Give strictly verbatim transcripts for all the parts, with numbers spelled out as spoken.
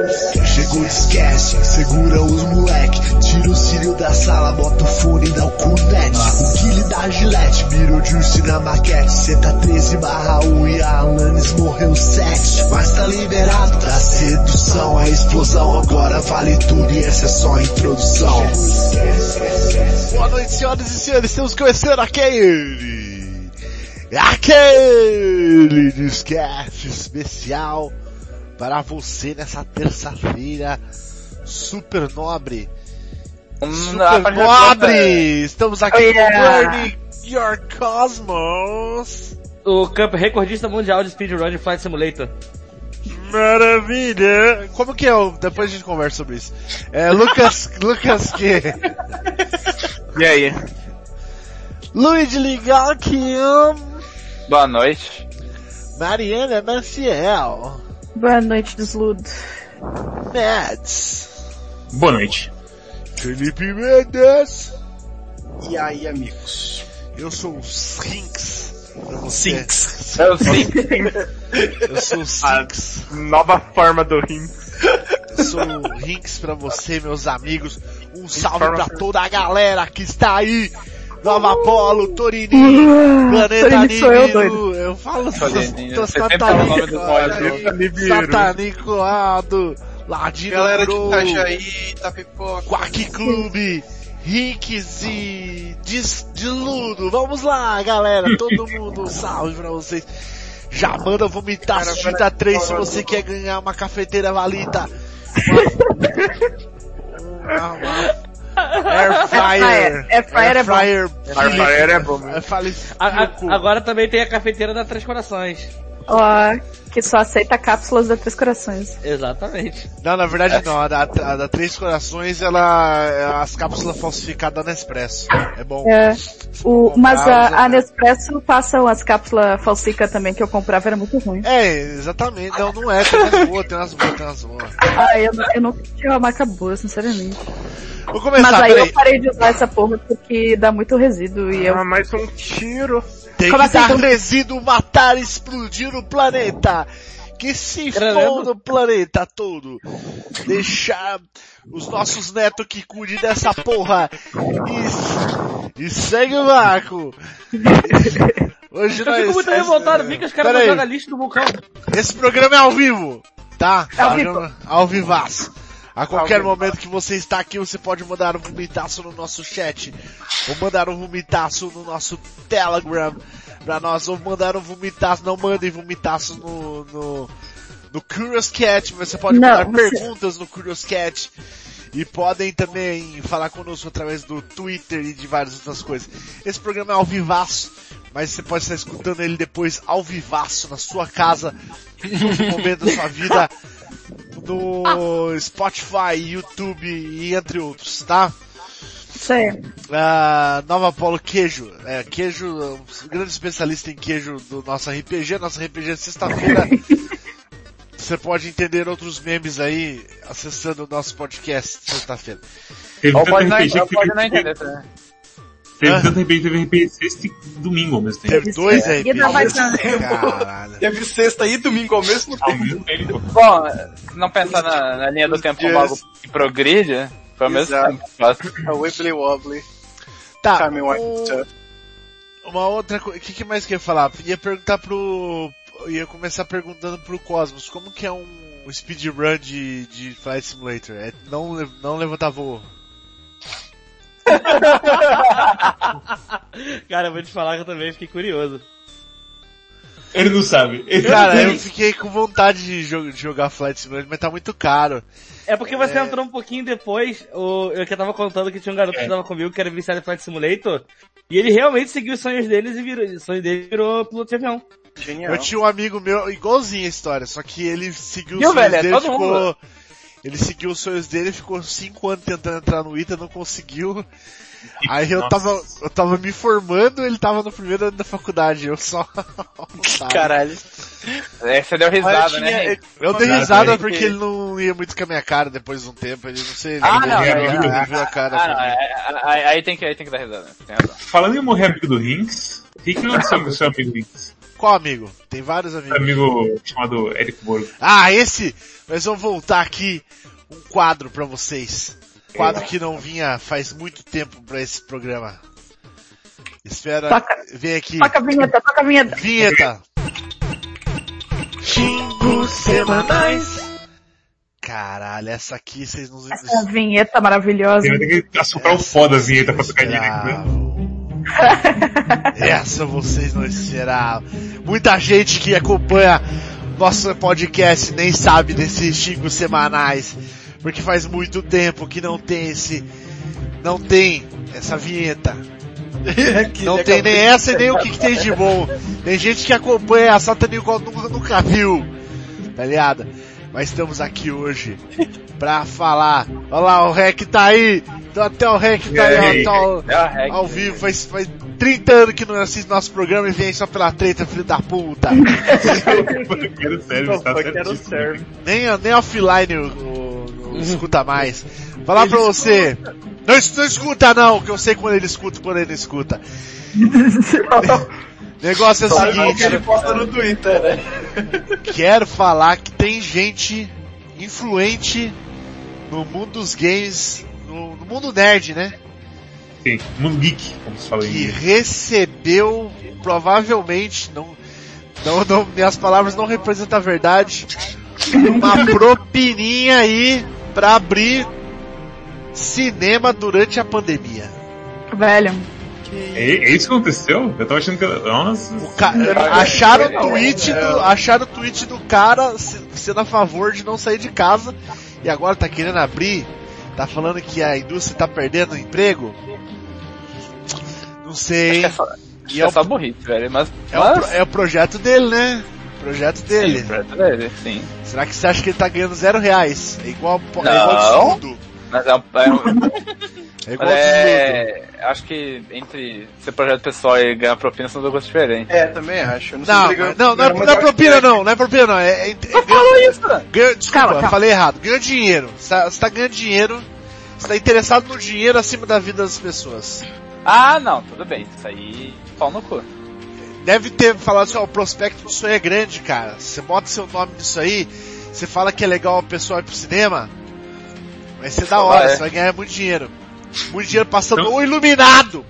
Chegou, esquece, segura os moleque. Tira o cílio da sala, bota o fone e dá o cunete. O Guile da Gillette, Beetlejuice na maquete. Cê tá treze barra um e a Alanis morreu sete. Mas tá liberado da sedução, a explosão agora vale tudo e essa é só a introdução. Boa noite, senhoras e senhores, estamos começando aquele... Aquele disquete especial para você nessa terça-feira super nobre. Super nobre! Estamos aqui oh, yeah. com Burning Your Cosmos. O campo recordista mundial de speedrun de Flight Simulator. Maravilha! Como que é o... Depois a gente conversa sobre isso. É, Lucas... Lucas que... E aí? Luigi Ligalki. Boa noite. Mariana Maciel. Boa noite, Desludo. Mads. Boa noite. Felipe Mendes. E aí, amigos? Eu sou o Sinks. Sinks. É o Sinks. Eu sou o Sinks. A nova forma do Rinks. Eu sou o Rinks pra você, meus amigos. Um salve pra toda a galera que está aí. Nova Polo, Torininho, Planeta Nibiru. Eu falo tô satanico. Satanicoado. Ladino galera Bro, de Itajaí, Itapipoca, Quack Clube, Rinks e Desludo. Vamos lá, galera. Todo mundo, salve pra vocês. Já manda vomitar Suscita três se você quer ganhar uma cafeteira valita. Uma, uma, Air fryer. Air fryer é bom. Air fryer é bom. Agora também tem a cafeteira da Três Corações. Ó, oh, que só aceita cápsulas da Três Corações. Exatamente. Não, na verdade não. A da, a da Três Corações, ela, é as cápsulas falsificadas da Nespresso. É bom. É. O, mas a, a Nespresso passa as cápsulas falsificadas também que eu comprava, era muito ruim. É, exatamente. Não, não é. Tem umas boas, tem umas boas, tem umas boas. Ah, eu, eu não tinha uma marca boa, sinceramente. Vou começar, mas aí peraí. eu parei de usar essa porra porque dá muito resíduo e eu... Ah, mais um tiro. Tem Como que assim? dar resíduo, matar, explodir o planeta. Que se foda o planeta todo. Deixar os nossos netos que cuidem dessa porra. E, e segue o vácuo. Hoje eu nós... fico muito revoltado, vi que os caras não jogam lixo no vulcão. Esse programa é ao vivo, tá? É ao vivo. Ao vivaço. A qualquer momento que você está aqui, você pode mandar um vomitaço no nosso chat, ou mandar um vomitaço no nosso Telegram pra nós, ou mandar um vomitaço, não mandem vomitaço no, no, no Curious Cat, mas você pode não, mandar você... perguntas no Curious Cat, e podem também falar conosco através do Twitter e de várias outras coisas. Esse programa é ao vivaço, mas você pode estar escutando ele depois ao vivaço, na sua casa, no momento da sua vida, no Spotify, YouTube e entre outros, tá? Sei. Uh, Nova Polo Queijo, é, queijo, um grande especialista em queijo do nosso R P G, nosso R P G é sexta-feira. Você pode entender outros memes aí acessando o nosso podcast sexta-feira. Ou pode não, pode não entender também. Teve tanto R P G, teve R P G sexta e domingo ao mesmo tempo. Teve dois R P Gs ao mesmo tempo. Caralho. Teve sexta e domingo ao mesmo tempo. Bom, se não pensar na, na linha do tempo como algo que progride, foi ao mesmo tempo. A Wibbly Wobbly. Tá, o... uma outra coisa, o que, que mais que eu ia falar? Ia perguntar pro... ia começar perguntando pro Cosmos, como que é um speedrun de, de Flight Simulator? É não, não levantar voo. Cara, eu vou te falar que eu também fiquei curioso. Ele não sabe. Ele Cara, não eu fiquei com vontade de, jo- de jogar Flight Simulator, mas tá muito caro. É porque você É... entrou um pouquinho depois, o, eu que tava contando que tinha um garoto que tava comigo que era viciado em Flight Simulator, e ele realmente seguiu os sonhos deles e virou, os sonhos dele virou piloto de avião. Genial. Eu tinha um amigo meu, igualzinho a história, só que ele seguiu os Viu, sonhos velho? É dele, todo ficou... mundo. Ele seguiu os sonhos dele, ficou cinco anos tentando entrar no I T A, não conseguiu. Aí eu tava, eu tava me formando, ele tava no primeiro ano da faculdade, eu só... Caralho. É, você deu risada, né? Ele... Eu dei risada porque ele não ia muito com a minha cara depois de um tempo, ele não sei, ele Ah, não, não, ele, é, ele é, viu a cara. Ah, não, é, aí, aí, tem que, aí tem que dar risada, tem razão. Falando em morrer amigo do Rinks, o que que aconteceu com o seu amigo Rinks? Qual amigo? Tem vários amigos. Um amigo chamado Érico Borgo. Ah, esse! Nós vamos voltar aqui um quadro pra vocês. Quadro que não vinha faz muito tempo pra esse programa. Espera, Toca. vem aqui. Toca a vinheta, toca a vinheta. Vinheta. Xingos semanais. Caralho, essa aqui vocês não... Essa vinheta maravilhosa. Tem que assoprar o pó da vinheta pra tocar direito, né? Essa vocês não esperavam. Muita gente que acompanha nosso podcast nem sabe desses xingos semanais, porque faz muito tempo que não tem esse, não tem essa vinheta. Não tem nem essa e nem o que, que tem de bom. Tem gente que acompanha a Satânico nunca, nunca viu, tá ligado? Mas estamos aqui hoje pra falar. Olha lá, o Rec tá aí. Então até o Rec tá aí, ó, tá ao, ao vivo. Faz, faz trinta anos que não assiste nosso programa e vem só pela treta, filho da puta. Quero serve, tá certíssimo. Nem, nem offline o, o, o escuta mais. Falar pra você. Não, não escuta não, que eu sei quando ele escuta e quando ele não escuta. Negócio é o seguinte. Ele posta no Twitter, né? Quero falar que tem gente influente no mundo dos games, no, no mundo nerd, né? Sim, mundo geek, como se fala em Que inglês. recebeu, provavelmente, não, não, não, minhas palavras não representam a verdade, uma propininha aí pra abrir cinema durante a pandemia. Velho. É, é isso que aconteceu? Eu tava achando que... Nossa... O ca... Acharam o tweet do, acharam o tweet do cara sendo a favor de não sair de casa e agora tá querendo abrir, tá falando que a indústria tá perdendo emprego. Não sei. Acho que é só, E é é, só o, burrice, velho. Mas, é, mas... o, pro- é o projeto dele, né? Projeto dele. Sim, o projeto dele, sim. Será que você acha que ele tá ganhando zero reais? É igual, é Não. igual desnudo. Mas é um... É um... É igual Mas desnudo. é... Acho que entre ser projeto pessoal e ganhar propina são duas coisas diferentes. É, também acho. Eu não, sei Não, se ele ganhou- não, não, é, ganhou não é muito propina mais não, não é propina não. É, é, é, Não falou isso, cara. ganha, desculpa, Calma, calma. falei errado. Ganha dinheiro. Você tá, você tá ganhando dinheiro. Você tá interessado no dinheiro acima da vida das pessoas. Ah, não, tudo bem. Isso aí, pau no cu. Deve ter falado assim, ó, o prospecto do sonho é grande, cara. Você bota seu nome nisso aí, você fala que é legal a pessoa ir pro cinema, vai ser da hora, Ah, é. você vai ganhar muito dinheiro. Muito dinheiro passando Não. o Iluminado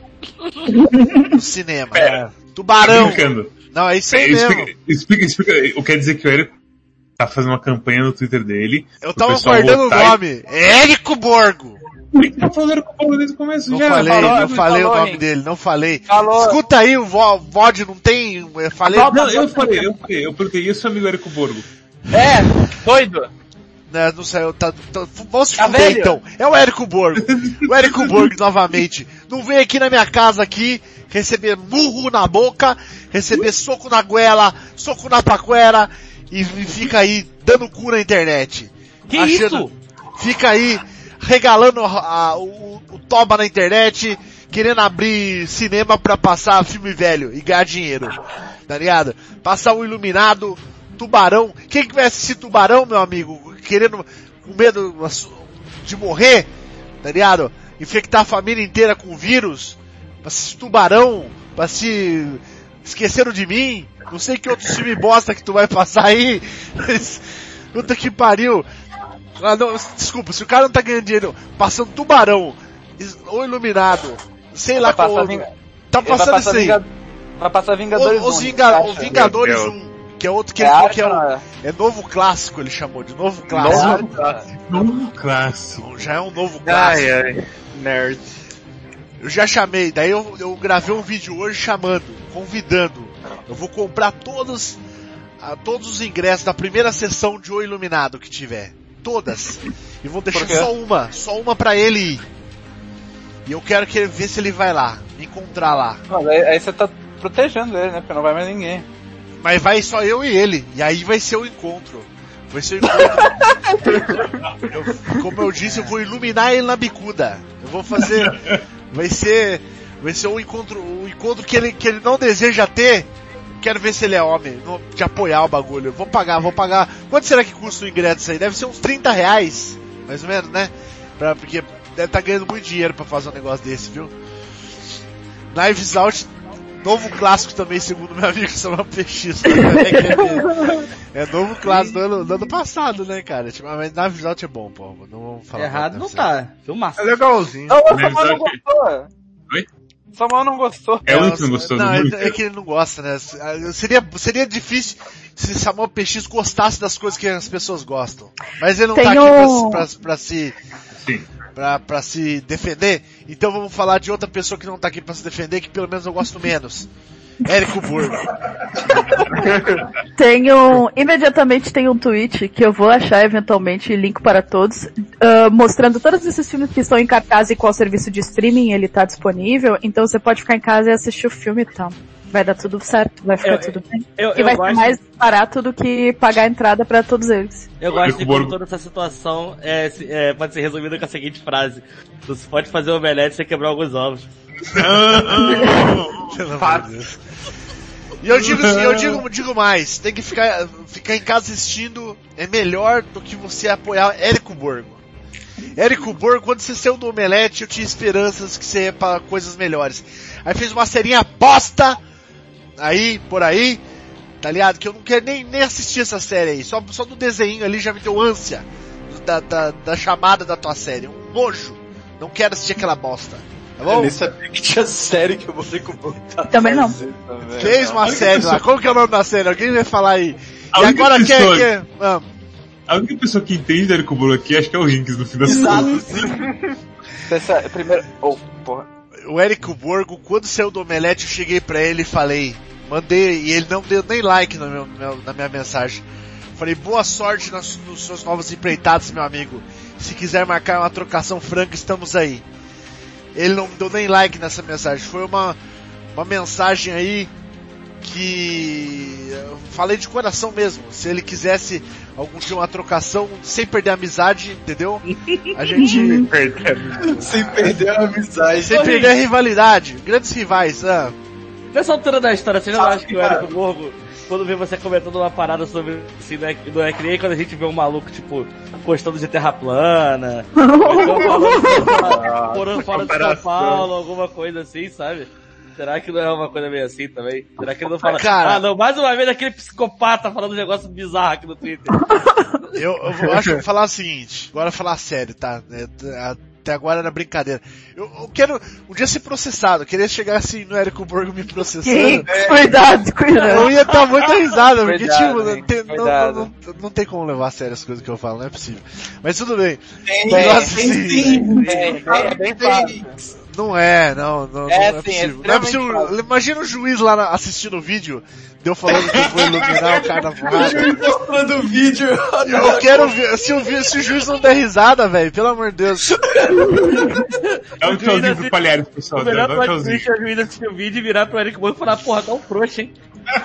no cinema. Pera. Tubarão. Brincando. Não, é isso É, aí mesmo. explica, explica, explica. O quer dizer que o Érico tá fazendo uma campanha no Twitter dele. Eu pro tava pessoal guardando o votar e- nome. Érico Borgo. Por que tá falando Érico Borgo desde o começo? Não já? falei, falou, não não falei falou, o nome hein? dele, não falei. Falou. Escuta aí, o vo- V O D não tem, eu falei. Não, eu falei, eu falei, eu perguntei, e o seu amigo Érico Borgo? É, doido. Não, não sei, eu tá, tá, vamos se Tá fuder velho? então. É o Érico Borgo. O Érico Borgo novamente. Não vem aqui na minha casa aqui, receber murro na boca, receber soco na goela, soco na paquera e, e fica aí dando cu na internet. Que isso? Fica aí regalando a- a- o, o toba na internet, querendo abrir cinema pra passar filme velho e ganhar dinheiro. Tá ligado? Passar um Iluminado, Tubarão. Quem que vai assistir Tubarão, meu amigo? Querendo, com medo de morrer, tá ligado? Infectar a família inteira com vírus. Pra assistir Tubarão, pra se... Esqueceram de mim. Não sei que outro filme bosta que tu vai passar aí. Mas, puta que pariu. Ah, não, desculpa, se o cara não tá ganhando dinheiro passando Tubarão ou Iluminado, sei lá Vai qual passar outro. Vinga- Tá Ele vai passando passar isso aí. Vinga- Vai passar Vingadores O- Os, um, Vinga- você o acha? Vingadores É, é o- um, que é outro que É ele falou arte, que é, o, né? é novo clássico, ele chamou de novo clássico. Um clássico. Já é um novo clássico. Ai, ai. Nerd. Eu já chamei, daí eu, eu gravei um vídeo hoje chamando, convidando. Eu vou comprar todos, a, todos os ingressos da primeira sessão de O Iluminado que tiver. Todas. E vou deixar Por quê? só uma, só uma pra ele ir. E eu quero que ele ver se ele vai lá, me encontrar lá. Mas aí, aí você tá protegendo ele, né? Porque não vai mais ninguém. Mas vai só eu e ele. E aí vai ser o encontro. Vai ser o encontro. Eu- como eu disse, eu vou iluminar ele na bicuda. Eu vou fazer. Vai ser. Vai ser um encontro. Um encontro que ele, que ele não deseja ter. Quero ver se ele é homem. não- De apoiar o bagulho. Eu vou pagar, vou pagar. Quanto será que custa o ingresso isso aí? Deve ser uns trinta reais. Mais ou menos, né? Pra, porque deve estar ganhando muito dinheiro pra fazer um negócio desse, viu? Knives Out Novo clássico também, segundo meu amigo Samuel Peixista. É novo clássico do ano, do ano passado, né, cara? Tipo, mas Navisout é bom, pô. Não vamos falar. Errado não tá. Filmaço. É legalzinho. Não, o Samuel não gostou. Oi? O Samuel não gostou. É o único que não gostou não, muito. É que ele não gosta, né? Seria, seria difícil se Samuel Peixista gostasse das coisas que as pessoas gostam. Mas ele não Tem tá aqui um... pra, pra, pra se... Sim. Pra, pra se defender. Então vamos falar de outra pessoa que não tá aqui pra se defender, que pelo menos eu gosto menos. Érico Borgo. Tenho, imediatamente tem um tweet que eu vou achar eventualmente, link para todos, uh, mostrando todos esses filmes que estão em cartaz e qual serviço de streaming ele tá disponível, então você pode ficar em casa e assistir o filme e tal. Vai dar tudo certo, vai ficar Eu- tudo bem. eu- e eu vai gosto- ser mais barato do que pagar a entrada para todos eles. Eu gosto de Borgo. como toda essa situação é, se- é, pode ser resumida com a seguinte frase. Você pode fazer um omelete sem quebrar alguns ovos. Pelo amor de Deus. E eu digo assim, eu digo, digo mais, tem que ficar, ficar em casa assistindo é melhor do que você apoiar Érico Borgo. Érico Borgo, quando você saiu do Omelete, eu tinha esperanças que você ia para coisas melhores. Aí fez uma serinha bosta, aí, por aí, tá ligado? Que eu não quero nem, nem assistir essa série aí, só, só do desenho ali já me deu ânsia da, da, da chamada da tua série, um nojo. Não quero assistir aquela bosta. Tá bom? Eu nem sabia que tinha série que eu vou ter que botar. Também não. Fez uma única série pessoa- lá. Qual que é o nome da série? Alguém vai falar aí. A E única agora quer, pessoa- quer... Ah, A única pessoa que entende do Érico Borgo aqui acho que é o Rinks no fim das contas. Essa, primeiro, oh, porra. o Érico Borgo, quando saiu do Omelete, eu cheguei pra ele e falei, mandei, e ele não deu nem like no meu, meu- na minha mensagem. Falei, boa sorte nas, nos seus novos empreitados, meu amigo. Se quiser marcar uma trocação franca, estamos aí. Ele não deu nem like nessa mensagem. Foi uma, uma mensagem aí que eu falei de coração mesmo. Se ele quisesse algum dia uma trocação sem perder a amizade, entendeu? A gente Sem perder a amizade. sem perder a rivalidade, grandes rivais. Ah. Nessa altura da história, você não Sabe, acha que o cara? Érico Borgo, quando vê você comentando uma parada sobre assim, não é, não é que nem quando a gente vê um maluco, tipo, gostando de terra plana, ou então falando, morando fora de São comparação. Paulo, alguma coisa assim, sabe? Será que não é uma coisa meio assim também? Será que ele não fala, Cara. ah não, mais uma vez aquele psicopata falando um negócio bizarro aqui no Twitter. Eu, eu vou- acho que vou falar o seguinte, agora falar sério, tá? É, Até agora era brincadeira. Eu, eu quero um dia ser processado, eu queria chegar assim no Érico Borgo me processando. Cuidado, cuidado. Eu ia dar muita risada, porque Cuidado, tipo, não hein? tem, não, Cuidado. não, não, não tem como levar a sério as coisas que eu falo, não é possível. Mas tudo bem. Tem, Nossa, tem sim. sim. É, é bem fácil. Não é, não, não, É, não é sim, é possível. Não é extremamente possível. Imagina o juiz lá na- assistindo o vídeo, deu falando que eu vou iluminar o cara na porrada. Mostrando o vídeo. Eu quero ver, se o, vi- se o juiz não der risada, velho, pelo amor de Deus. Dá um tchauzinho pro Palhares, pessoal. O melhor Dá um plot tchauzinho. twist é o juiz assistir o vídeo e virar pro Érico Borgo e falar, porra, tá um frouxo, hein?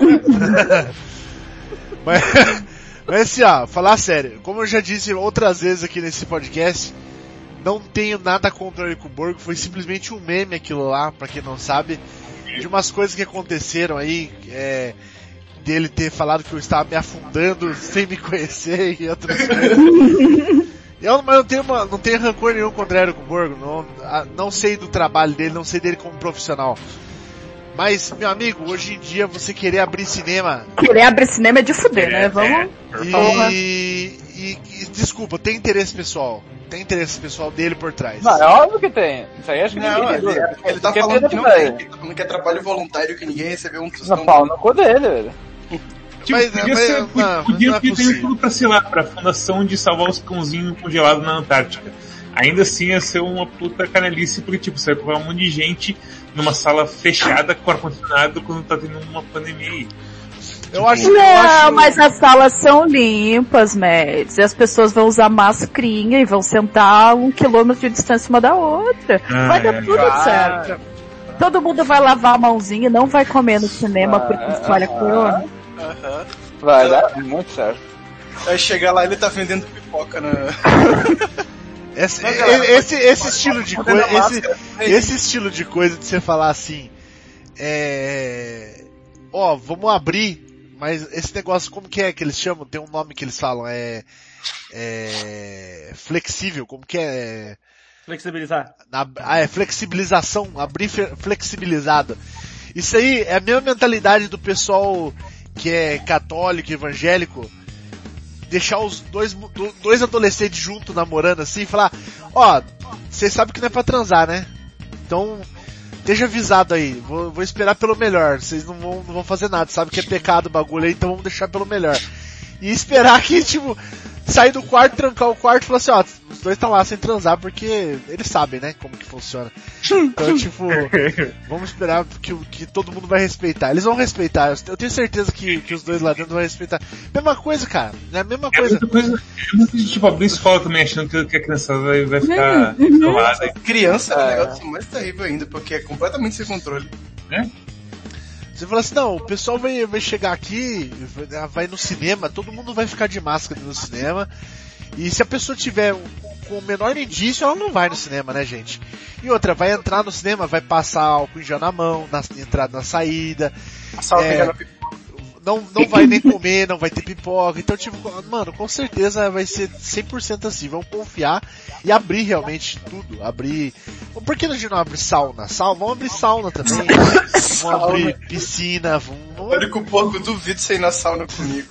Mas, mas assim, ó, falar sério, como eu já disse outras vezes aqui nesse podcast, não tenho nada contra o Érico Borgo, foi simplesmente um meme aquilo lá, pra quem não sabe, de umas coisas que aconteceram aí, é, dele ter falado que eu estava me afundando sem me conhecer e outras coisas. Eu, mas não tenho, uma, não tenho rancor nenhum contra o Érico Borgo, não, a- não sei do trabalho dele, não sei dele como profissional. Mas, meu amigo, hoje em dia você querer abrir cinema Querer abrir cinema é de fuder, né? Vamos. e, e, e desculpa, tem interesse pessoal. Tem interesse pessoal dele por trás. Não, é óbvio que tem. Isso aí acho que Não, ninguém ele, dúvida. ele tá Porque falando que não velho. tem, que não quer trabalho voluntário, que ninguém recebeu um Não, tostão. pau no cu dele, velho. Tipo, Mas- podia mas- ser, não, podia, mas podia não é ter possível. tudo pra, sei lá, pra fundação de salvar os cãozinhos congelados na Antártica. Ainda assim ia ser uma puta canalice, porque tipo, você vai colocar um monte de gente numa sala fechada com ar-condicionado quando tá tendo uma pandemia aí. Eu acho eu Não, acho- mas as salas são limpas, Mads. E as pessoas vão usar mascarinha e vão sentar um quilômetro de distância uma da outra. Ah, vai dar é. tudo Ah. certo. Todo mundo vai lavar a mãozinha e não vai comer no cinema porque espalha corona. Aham. Vai dar muito certo. Aí chegar lá ele tá vendendo pipoca na. Esse, Não, galera, esse, esse estilo de Botando coisa, a esse, máscara. esse estilo de coisa de você falar assim, é, ó, vamos abrir, mas esse negócio, como que é que eles chamam? Tem um nome que eles falam, é, é flexível, como que é? Flexibilizar. Na- ah, é flexibilização, abrir fe- flexibilizado. Isso aí é a mesma mentalidade do pessoal que é católico, evangélico, deixar os dois, dois adolescentes juntos namorando assim e falar, ó, vocês sabem que não é pra transar, né? Então, esteja avisado aí, vou, vou esperar pelo melhor, vocês não vão, não vão fazer nada, sabe que é pecado o bagulho aí, então vamos deixar pelo melhor. E esperar que, tipo, sair do quarto, trancar o quarto e falar assim, ó, os dois estão lá sem transar porque eles sabem, né, como que funciona. Então, tipo, vamos esperar que, que todo mundo vai respeitar. Eles vão respeitar, eu tenho certeza que, que os dois lá dentro vão respeitar. Mesma coisa, cara, é a mesma coisa. É muita coisa, é muita coisa tipo, abrir escola também achando que, que a criança vai, vai ficar isolada. Criança é um negócio mais terrível ainda, porque é completamente sem controle. Né? Você fala assim, não, o pessoal vai, vai chegar aqui, vai, vai no cinema, todo mundo vai ficar de máscara no cinema, e se a pessoa tiver com o menor indício, ela não vai no cinema, né, gente? E outra, vai entrar no cinema, vai passar álcool em gel na mão, na entrada, na saída, é, não, não vai nem comer, não vai ter pipoca, então tipo, mano, com certeza vai ser cem por cento assim, vamos confiar e abrir realmente tudo, abrir, por que a gente não abre sauna? Sauna, vamos abrir sauna também, vamos abrir piscina, vamos... Érico Borgo, duvido você ir na sauna comigo.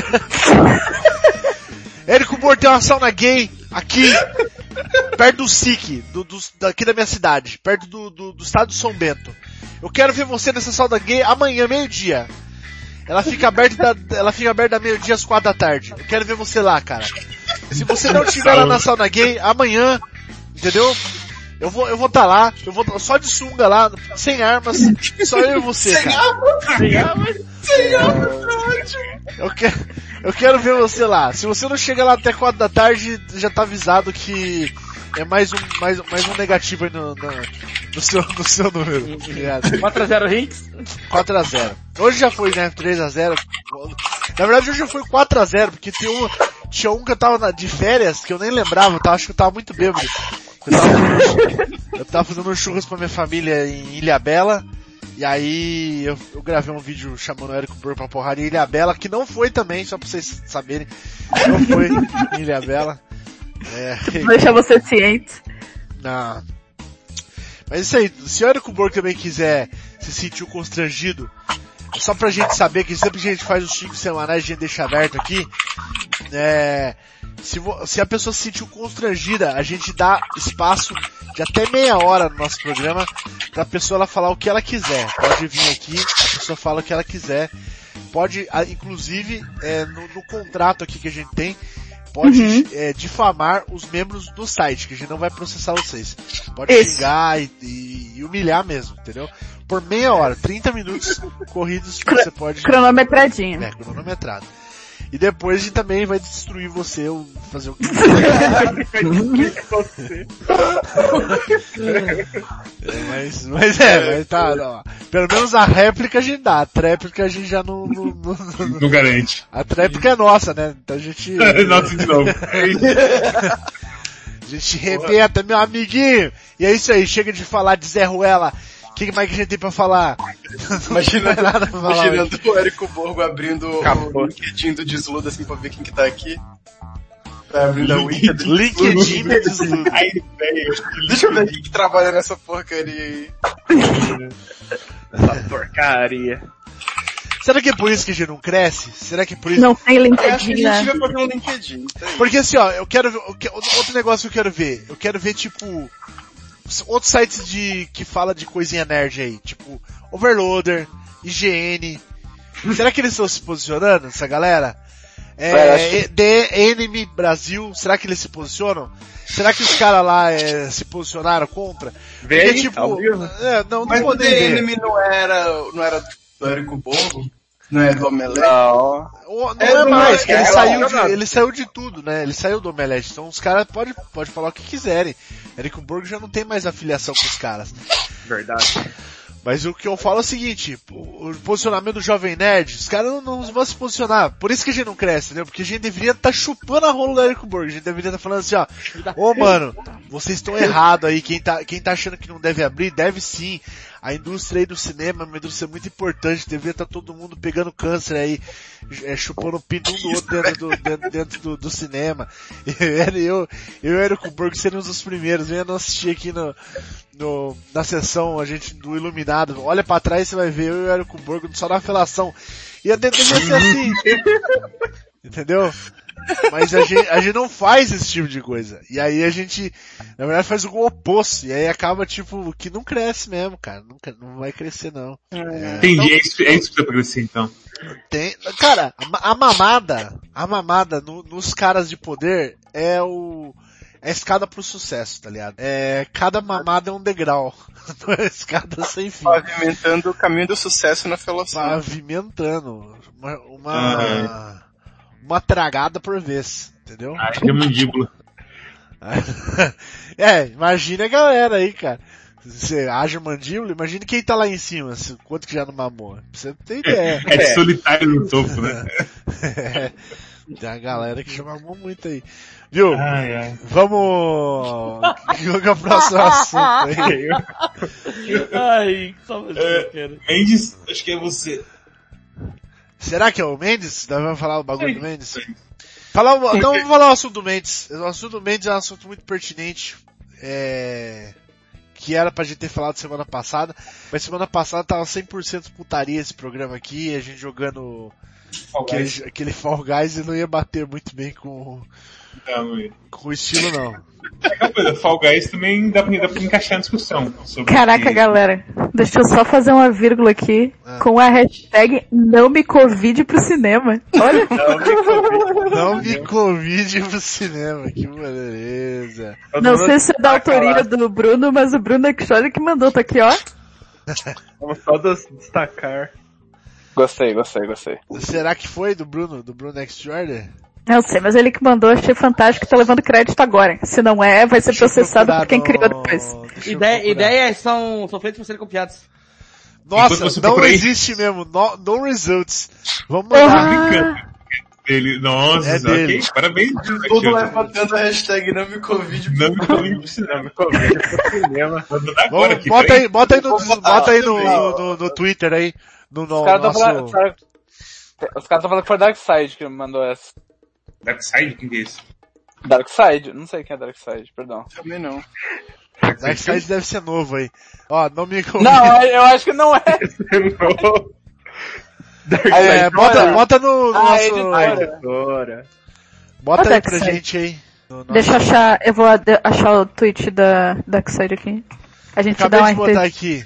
Érico Borgo tem uma sauna gay aqui, perto do S I C, do, do, daqui da minha cidade, perto do, do, do estado de São Bento. Eu quero ver você nessa sauna gay amanhã, meio-dia. Ela fica aberta, da, ela fica aberta meio-dia às quatro da tarde. Eu quero ver você lá, cara. Se você não estiver lá na sauna gay, amanhã, entendeu? Eu vou, eu vou tá lá, eu vou só de sunga lá, sem armas, só eu e você, sem cara. Armas. Sem armas, sem armas, eu quero, eu quero ver você lá. Se você não chega lá até quatro da tarde, já tá avisado que é mais um, mais, mais um negativo aí no, no, no seu, no seu número. quatro a zero Rinks? quatro a zero. Hoje já foi, né? três a zero. Na verdade hoje já foi quatro a zero, porque tem um, tinha um que eu tava na, de férias, que eu nem lembrava, eu tava, acho que eu tava muito bêbado. Eu tava, eu tava fazendo um churras pra minha família em Ilhabela, e aí eu, eu gravei um vídeo chamando o Érico Borgo pra porrada em Ilhabela, que não foi também, só pra vocês saberem, não foi em Ilhabela. É, deixa você ciente. Não. Mas isso aí, se o Érico Borgo também quiser se sentir constrangido, só pra gente saber que sempre que a gente faz os cinco semanais, a gente deixa aberto aqui, é, se, vo, se a pessoa se sentiu constrangida, a gente dá espaço de até meia hora no nosso programa pra pessoa ela falar o que ela quiser. Pode vir aqui, a pessoa fala o que ela quiser. Pode, inclusive, é, no, no contrato aqui que a gente tem, pode uhum. é, difamar os membros do site, que a gente não vai processar vocês. Pode Esse. xingar e, e, e humilhar mesmo, entendeu? Por meia hora, trinta minutos corridos, você pode... Cronometradinho. É, cronometrado. E depois a gente também vai destruir você, ou fazer o que é, mas, mas é, mas tá, não. Pelo menos a réplica a gente dá, a tréplica a gente já não... Não, não, não, não garante. A tréplica é nossa, né? Então a gente... Nossa, de novo. A gente rebenta, meu amiguinho. E é isso aí, chega de falar de Zé Ruela. O que mais que a gente tem pra falar? Imagina, nada pra falar imaginando hoje. O Érico Borgo abrindo Acabou. O LinkedIn do Desludo assim pra ver quem que tá aqui. Tá abrindo a Wiki do LinkedIn do Desludo. Deixa eu ver quem que trabalha nessa porcaria aí. Essa porcaria. Será que é por isso que a gente não cresce? Será que é por isso? Não tem LinkedIn, eu acho que a gente vai fazer um LinkedIn. Tá. Porque assim, ó, eu quero ver, outro negócio que eu quero ver. Eu quero ver, tipo, outros sites de, que fala de coisinha nerd aí. Tipo, Overloader, I G N. Será que eles estão se posicionando, essa galera? É, The Enemy Brasil, será que eles se posicionam? Será que os caras lá é, se posicionaram contra? Vê, Porque, tipo, é, não, não mas o The Enemy não era, não era do Érico Borgo? Não é do Omelete? Não. Não é, é mais, que ele, é, saiu de, ele saiu de tudo, né? Ele saiu do Omelete. Então os caras podem pode falar o que quiserem. Érico Borgo já não tem mais afiliação com os caras. Verdade. Mas o que eu falo é o seguinte, o posicionamento do Jovem Nerd, os caras não, não vão se posicionar. Por isso que a gente não cresce, entendeu? Porque a gente deveria estar tá chupando a rola do Érico Borgo. A gente deveria estar tá falando assim, ó, ô mano, vocês estão errados aí, quem tá, quem tá achando que não deve abrir, deve sim. a indústria aí do cinema é uma indústria muito importante, devia estar todo mundo pegando câncer aí, é, chupando o pinto um do outro dentro do, dentro, dentro do, do cinema. Eu, eu, eu e o Érico Borgo seríamos os primeiros, venha não assistir aqui no, no, na sessão, a gente do Iluminado, olha pra trás você vai ver eu e o Érico Borgo só na felação. E a devia ser assim. Entendeu? Mas a gente, a gente não faz esse tipo de coisa. E aí a gente, na verdade, faz o oposto. E aí acaba, tipo, que não cresce mesmo, cara. Nunca, não vai crescer, não. É, Entendi, então, é isso, é isso que dá pra crescer, então. Tem, cara, a, a mamada, a mamada no, nos caras de poder é o, é a escada pro sucesso, tá ligado? É, cada mamada é um degrau. Não é escada sem fim. Pavimentando o caminho do sucesso na felação. Pavimentando. Uma, uma, ah, é. uma tragada por vez, entendeu? Ah, é mandíbula. É, imagina a galera aí, cara. Você haja mandíbula, imagina quem tá lá em cima, quanto que já não mamou. Pra você ter ideia. É, é solitário no topo, né? É, tem a galera que já mamou muito aí. Viu? Ai, ai. Vamos... Qual que é o próximo assunto aí? Ai, só mais é, Mendes, acho que é você. Será que é o Mendes? Nós vamos falar o bagulho do Mendes? Falar, então vamos falar o assunto do Mendes. O assunto do Mendes é um assunto muito pertinente. É... Que era pra gente ter falado semana passada. Mas semana passada tava cem por cento putaria esse programa aqui. A gente jogando Fall aquele, aquele Fall Guys e não ia bater muito bem com, não, não ia. com o estilo, não. Aquela coisa, Fall Guys também dá pra, dá pra encaixar na discussão. Sobre Caraca, que... galera. Deixa eu só fazer uma vírgula aqui ah. com a hashtag não me convide pro cinema. Olha. Não me convide, não me convide pro cinema. Que beleza. Não sei se é da autoria do Bruno, mas o Bruno é que olha que mandou. Tá aqui, ó. Vamos só destacar. Gostei, gostei, gostei. Será que foi do Bruno, do Bruno Next Order? Não sei, mas ele que mandou, achei fantástico, tá levando crédito agora. Se não é, vai ser Deixa processado por quem no... criou depois. Ideia, ideias são, são feitas para serem copiadas. Nossa, não procura... existe mesmo, no, no results. Vamos mandar. Ah. Ele, nossa, é dele. Okay, parabéns. Todo levantando a hashtag não me convide pro Não me convide pro cinema. Me convide pro cinema. Agora aqui, bota, aí, bota aí no, bota aí no, no, no, no Twitter aí. No, no os caras nosso... estão falando, os caras falando que foi Darkseid que me mandou essa. Darkseid? Quem que é esse? Darkseid? Não sei quem é Darkseid, perdão. Também não. Darkseid deve ser novo aí. Ó, não me convide. Não, eu acho que não é. Aí, é, bota, bota no, no ah, nosso... editora. Bota oh, aí pra gente aí. Nosso... Deixa eu achar, eu vou achar o tweet da Darkseid aqui. A gente Acabei dá uma de botar aqui.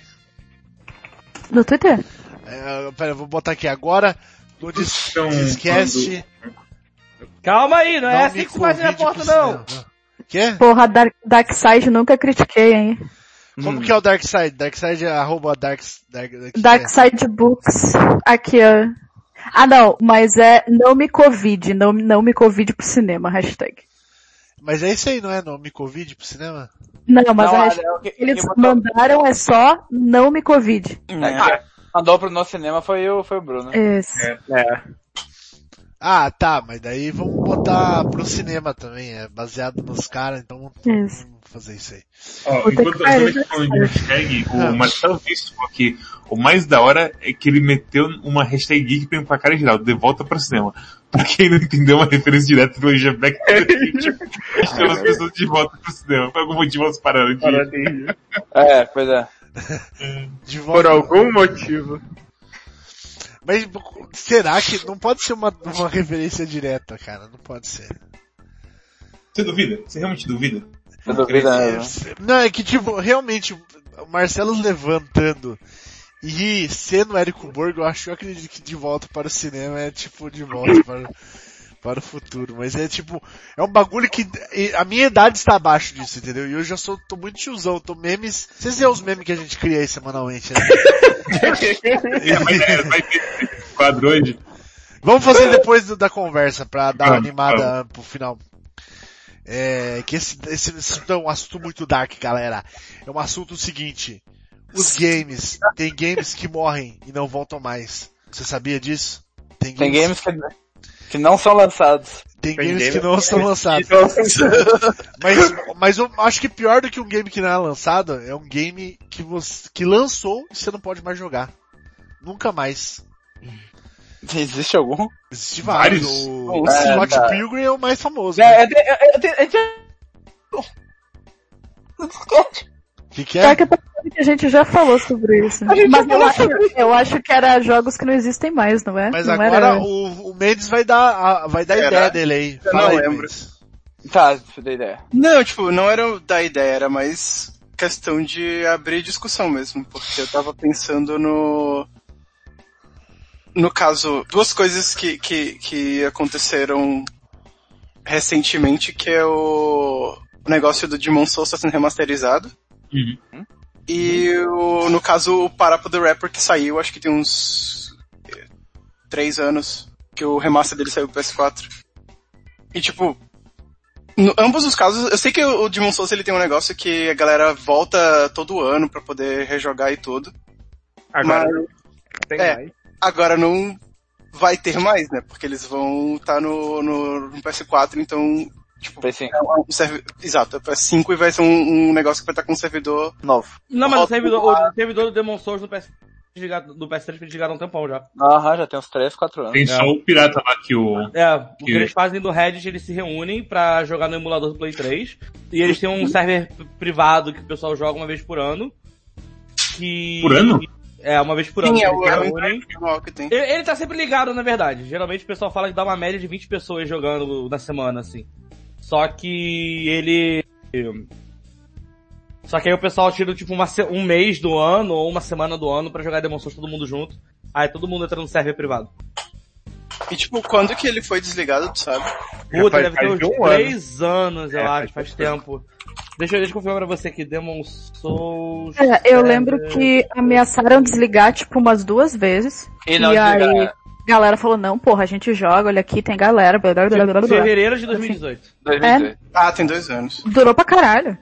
No Twitter? É, pera, eu vou botar aqui agora. No Discast. Calma aí, não é não assim que se faz na porta, não. Quê? Porra, Dark, Darkseid nunca critiquei, hein? Como hum. que é o Darkseid? Darkseid é arroba Dark, Dark, Darkseid Books. Aqui, ó. Ah, não, mas é não me Covid, não, não me Covid pro cinema, hashtag. Mas é isso aí, não é? Não me Covid pro cinema? Não, mas não, a hashtag é, que, que eles botou... mandaram é só não me Covid. É. Mandou pro nosso cinema foi o, foi o Bruno. Isso. É. é. Ah, tá, mas daí vamos botar pro cinema também, é baseado nos caras, então vamos, vamos fazer isso aí. Ó, enquanto eu tô falando de hashtag, o ah. Marcelo Visto falou que o mais da hora é que ele meteu uma hashtag geek pra empacar em geral, de volta pro cinema. Pra quem não entendeu, uma referência direta do Anja Black, chama as pessoas de volta pro cinema. Por algum motivo elas pararam de ir. É, pois é. De volta. Por algum motivo. Mas será que não pode ser uma, uma referência direta, cara? Não pode ser. Você duvida? Você realmente duvida? Você duvida? É, não, é que tipo, realmente, o Marcelo levantando e sendo o Érico Borgo, eu acho, eu acredito que De Volta para o Cinema é tipo De Volta para, para o Futuro. Mas é tipo, é um bagulho que a minha idade está abaixo disso, entendeu? E eu já sou, tô muito tiozão, tô memes, vocês veem os memes que a gente cria aí semanalmente, né? É, mas é, vai ter quadro hoje. Vamos fazer depois do, da conversa pra dar uma animada pro final. É, que esse, esse, esse é um assunto muito dark, galera. É um assunto seguinte. Os games. Tem games que morrem e não voltam mais. Você sabia disso? Tem games, tem games que, que não são lançados. Tem Tem games game- que não são lançados. Mas, mas eu acho que pior do que um game que não é lançado é um game que você, que lançou e você não pode mais jogar. Nunca mais. Existe algum? Existe vários. Vários? O, o É, Scott tá. Pilgrim é o mais famoso. É, né? é, é, é, é, é, O que, que Só é? que eu tô falando que a gente já falou sobre isso. Mas eu acho, eu acho que era jogos que não existem mais, não é? Mas não agora era... o, o Mendes vai dar, a, vai dar Era? ideia dele aí. Eu Fala não aí, lembro. Mendes. Tá, te dei ideia. Não, tipo, não era da ideia, era mais questão de abrir discussão mesmo, porque eu tava pensando no... No caso, duas coisas que, que, que aconteceram recentemente, que é o, o negócio do Demon Souls tá sendo remasterizado. Uhum. E o, no caso, o Parappa the Rapper que saiu, acho que tem uns eh, três anos, que o remaster dele saiu pro P S quatro. E tipo, no, ambos os casos, eu sei que o, o Demon Souls ele tem um negócio que a galera volta todo ano pra poder rejogar e tudo. Agora Mas tem é. mais. agora não vai ter mais, né? Porque eles vão estar tá no, no, no P S quatro, então... Tipo, P S cinco. é um servi- Exato, é P S cinco e vai ser um, um negócio que vai estar com um servidor Novo. Não, mas o Roda servidor, no ar. o servidor do Demon Souls do P S do P S três foi desligado há um tempão já. Aham, já tem uns três, quatro anos. Tem só o pirata lá que o... É, o que Que- eles fazem do Reddit, eles se reúnem pra jogar no emulador do Play três. E eles têm um server p- privado que o pessoal joga uma vez por ano. Que... Por ano? É, uma vez por ano. Sim, é eles o, se é o reúnem. individual que tem. Ele, ele tá sempre ligado, na verdade. Geralmente o pessoal fala que dá uma média de vinte pessoas jogando na semana, assim. Só que ele... Só que aí o pessoal tira tipo uma, se- um mês do ano ou uma semana do ano pra jogar Demon Souls todo mundo junto. Aí todo mundo entra no server privado. E tipo, quando que ele foi desligado, tu sabe? Puta, faz- deve ter faz uns de um três anos, eu É, acho, faz faz tempo. Deixa eu, deixa eu confirmar pra você aqui, Demon Souls... É, eu é, lembro que ameaçaram desligar, tipo, umas duas vezes. E não e aí, desligaram. a galera falou, não, porra, a gente joga, olha aqui, tem galera, blá, blá, blá, blá, blá. Fevereiro de dois mil e dezoito. dois mil e dezoito. Ah, tem dois anos. Durou pra caralho.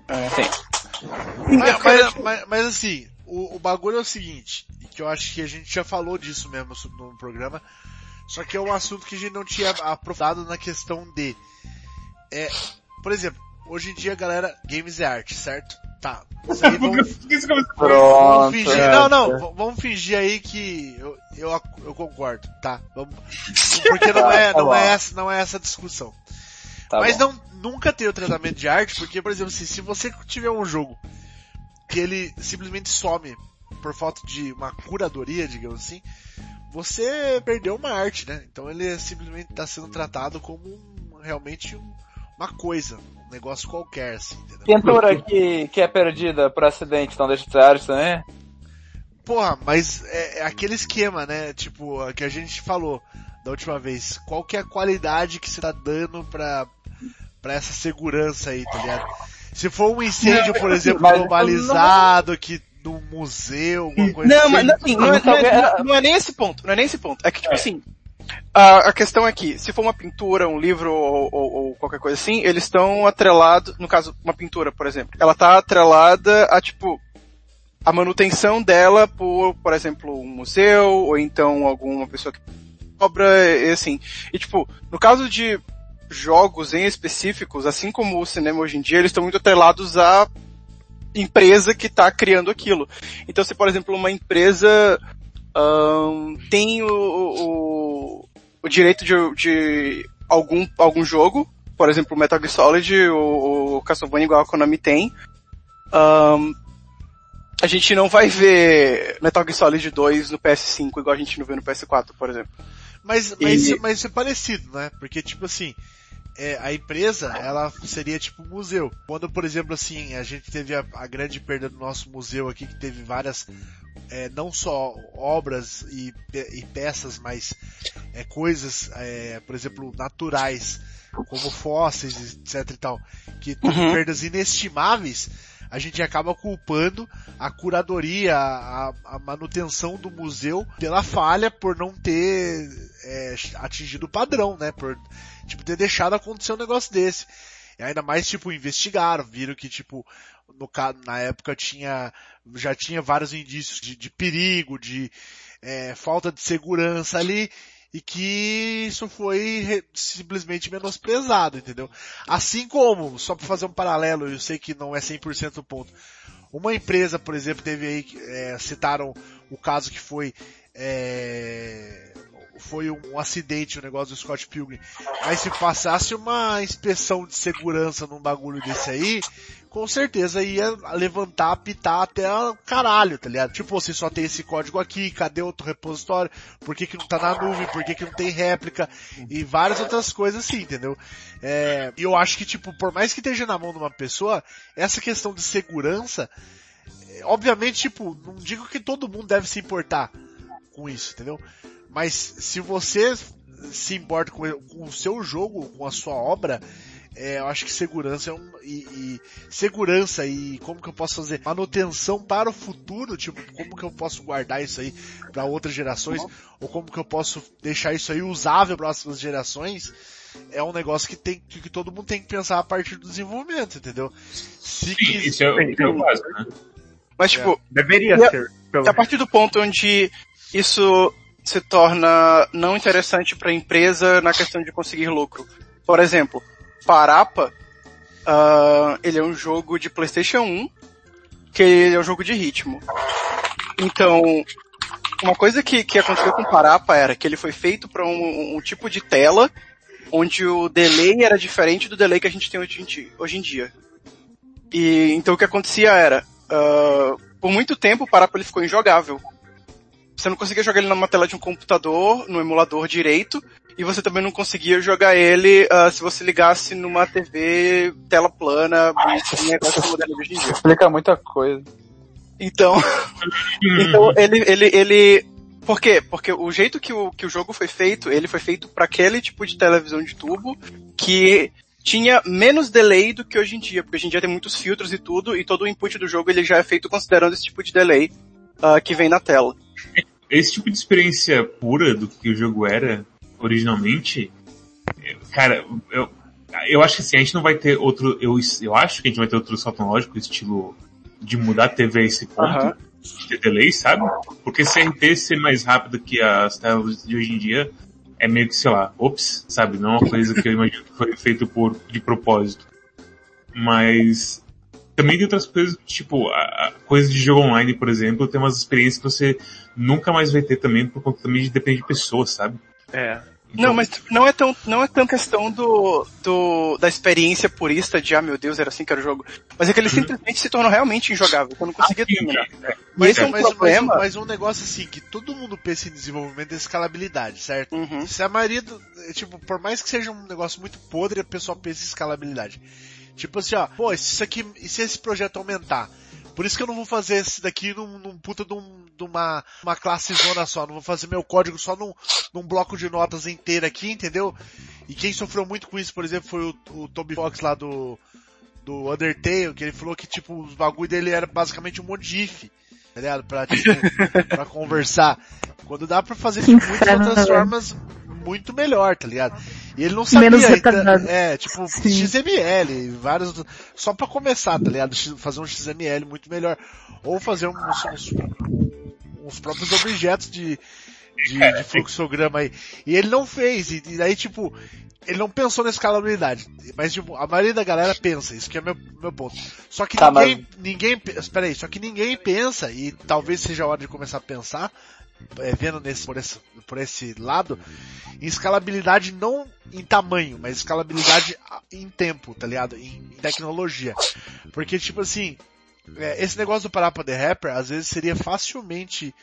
Mas, mas, mas, mas assim, o, o bagulho é o seguinte, que eu acho que a gente já falou disso mesmo no programa, só que é um assunto que a gente não tinha aprofundado na questão de... É, por exemplo, hoje em dia, galera, games é arte, certo? Tá. Isso aí vamos, Por que você começou? vamos Pronto. fingir, é, não, é. não, v- vamos fingir aí que eu, eu, eu concordo, tá? Vamos, porque não é, Tá não bom. é essa, não é essa discussão. Tá Mas bom. não, nunca ter o tratamento de arte, porque, por exemplo, se, se você tiver um jogo que ele simplesmente some por falta de uma curadoria, digamos assim, você perdeu uma arte, né? Então ele simplesmente está sendo tratado como um, realmente um, uma coisa, um negócio qualquer, assim, entendeu? Pintura que, que é perdida por acidente, então deixa de ser arte também? Porra, mas é, é aquele esquema, né? Tipo, que a gente falou da última vez. Qual que é a qualidade que você tá dando pra, pra essa segurança aí, tá ligado? Se for um incêndio, por exemplo, mas- globalizado, que num museu, alguma coisa Não, assim. mas assim, não, é, não, é, não é nem esse ponto, não é nem esse ponto. É que, tipo assim, a, a questão é que, se for uma pintura, um livro ou, ou, ou qualquer coisa assim, eles estão atrelados, no caso, uma pintura, por exemplo, ela tá atrelada a, tipo, a manutenção dela por, por exemplo, um museu, ou então alguma pessoa que obra, e assim. E, tipo, no caso de jogos em específicos, assim como o cinema hoje em dia, eles estão muito atrelados a empresa que está criando aquilo. Então, se por exemplo uma empresa ahn, tem o, o, o direito de, de algum, algum jogo, por exemplo Metal Gear Solid, o, o Castlevania igual a Konami tem, ahn, a gente não vai ver Metal Gear Solid dois no P S cinco igual a gente não vê no P S quatro, por exemplo. Mas, mas, E- mas isso é parecido, né? Porque, tipo assim, é, a empresa, ela seria tipo um museu. Quando, por exemplo, assim, a gente teve a, a grande perda do nosso museu aqui, que teve várias, é, não só obras e, pe- e peças, mas é, coisas, é, por exemplo, naturais, como fósseis, etc e tal, que teve Uhum. perdas inestimáveis, a gente acaba culpando a curadoria, a, a manutenção do museu pela falha por não ter é, atingido o padrão, né? Por, tipo, ter deixado acontecer um negócio desse. E ainda mais, tipo, investigaram, viram que, tipo, no, ca- na época tinha, já tinha vários indícios de, de perigo, de é, falta de segurança ali, e que isso foi re- simplesmente menosprezado, entendeu? Assim como, só para fazer um paralelo, eu sei que não é cem por cento o ponto, uma empresa, por exemplo, teve aí, é, citaram o caso que foi, é, foi um, um acidente, o um negócio do Scott Pilgrim, mas se passasse uma inspeção de segurança num bagulho desse aí, com certeza ia levantar, apitar até o caralho, tá ligado? Tipo, você só tem esse código aqui, cadê outro repositório? Por que que não tá na nuvem? Por que que não tem réplica? E várias outras coisas assim, entendeu? É, e eu acho que, tipo, por mais que esteja na mão de uma pessoa, essa questão de segurança, é, obviamente, tipo, não digo que todo mundo deve se importar com isso, entendeu? Mas se você se importa com, com o seu jogo, com a sua obra, é, eu acho que segurança é um, e, e segurança e como que eu posso fazer manutenção para o futuro, tipo, como que eu posso guardar isso aí para outras gerações, ou como que eu posso deixar isso aí usável para próximas gerações, é um negócio que tem, que, que todo mundo tem que pensar a partir do desenvolvimento, entendeu? Se Sim, quis... isso é, o- é o básico, né? Mas, tipo, Deveria E a- ser. Pelo... é a partir do ponto onde isso se torna não interessante para a empresa na questão de conseguir lucro. Por exemplo, Parapa, ah, ele é um jogo de PlayStation um, que ele é um jogo de ritmo. Então, uma coisa que, que aconteceu com Parapa era que ele foi feito para um, um tipo de tela onde o delay era diferente do delay que a gente tem hoje em dia. Hoje em dia. E então o que acontecia era, ah, por muito tempo o Parapa ele ficou injogável. Você não conseguia jogar ele numa tela de um computador, no emulador direito, e você também não conseguia jogar ele uh, se você ligasse numa T V tela plana, um negócio moderno de hoje em dia. Explica muita coisa. Então, então ele, ele, ele, por quê? Porque o jeito que o, que o jogo foi feito, ele foi feito para aquele tipo de televisão de tubo que tinha menos delay do que hoje em dia, porque hoje em dia tem muitos filtros e tudo, e todo o input do jogo ele já é feito considerando esse tipo de delay uh, que vem na tela. Esse tipo de experiência pura do que o jogo era originalmente, cara, eu, eu acho que assim, a gente não vai ter outro, eu, eu acho que a gente vai ter outro salto tecnológico, estilo de mudar a T V a esse ponto, Uhum. de ter delay, sabe? Porque C R T ser mais rápido que as telas de hoje em dia é meio que, sei lá, ops, sabe? Não é uma coisa que eu imagino que foi feito por, de propósito. Mas também tem outras coisas, tipo, a, a coisa de jogo online, por exemplo, tem umas experiências que você nunca mais vai ter também, por conta também de depende de pessoas, sabe? É. Não, mas não é tão, não é tão questão do, do, da experiência purista de, ah, meu Deus, era assim que era o jogo. Mas é que ele simplesmente se tornou realmente injogável, eu não conseguia terminar. Mas, Esse é um mas, problema. mas, mas um negócio assim, que todo mundo pensa em desenvolvimento é escalabilidade, certo? Uhum. Se a maioria do, tipo, por mais que seja um negócio muito podre, a pessoa pensa em escalabilidade. Tipo assim, ó, pô, se isso aqui, e se esse projeto aumentar? Por isso que eu não vou fazer esse daqui num, num puta de, um, de uma, uma classe zona só, não vou fazer meu código só num, num bloco de notas inteiro aqui, entendeu? E quem sofreu muito com isso, por exemplo, foi o, o Toby Fox lá do, do Undertale, que ele falou que, tipo, os bagulho dele era basicamente um monte de if, tá ligado? Pra, tipo, pra conversar. Quando dá pra fazer de muitas outras formas muito melhor, tá ligado? E ele não sabia, Menos então, retardado. é, tipo, Sim. X M L, vários, só pra começar, tá ligado? Fazer um X M L muito melhor. Ou fazer uns, uns, uns próprios objetos de, de, de fluxograma aí. E ele não fez, e, e daí, tipo, ele não pensou na escalabilidade. Mas, tipo, a maioria da galera pensa, isso que é meu, meu ponto. Só que Tá, ninguém, mas- ninguém, espera aí, só que ninguém pensa, e talvez seja a hora de começar a pensar, é, vendo nesse, por esse, por esse lado, em escalabilidade não em tamanho, mas escalabilidade em tempo, tá ligado? Em, em tecnologia. Porque, tipo assim, é, esse negócio do Parapa the Rapper, às vezes seria facilmente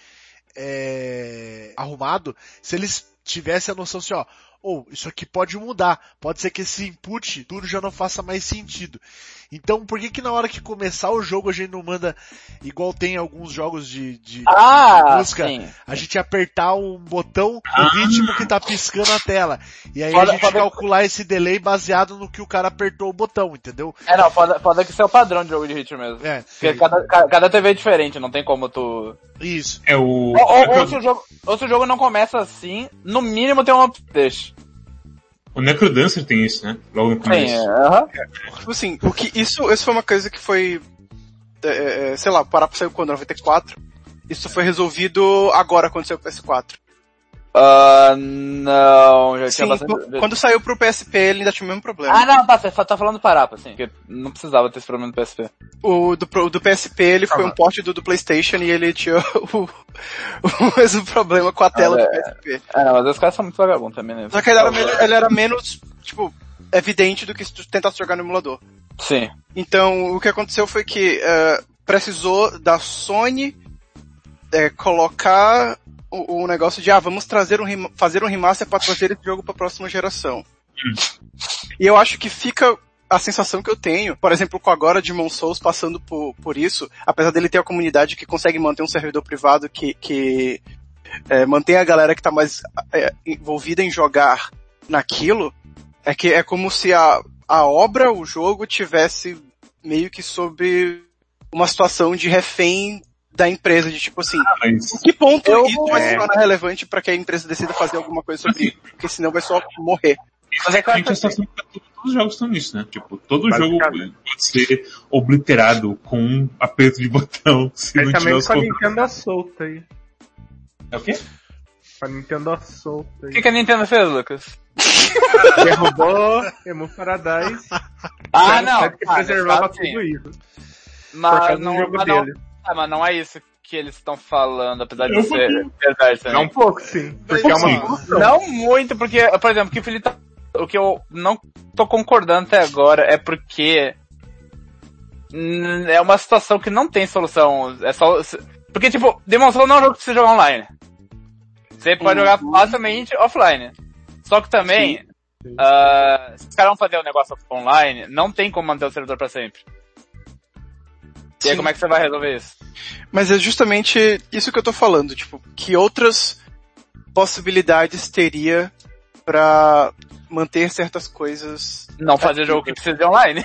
é, arrumado se eles tivessem a noção assim, ó, ou oh, isso aqui pode mudar, pode ser que esse input tudo já não faça mais sentido. Então, por que que na hora que começar o jogo a gente não manda, igual tem alguns jogos de, de, Ah, de música, sim. a gente apertar um botão no ritmo que tá piscando a tela. E aí Foda- a gente foda- calcular esse delay baseado no que o cara apertou o botão, entendeu? É, não, foda, foda que isso é o padrão de jogo de ritmo mesmo. É, Porque cada, ca- cada T V é diferente, não tem como tu... isso. É o... Ou, ou, ou se o jogo, ou se o jogo não começa assim, no mínimo tem um update. O Necrodancer tem isso, né? Logo no Sim, começo. é, aham. Tipo assim, o que, isso, isso foi uma coisa que foi, é, é, sei lá, o Parapa saiu quando? noventa e quatro? Isso foi resolvido agora quando saiu o P S quatro. Ah, não, já tinha Sim, bastante... qu- quando saiu pro P S P ele ainda tinha o mesmo problema. Ah, não, tá, você tá falando do Parapa, assim, porque não precisava ter esse problema no P S P. O do, pro- do P S P ele foi um port do, do PlayStation e ele tinha o, o mesmo problema com a tela Ah, do é. P S P. Ah, não, mas os caras são muito vagabundos também, né? Só que ele era, menos, ele era menos, tipo, evidente do que se tu tentasse jogar no emulador. Sim. Então, o que aconteceu foi que eh, precisou da Sony eh, colocar o, o negócio de, ah, vamos trazer um, rem- fazer um remaster para trazer esse jogo para a próxima geração. E eu acho que fica a sensação que eu tenho, por exemplo, com agora Demon's Souls passando por, por isso, apesar dele ter a comunidade que consegue manter um servidor privado que, que é, mantém a galera que tá mais é, envolvida em jogar naquilo, é que é como se a, a obra, o jogo, tivesse meio que sob uma situação de refém da empresa, de tipo assim, Ah, mas... que ponto Eu- isso vai se é. tornar relevante para que a empresa decida fazer alguma coisa sobre isso, porque senão vai só morrer. Mas é que eu acho Gente, a assim, situação que todos os jogos estão nisso, né? Tipo, todo jogo Basicamente. pode ser obliterado com um aperto de botão se não tiver Especialmente os com a controles. Nintendo solta aí. É o quê? Com a Nintendo solta o aí. que, que a Nintendo fez, Lucas? Derrubou Emu Paradise. Ah, não. Sabe que Ah, preservava nesse caso, sim. tudo isso. Por Mas causa do não, jogo mas não, dele. ah, mas não é isso que eles estão falando, apesar de Eu ser vou- verdade também. É um pouco, sim. Porque é uma Sim. evolução. Não muito, porque, por exemplo, o que o Felipe tá... O que eu não tô concordando até agora é porque hum, é uma situação que não tem solução. É só... Porque, tipo, Demon's Souls não é um jogo que você joga online. Você pode Uhum. jogar facilmente offline. Só que também, ah, se os caras vão fazer o negócio online, não tem como manter o servidor pra sempre. E aí Sim. como é que você vai resolver isso? Mas é justamente isso que eu tô falando, tipo, que outras possibilidades teria pra manter certas coisas. Não fazer jogo que precisa de online.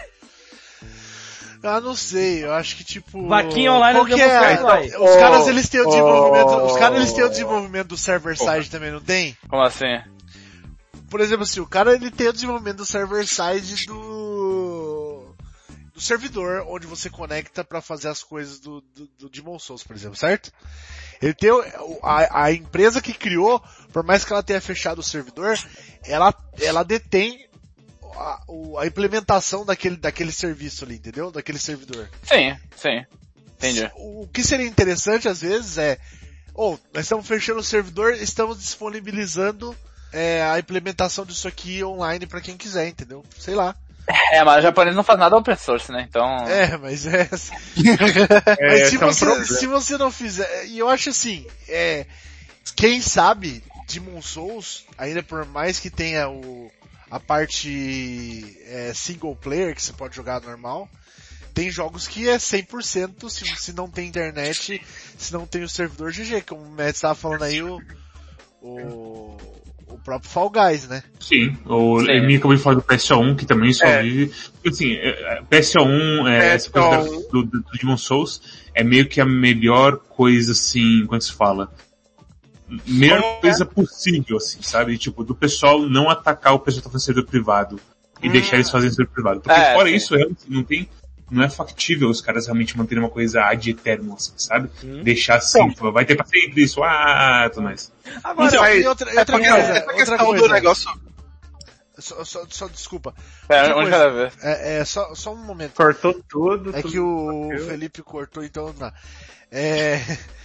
Ah, não sei, eu acho que tipo... Vaquinha online qual não que é? demonstração. Não, Os Ô, caras eles têm o ô, desenvolvimento, os caras eles têm o ô. desenvolvimento do server side também, não tem? Como assim? Por exemplo, assim, o cara ele tem o desenvolvimento do server side do do servidor onde você conecta pra fazer as coisas do, do, do Demon's Souls, por exemplo, certo? Ele tem o- a, a empresa que criou, por mais que ela tenha fechado o servidor, ela ela detém a, o- a implementação daquele daquele serviço ali, entendeu? Daquele servidor. Sim, sim. Entendi. O que seria interessante às vezes é, ou nós estamos fechando o servidor, estamos disponibilizando é, a implementação disso aqui online pra quem quiser, entendeu? Sei lá. É, mas o japonês não faz nada open source, né? Então... É, mas é. É, mas se esse é um você, problema. se você não fizer, e eu acho assim, é, quem sabe Demon's Souls, ainda por mais que tenha o a parte é, single player que você pode jogar normal, tem jogos que é cem por cento se, se não tem internet, se não tem o servidor G G, como o Matt estava falando aí, o, o, o próprio Fall Guys, né? Sim, o Sim. Emi acabou de falar do P S O um, que também só É. vive. Porque, assim, é, é, P S O um, é, essa coisa da- do, do, do Demon's Souls, é meio que a melhor coisa, assim, quando se fala. Melhor Como é? coisa possível, assim, sabe? Tipo, do pessoal não atacar o pessoal que tá fazendo servidor privado e deixar eles fazerem servidor privado. Porque É, fora sim. isso, realmente, não tem, não é factível os caras realmente manterem uma coisa ad eterno, assim, sabe? Deixar assim, tipo, vai ter pra sempre isso, ah, tudo mais. Agora, Então, e outra, É outra porque coisa, essa outra questão coisa. do negócio. Só, só, só desculpa. É, Outra um de coisa. cada vez. É, é só, só um momento. Cortou tudo. É tudo que o cortou. Felipe cortou, então não. É.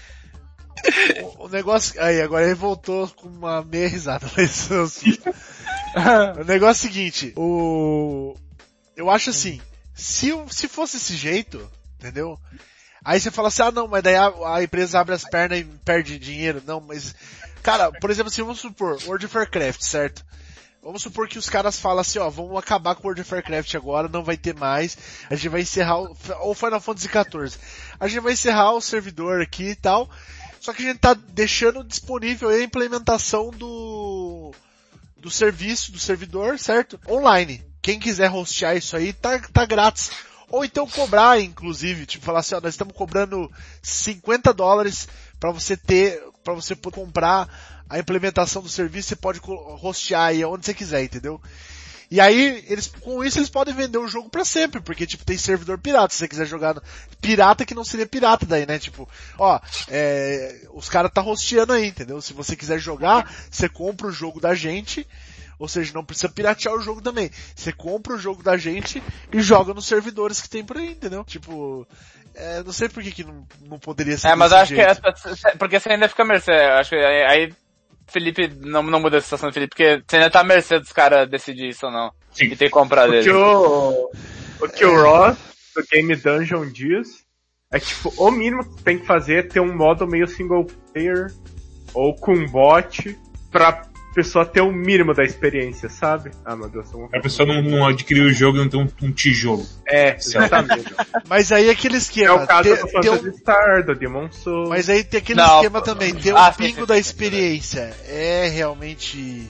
O, o negócio. Aí, agora ele voltou com uma meia risada, mas eu assusto. O negócio é o seguinte, o. Eu acho assim, se, se fosse esse jeito, entendeu? Aí você fala assim, ah não, mas daí a, a empresa abre as pernas e perde dinheiro. Não, mas. Cara, por exemplo, assim, vamos supor, World of Warcraft, certo? Vamos supor que os caras falam assim, ó, vamos acabar com o World of Warcraft agora, não vai ter mais, a gente vai encerrar o, ou Final Fantasy quatorze. A gente vai encerrar o servidor aqui e tal, só que a gente tá deixando disponível aí a implementação do, do serviço, do servidor, certo? Online. Quem quiser hostear isso aí, tá, tá grátis. Ou então cobrar, inclusive, tipo, falar assim, ó, nós estamos cobrando cinquenta dólares para você ter, para você poder comprar a implementação do serviço, você pode hostear aí onde você quiser, entendeu? E aí, eles, com isso, eles podem vender o jogo pra sempre, porque, tipo, tem servidor pirata, se você quiser jogar no... pirata que não seria pirata daí, né? Tipo, ó, é... os caras tá hosteando aí, entendeu? Se você quiser jogar, você compra o jogo da gente, ou seja, não precisa piratear o jogo também. Você compra o jogo da gente e joga nos servidores que tem por aí, entendeu? Tipo, é, não sei por que que não, não poderia ser É, mas desse acho jeito. que é, porque você ainda fica a mercê, acho que aí, aí Felipe, não, não muda a situação do Felipe, porque você ainda tá a mercê dos caras decidir isso ou não. Sim. E ter que comprar O dele. que o, o que o Ross do Game Dungeon diz é que, tipo, o mínimo que tem que fazer é ter um modo meio single player ou com bot pra pessoa ter o mínimo da experiência, sabe? Ah, meu Deus. Eu... A pessoa não, não adquiriu o jogo e não tem um, um tijolo. É, exatamente. Mas aí aquele É esquema, o caso ter, do ter Phantasy um... Star, do Demon Souls. mas aí tem aquele Não, esquema também, ter um ah, sim, pingo sim, da sim, experiência. É realmente...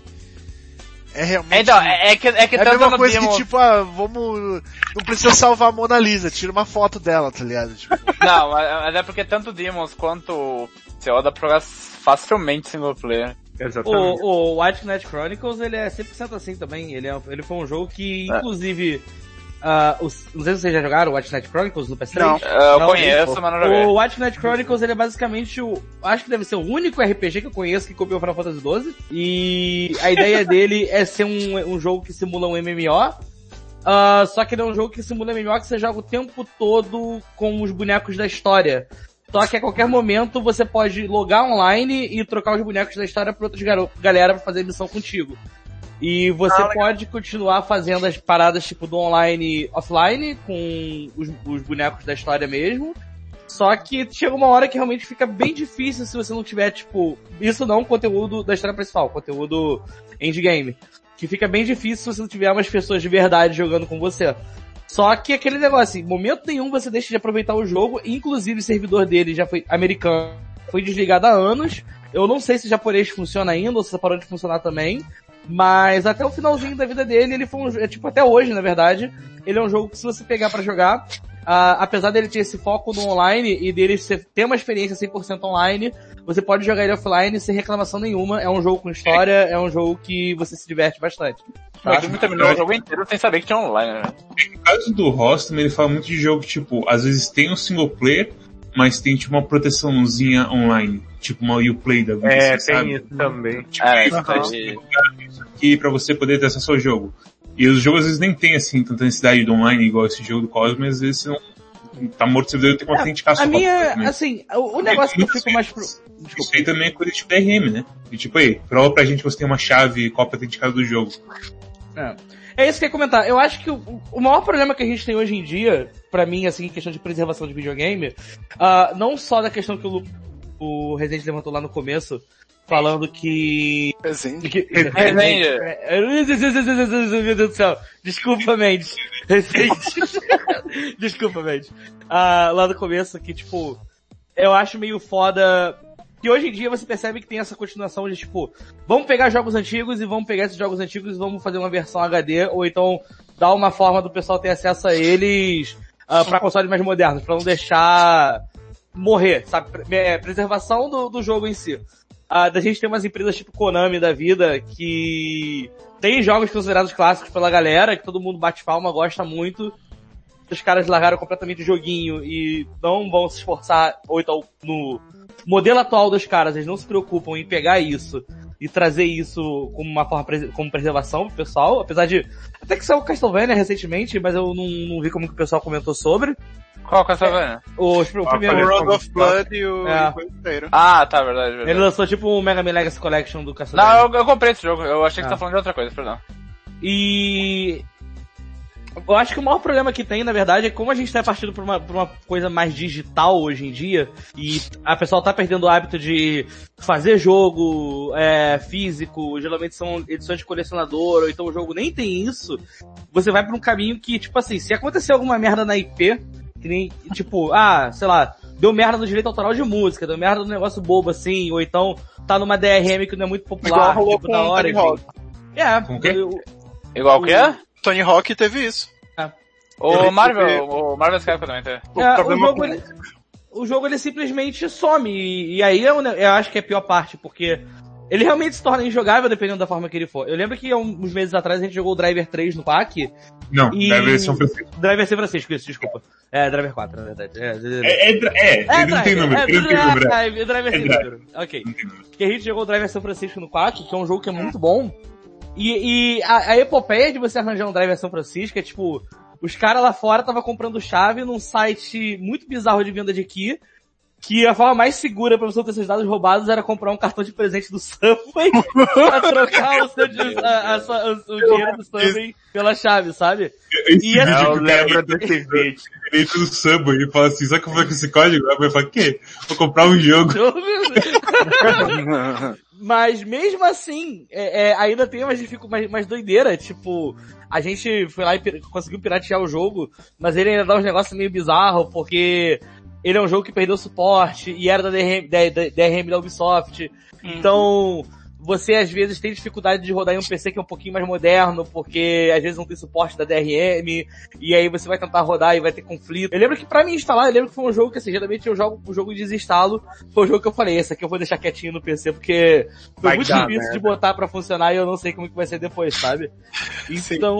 É realmente... Então, é, é que, é que É a tanto mesma no coisa Demon... que, tipo, ah, vamos... Não precisa salvar a Mona Lisa, tira uma foto dela, tá ligado? Tipo, Não, mas é porque tanto Demons quanto C O dá pra jogar facilmente single player. Exatamente. O, o White Knight Chronicles, ele é cem por cento assim também. Ele, é, ele foi um jogo que, inclusive... Uh, os, não sei se vocês já jogaram o White Knight Chronicles no P S três. Não. Eu Não, conheço, mas não joguei. O White Knight Chronicles, ele é basicamente o... Acho que deve ser o único R P G que eu conheço que copiou Final Fantasy doze. E a ideia dele é ser um, um jogo que simula um M M O. Uh, só que ele é um jogo que simula M M O que você joga o tempo todo com os bonecos da história. Só que a qualquer momento você pode logar online e trocar os bonecos da história pra outras garo- galera pra fazer missão contigo. E você Ah, pode continuar fazendo as paradas tipo do online offline, com os, os bonecos da história mesmo. Só que chega uma hora que realmente fica bem difícil se você não tiver, tipo, isso não conteúdo da história principal, conteúdo endgame. Que fica bem difícil se você não tiver umas pessoas de verdade jogando com você. Só que aquele negócio, em momento nenhum você deixa de aproveitar o jogo, inclusive o servidor dele já foi americano, foi desligado há anos. Eu não sei se o japonês funciona ainda, ou se parou de funcionar também. Mas até o finalzinho da vida dele, ele foi um é, tipo, até hoje, na verdade, ele é um jogo que se você pegar pra jogar, uh, apesar dele ter esse foco no online e dele ser, ter uma experiência cem por cento online, você pode jogar ele offline sem reclamação nenhuma. É um jogo com história, é um jogo que você se diverte bastante. Tá? O time terminou o jogo inteiro sem saber que tinha online, né? No caso do Ross, ele fala muito de jogo, tipo, às vezes tem um single player, mas tem tipo uma proteçãozinha online. Tipo uma Uplay da vida, É, você tem sabe? isso também. Tipo, É, isso isso aí. Aqui pra você poder ter acesso ao jogo. E os jogos às vezes nem tem assim tanta necessidade do online igual esse jogo do Cosmos, às vezes você não tá morto, você deve ter que autenticar sua A minha, conta, né? assim, o, o negócio que eu fico mais pro... Isso aí também é coisa de D R M, né? E tipo aí, prova pra gente que você tem uma chave cópia autenticada do jogo. É. É isso que eu ia comentar. Eu acho que o, o maior problema que a gente tem hoje em dia, pra mim, assim, em questão de preservação de videogame, uh, não só da questão que o, o Resident levantou lá no começo, falando que... Presente. que Resende. Meu Deus do céu. Desculpa, Mendes. Desculpa, Mendes. Uh, lá no começo, que, tipo, eu acho meio foda... Que hoje em dia você percebe que tem essa continuação de tipo, vamos pegar jogos antigos e vamos pegar esses jogos antigos e vamos fazer uma versão H D, ou então dar uma forma do pessoal ter acesso a eles uh, para consoles mais modernos, para não deixar morrer, sabe? É, preservação do, do jogo em si. Uh, da gente tem umas empresas tipo Konami da vida que tem jogos considerados clássicos pela galera, que todo mundo bate palma, gosta muito. Os caras largaram completamente o joguinho e não vão se esforçar, ou então no modelo atual dos caras, eles não se preocupam em pegar isso e trazer isso como uma forma, como preservação pro pessoal, apesar de, até que saiu o Castlevania recentemente, mas eu não, não vi como que o pessoal comentou sobre. Qual Castlevania? O, o primeiro... O Round of Blood e o É. inteiro. Ah, tá, verdade, verdade. Ele lançou tipo o Mega Man Legacy Collection do Não, Castlevania. eu, eu comprei esse jogo, eu achei que Ah. você tá falando de outra coisa, perdão. E... eu acho que o maior problema que tem, na verdade, é como a gente tá partindo pra uma, pra uma coisa mais digital hoje em dia, e a pessoa tá perdendo o hábito de fazer jogo é, físico, geralmente são edições de colecionador, ou então o jogo nem tem isso, você vai pra um caminho que, tipo assim, se acontecer alguma merda na I P, que nem, tipo, ah, sei lá, deu merda no direito autoral de música, deu merda no negócio bobo assim, ou então tá numa D R M que não é muito Igual popular, rolou tipo, com da o hora, Tony Hawk. enfim. É, Com o quê? eu- Igual o quê? Tony Hawk teve isso. O Ele- Marvel, o Marvel Skype também teve. O É, o problema jogo, com- ele, o jogo ele simplesmente some, e, e aí eu, eu acho que é a pior parte, porque ele realmente se torna injogável dependendo da forma que ele for. Eu lembro que há uns meses atrás a gente jogou o Driver três no P A C. Não, e... Driver São Francisco. Driver São Francisco, isso, desculpa. É, Driver quatro, na verdade. É, é, é, é, é ele não tem número, ele não tem número. É, Driver sem número. Ok. Que a gente jogou o Driver São Francisco no P A C, que é um jogo que é muito bom. E, e a, a epopeia de você arranjar um Driver São Francisco é tipo, os caras lá fora estavam comprando chave num site muito bizarro de venda de key, que a forma mais segura pra você ter seus dados roubados era comprar um cartão de presente do Subway pra trocar o, seu, a, a, a, o dinheiro do Subway pela chave, sabe? Esse e assim, eu lembro desse vídeo. Ele entra no Subway e fala assim, sabe como é que esse código? Aí fala, o quê? Vou comprar um jogo. Mas mesmo assim, é, é, ainda tem umas dificuldades, mais, mais doideira, tipo, a gente foi lá e pir- conseguiu piratear o jogo, mas ele ainda dá uns negócios meio bizarros, porque ele é um jogo que perdeu suporte, e era da D R M da, da, D R M da Ubisoft, uhum. Então você às vezes tem dificuldade de rodar em um P C que é um pouquinho mais moderno, porque às vezes não tem suporte da D R M, e aí você vai tentar rodar e vai ter conflito. Eu lembro que pra mim instalar, eu lembro que foi um jogo que assim, geralmente eu jogo o jogo de desinstalo, foi um jogo que eu falei, esse aqui eu vou deixar quietinho no P C, porque foi vai muito dar, difícil né? de botar pra funcionar e eu não sei como que vai ser depois, sabe? Então...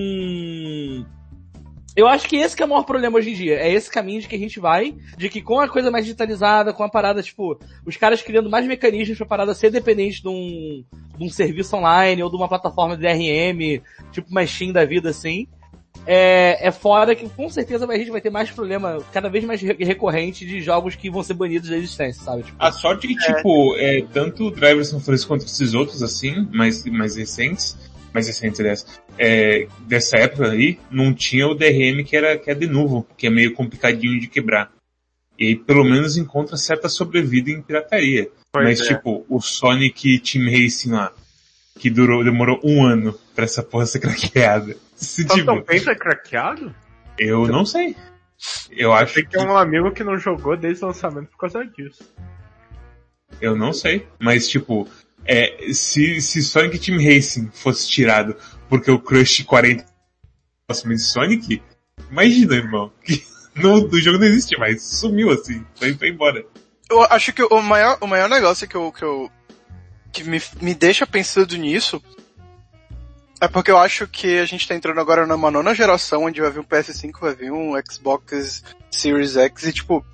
eu acho que esse que é o maior problema hoje em dia. É esse caminho de que a gente vai, de que com a coisa mais digitalizada, com a parada, tipo, os caras criando mais mecanismos pra parada ser dependente de um, de um serviço online ou de uma plataforma de D R M, tipo uma Steam da vida assim. É, é fora que com certeza a gente vai ter mais problema, cada vez mais recorrente de jogos que vão ser banidos da existência, sabe? Tipo, a sorte é que, é... tipo, é, tanto o Driver São Francisco quanto esses outros, assim, mais, mais recentes, mais recentes, aliás, é, dessa época aí, não tinha o D R M que era, que é de novo, que é meio complicadinho de quebrar. E aí, pelo menos, encontra certa sobrevida em pirataria. Pois Mas, é. tipo, o Sonic Team Racing lá, que durou, demorou um ano pra essa porra ser craqueada. Se, Só tipo, também foi craqueado? Eu não sei. Eu acho que... tem um amigo que não jogou desde o lançamento por causa disso. Eu não sei. Mas, tipo... É, se, se Sonic Team Racing fosse tirado porque o Crush quarenta próximo de Sonic, imagina, irmão, que no, no jogo não existe mais, sumiu assim, foi, foi embora. Eu acho que o maior, o maior negócio que eu, que eu, que me, me deixa pensando nisso é porque eu acho que a gente tá entrando agora numa nona geração, onde vai vir um P S cinco, vai vir um Xbox Series X e tipo,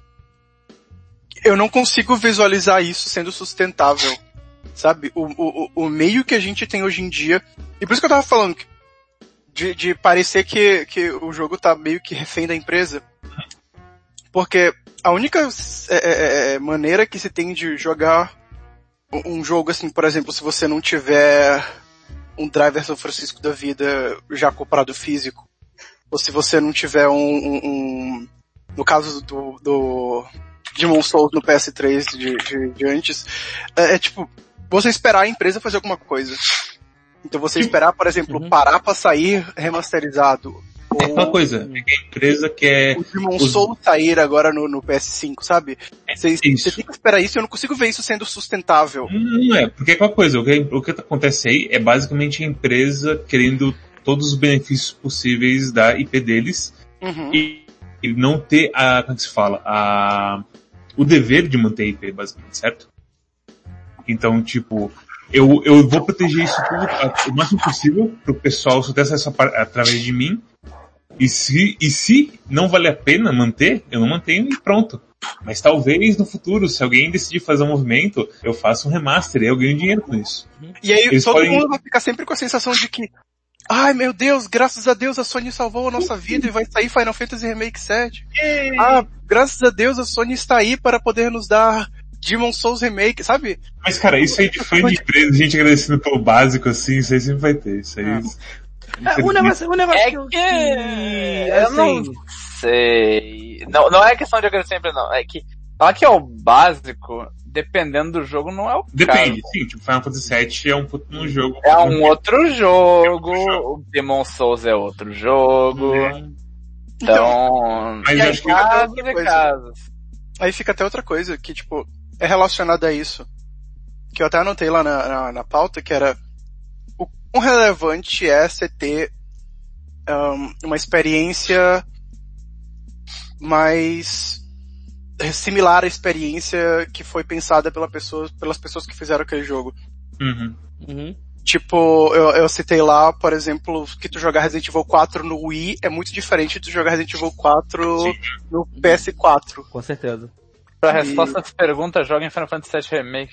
eu não consigo visualizar isso sendo sustentável. Sabe, o, o, o meio que a gente tem hoje em dia, e por isso que eu tava falando, de, de parecer que, que o jogo tá meio que refém da empresa, porque a única é, é, maneira que se tem de jogar um jogo assim, por exemplo, se você não tiver um Driver São Francisco da vida já comprado físico, ou se você não tiver um, um, um no caso do, do Demon's Souls no P S três de, de, de antes, é, é tipo, você esperar a empresa fazer alguma coisa. Então você esperar, por exemplo, uhum. parar pra sair remasterizado. É aquela coisa, é que a empresa quer... O Demon's os... Souls sair agora no, no P S cinco, sabe? Você, você tem que esperar isso e eu não consigo ver isso sendo sustentável. Não é, porque é aquela coisa, o que, o que acontece aí é basicamente a empresa querendo todos os benefícios possíveis da I P deles uhum. e, e não ter a, como é que se fala, a, o dever de manter a I P, basicamente, certo? Então, tipo, eu, eu vou proteger isso tudo o máximo possível pro pessoal só ter acesso a, através de mim. E se, e se não vale a pena manter, eu não mantenho e pronto. Mas talvez no futuro, se alguém decidir fazer um movimento, eu faça um remaster e eu ganho dinheiro com isso. E aí Eles todo podem... mundo vai ficar sempre com a sensação de que, ai meu Deus, graças a Deus a Sony salvou a nossa vida e vai sair Final Fantasy Remake sete. Ah, graças a Deus a Sony está aí para poder nos dar Demon's Souls Remake, sabe? Mas cara, isso aí de fã de empresa, gente agradecendo pelo básico assim, isso aí sempre vai ter. Isso aí... Ah. É, o negócio, o negócio é que eu, que... eu assim... não sei. Não, não é questão de agradecer, não. É que falar que é o básico, dependendo do jogo, não é o Depende, caso. sim. Tipo, Final Fantasy sete é um, um jogo... É um outro jogo, o Demon's Souls é outro jogo. Hum. Então... Mas aí, acho que... caso de casos. Aí fica até outra coisa, que tipo, é relacionada a isso. Que eu até anotei lá na, na, na pauta, que era... O quão relevante é você ter um, uma experiência mais similar à experiência que foi pensada pela pessoa, pelas pessoas que fizeram aquele jogo. Uhum. Uhum. Tipo, eu, eu citei lá, por exemplo, que tu jogar Resident Evil quatro no Wii é muito diferente de tu jogar Resident Evil quatro Sim. no P S quatro. Com certeza. Pra E... resposta às perguntas, joga em Final Fantasy sete Remake.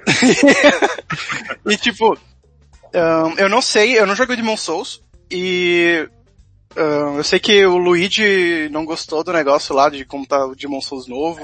E tipo, um, eu não sei, eu não joguei Demon Souls, e um, eu sei que o Luigi não gostou do negócio lá, de como tá o Demon Souls novo.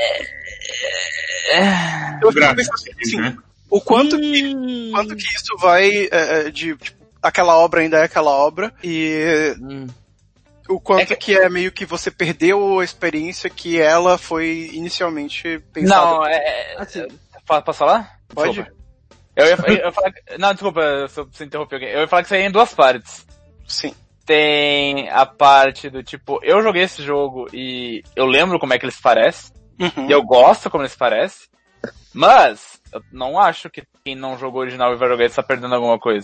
Eu fico pensando assim, né? O quanto que, hum. quanto que isso vai, é, de, tipo, aquela obra ainda é aquela obra, e hum. o quanto é que... que é meio que você perdeu a experiência que ela foi inicialmente pensada. Não, é... Assim, posso falar? Pode? Desculpa. Eu ia, eu ia falar... Não, desculpa se eu interromper alguém. Eu ia falar que isso aí é em duas partes. Sim. Tem a parte do tipo, eu joguei esse jogo e eu lembro como é que ele se parece, uhum. e eu gosto como ele se parece, mas eu não acho que quem não jogou o original e vai jogar ele está perdendo alguma coisa.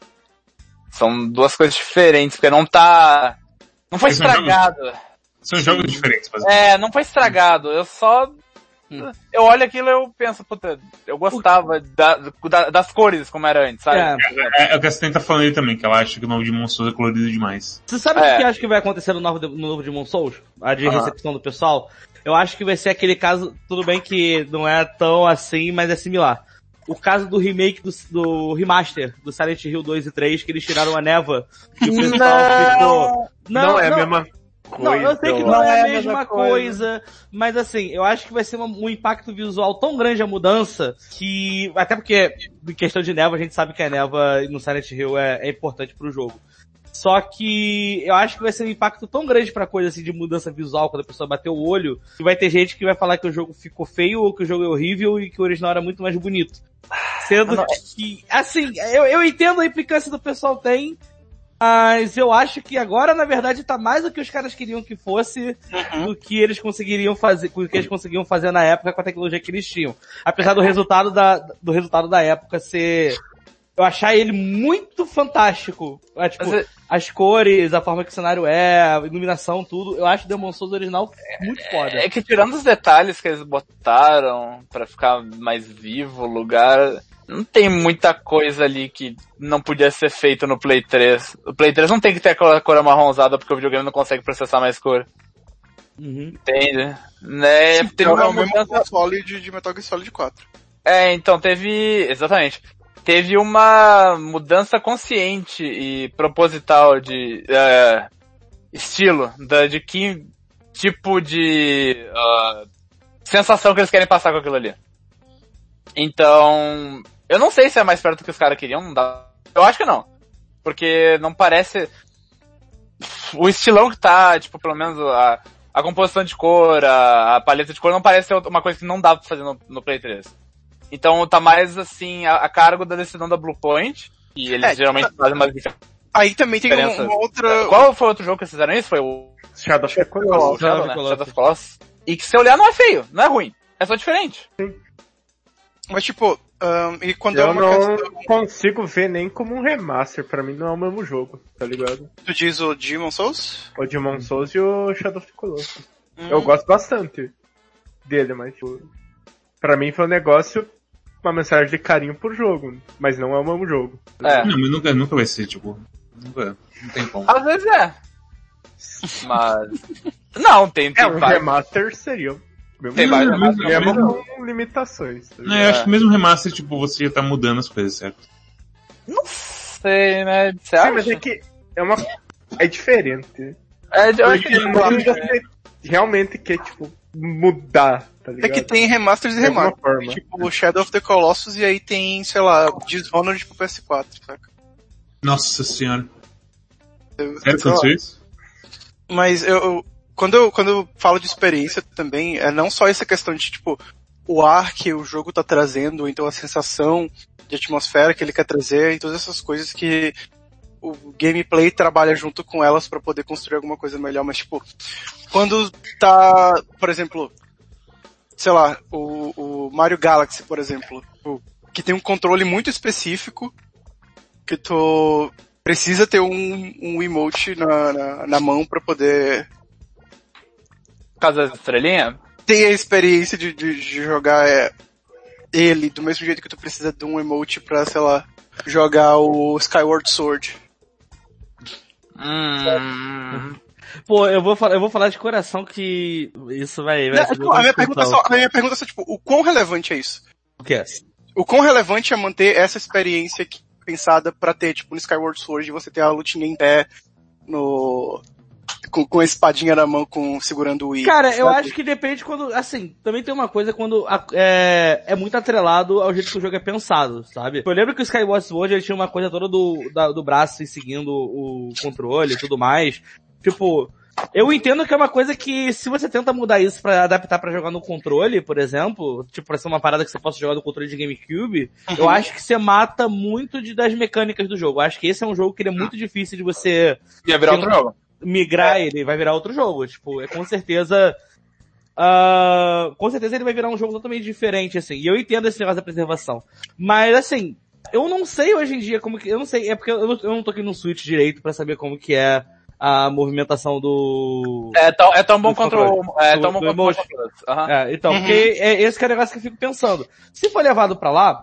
São duas coisas diferentes, porque não tá... Não foi estragado. São jogos, são jogos diferentes. Mas... É, não foi estragado. Eu só... Hum. Eu olho aquilo e eu penso, puta, eu gostava da, da, das cores como era antes, sabe? É, é, é o que a Sten tá falando aí também, que ela acha que o novo Demon Souls é colorido demais. Você sabe é. o que eu acho que vai acontecer no novo, no novo Demon Souls? A de uh-huh. recepção do pessoal? Eu acho que vai ser aquele caso, tudo bem que não é tão assim, mas é similar. O caso do remake do, do remaster do Silent Hill dois e três, que eles tiraram a névoa e o pessoal não. ficou... Não, não é não. a mesma coisa. Não, eu sei que não, não é a mesma coisa, coisa, mas assim, eu acho que vai ser uma, um impacto visual tão grande a mudança que, até porque, em questão de névoa, a gente sabe que a névoa no Silent Hill é, é importante pro jogo. Só que eu acho que vai ser um impacto tão grande pra coisa assim de mudança visual quando a pessoa bater o olho, que vai ter gente que vai falar que o jogo ficou feio ou que o jogo é horrível e que o original era muito mais bonito. Sendo não, que, assim, eu, eu entendo a implicância do pessoal tem, mas eu acho que agora, na verdade, tá mais do que os caras queriam que fosse uhum. do que eles conseguiriam fazer, do que eles conseguiam fazer na época com a tecnologia que eles tinham. Apesar do resultado da, do resultado da época ser, eu achar ele muito fantástico. É, tipo, Mas, as cores, a forma que o cenário é, a iluminação, tudo. Eu acho o Demon Souls original muito foda. É que tirando os detalhes que eles botaram pra ficar mais vivo o lugar, não tem muita coisa ali que não podia ser feito no Play três. O Play três não tem que ter aquela cor amarronzada porque o videogame não consegue processar mais cor. Uhum. Entende? Né? Sim, teve uma mudança console de, de Metal Gear Solid quatro. É, então teve... Exatamente. Teve uma mudança consciente e proposital de uh, estilo, da, de que tipo de uh, sensação que eles querem passar com aquilo ali. Então, eu não sei se é mais perto do que os caras queriam, não dá. Eu acho que não. Porque não parece... O estilão que tá, tipo, pelo menos a, a composição de cor, a, a paleta de cor não parece ser uma coisa que não dá pra fazer no, no Play três. Então tá mais assim, a, a cargo da decisão da Bluepoint, e eles é, geralmente fazem mais diferença. Aí também tem uma, uma outra... Qual foi o outro jogo que eles fizeram isso? Foi o... Shadow of the Colossus. Shadow, né? Shadow of the Colossus. E que se olhar não é feio, não é ruim. É só diferente. Sim. Mas tipo, um, e quando eu é uma não questão... consigo ver nem como um remaster, pra mim não é o mesmo jogo, tá ligado? Tu diz o Demon Souls? O Demon Souls e o Shadow of the Colossus. Hum. Eu gosto bastante dele, mas tipo, pra mim foi um negócio, uma mensagem de carinho pro jogo, mas não é o mesmo jogo. É. Não, mas nunca, nunca vai ser, tipo, nunca, não tem como. Às vezes é. Mas... Não, tem, tem É, um vários. remaster seria... Mesmo, Tem vários mesmo, mesmo, mesmo com limitações. Tá não, eu acho que mesmo remaster, tipo, você já tá mudando as coisas, certo? Não sei, né? Você Sim, acha? mas é que é uma... é diferente. É, eu acho que não precisa ser realmente que, tipo, mudar, tá ligado? É que tem remasters e remasters. Tipo, o Shadow of the Colossus e aí tem, sei lá, Dishonored pro P S quatro, saca? Nossa senhora. Eu, Sério que aconteceu isso? Mas eu... eu Quando eu, quando eu falo de experiência também, é não só essa questão de, tipo, o ar que o jogo tá trazendo, então a sensação de atmosfera que ele quer trazer e todas essas coisas que o gameplay trabalha junto com elas pra poder construir alguma coisa melhor, mas tipo, quando tá, por exemplo, sei lá, o, o Mario Galaxy, por exemplo, o, que tem um controle muito específico, que tu precisa ter um, um emote na, na, na mão pra poder... Por causa das estrelinhas? Tem a experiência de, de, de jogar é, ele do mesmo jeito que tu precisa de um emote pra, sei lá, jogar o Skyward Sword. Hum. Pô, eu vou, falar, eu vou falar de coração que isso vai... vai Não, tipo, a, minha pergunta é só, a minha pergunta é só, tipo, o quão relevante é isso? O que é? O quão relevante é manter essa experiência aqui pensada pra ter, tipo, no Skyward Sword, você ter a lutinha em pé, no... Com, com a espadinha na mão, com, segurando o Wii. Cara, eu sabe? acho que depende quando, assim, também tem uma coisa quando a, é, é muito atrelado ao jeito que o jogo é pensado, sabe? Eu lembro que o Skyward Sword, ele tinha uma coisa toda do, da, do braço seguindo o controle e tudo mais. Tipo, eu entendo que é uma coisa que, se você tenta mudar isso pra adaptar pra jogar no controle, por exemplo, tipo, pra ser uma parada que você possa jogar no controle de GameCube, uhum. eu acho que você mata muito de, das mecânicas do jogo. Eu acho que esse é um jogo que ele é muito difícil de você... Ia virar outro jogo. Migrar, ele vai virar outro jogo. Tipo, é com certeza... Uh, com certeza ele vai virar um jogo totalmente diferente, assim. E eu entendo esse negócio da preservação. Mas, assim, eu não sei hoje em dia como que... Eu não sei, é porque eu não, eu não tô aqui no Switch direito pra saber como que é a movimentação do... É tão, é tão bom quanto o... É do, tão bom do quanto o... Uhum. É, então, Uhum. porque é esse que é o negócio que eu fico pensando. Se for levado pra lá,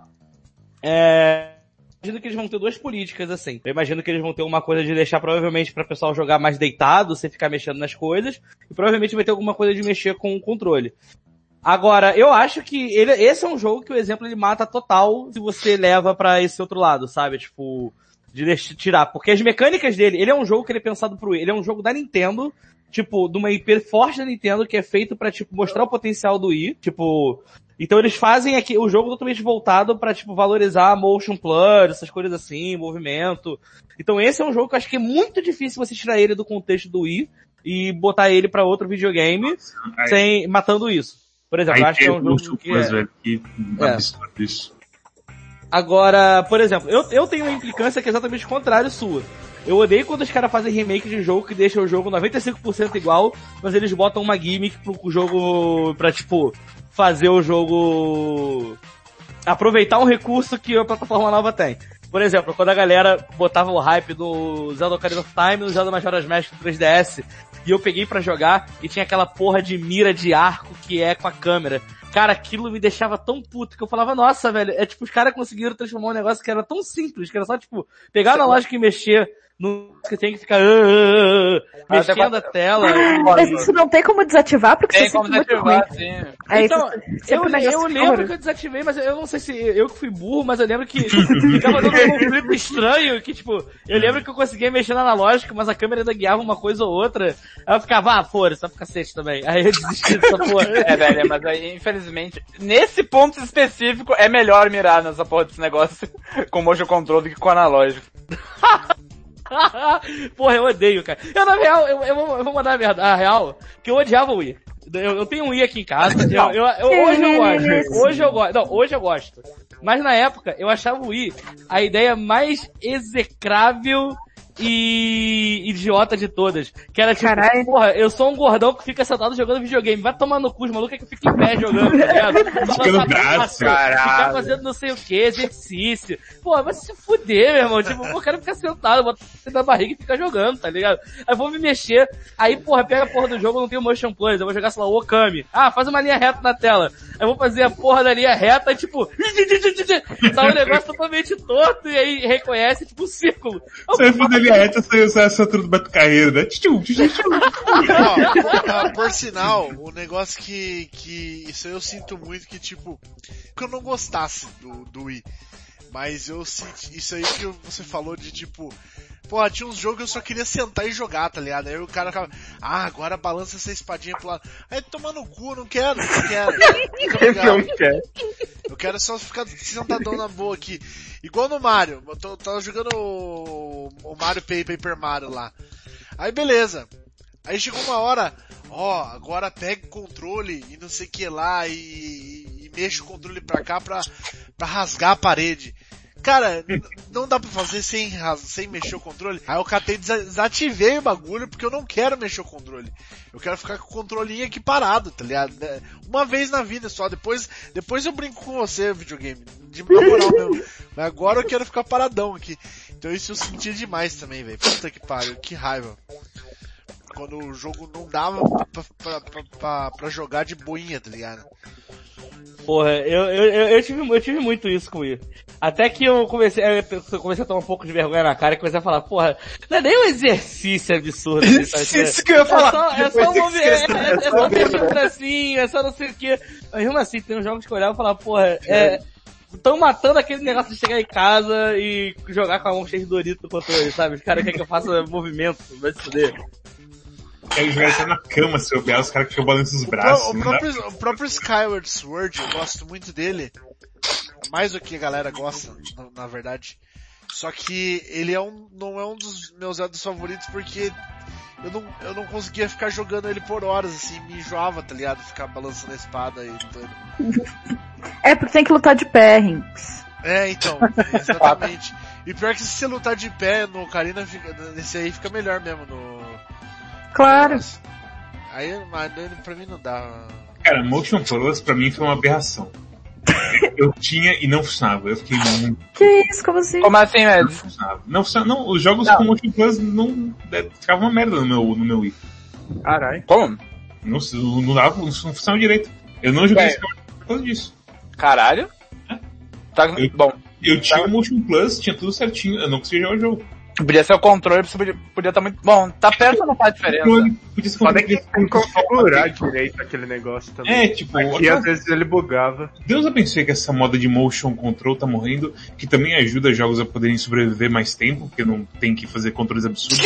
é... Eu imagino que eles vão ter duas políticas, assim. Eu imagino que eles vão ter uma coisa de deixar provavelmente para o pessoal jogar mais deitado, sem ficar mexendo nas coisas, e provavelmente vai ter alguma coisa de mexer com o controle. Agora, eu acho que ele, esse é um jogo que o exemplo ele mata total se você leva pra esse outro lado, sabe? Tipo, de deixar, tirar. Porque as mecânicas dele, ele é um jogo que ele é pensado pro Wii, ele é um jogo da Nintendo, tipo, de uma I P forte da Nintendo que é feito pra, tipo, mostrar o potencial do Wii, tipo... Então eles fazem aqui o jogo totalmente voltado pra, tipo, valorizar motion blur, essas coisas assim, movimento. Então esse é um jogo que eu acho que é muito difícil você tirar ele do contexto do Wii e botar ele pra outro videogame Aí, sem, matando isso. Por exemplo, eu acho que é um jogo que, plus, é... velho, que É. absurdo isso. Agora, por exemplo, eu, eu tenho uma implicância que é exatamente contrária sua. Eu odeio quando os caras fazem remake de jogo que deixa o jogo noventa e cinco por cento igual, mas eles botam uma gimmick pro jogo, pra tipo, fazer o jogo aproveitar um recurso que a plataforma nova tem. Por exemplo, quando a galera botava o hype do Zelda Ocarina of Time no Zelda Majora's Mask do três D S, e eu peguei pra jogar e tinha aquela porra de mira de arco que é com a câmera. Cara, aquilo me deixava tão puto que eu falava, nossa, velho, é tipo, os caras conseguiram transformar um negócio que era tão simples, que era só, tipo, pegar na lógica e mexer no que tem que ficar uh, uh, uh, mexendo a tela. Mas isso não tem como desativar, porque Tem você como sente muito desativar, ruim. sim. Aí Então, você- eu, sempre o negócio eu fica lembro horroroso. que eu desativei, mas eu não sei se eu que fui burro, mas eu lembro que ficava dando um conflito estranho, que tipo, eu lembro que eu conseguia mexer na analógica, mas a câmera ainda guiava uma coisa ou outra. Aí eu ficava, ah, foda-se, só pro cacete também. Aí eu desisti dessa porra. É, velho, mas aí, infelizmente, nesse ponto específico, é melhor mirar nessa porra desse negócio com motion control do que com analógico. Porra, eu odeio, cara. Eu, na real, eu, eu, vou, eu vou mandar a verdade, a real, que eu odiava o Wii. Eu, eu tenho um Wii aqui em casa, eu, eu, eu, hoje eu gosto, hoje eu gosto, não, hoje eu gosto. Mas na época, eu achava o Wii a ideia mais execrável e idiota de todas. Que era tipo, Caralho. porra, eu sou um gordão que fica sentado jogando videogame. Vai tomar no cu, os malucos é que fica em pé jogando, tá ligado? Esticando o braço, Ficar caralho. fazendo não sei o que, exercício. Pô, vai se fuder, meu irmão. Tipo, pô, eu quero ficar sentado, botar na barriga e ficar jogando, tá ligado? Aí eu vou me mexer, aí porra, pega a porra do jogo, eu não tenho motion plus, eu vou jogar, sei lá, o Okami. Ah, faz uma linha reta na tela. Aí eu vou fazer a porra da linha reta e tipo, tá um negócio totalmente torto e aí reconhece, tipo, um círculo. Você vai fazer linha reta, você sai essa tudo do Beto Carreiro, né? Tchum, tchum, tchum. Ó, ó, por sinal, o negócio que, que, isso eu sinto muito que, tipo, que eu não gostasse do, do Wii, mas eu senti, isso aí que você falou de, tipo, pô, tinha uns jogos que eu só queria sentar e jogar, tá ligado? Aí o cara ficava, ah, agora balança essa espadinha pro lado. Aí toma no cu, não quero, não quero. Fica legal. Não quer. Eu quero só ficar sentadão na boa aqui. Igual no Mario. Eu tô, tava jogando o, o Mario Paper Mario lá. Aí beleza. Aí chegou uma hora, ó, agora pega o controle e não sei o que lá e, e, e mexe o controle pra cá pra, pra rasgar a parede. Cara, n- não dá pra fazer sem, ras- sem mexer o controle. Aí eu catei, desa- desativei o bagulho porque eu não quero mexer o controle. Eu quero ficar com o controlinho aqui parado, tá ligado? É, uma vez na vida só, depois, depois eu brinco com você, videogame. De na moral mesmo. Mas agora eu quero ficar paradão aqui. Então isso eu senti demais também, velho. Puta que pariu, que raiva. Quando o jogo não dava pra, pra, pra, pra, pra jogar de boinha, tá ligado? Porra, eu, eu, eu, eu, tive, eu tive muito isso com isso. Até que eu comecei, eu comecei a tomar um pouco de vergonha na cara e comecei a falar, porra, não é nem um exercício absurdo. Isso, isso que eu ia falar. É só, é só um movimento, é, é só mexer um bracinho, é só não sei o que. Mas mesmo assim, tem uns jogos que eu olhava e falava, porra, é... Estão matando aquele negócio de chegar em casa e jogar com a mão cheia de Dorito no controle, sabe? Os caras querem que eu faça movimento, vai se fuder. Aí vai estar na cama, seu Bel, os caras que ficam balançando os O, braços. pro, o, próprio, o próprio Skyward Sword, eu gosto muito dele. Mais do que a galera gosta, na, na verdade. Só que ele é um, não é um dos meus Zeldas favoritos porque eu não, eu não conseguia ficar jogando ele por horas, assim, me enjoava, tá ligado? Ficar balançando a espada e tudo. É porque tem que lutar de pé, Rinks. É, então, exatamente. E pior que se você lutar de pé no Ocarina, fica, nesse aí fica melhor mesmo no... Claro. Aí, mas pra mim não dá. Cara, Motion Plus pra mim foi uma aberração. Eu tinha e não funcionava. Eu fiquei muito... Que isso, como assim? Como assim, Não Ed? funcionava. Não funcionava. Não, os jogos Não. com Motion Plus não... é, ficava uma merda no meu, no meu Wii. Caralho. Como? Não, não dava, não funcionava direito. Eu não joguei É. esse jogo por causa disso. Caralho? Tá, Eu- bom. Eu tinha o Motion Plus, tinha tudo certinho, eu não conseguia jogar o jogo. Podia ser o controle, você podia, podia estar muito... Bom, tá perto ou não faz diferença? Controle, podia ser Foda é que controle tem que configurar direito aquele negócio também. É, tipo, Aqui aquela- às vezes ele bugava. Deus abençoe que essa moda de motion control tá morrendo, que também ajuda jogos a poderem sobreviver mais tempo, porque não tem que fazer controles absurdos.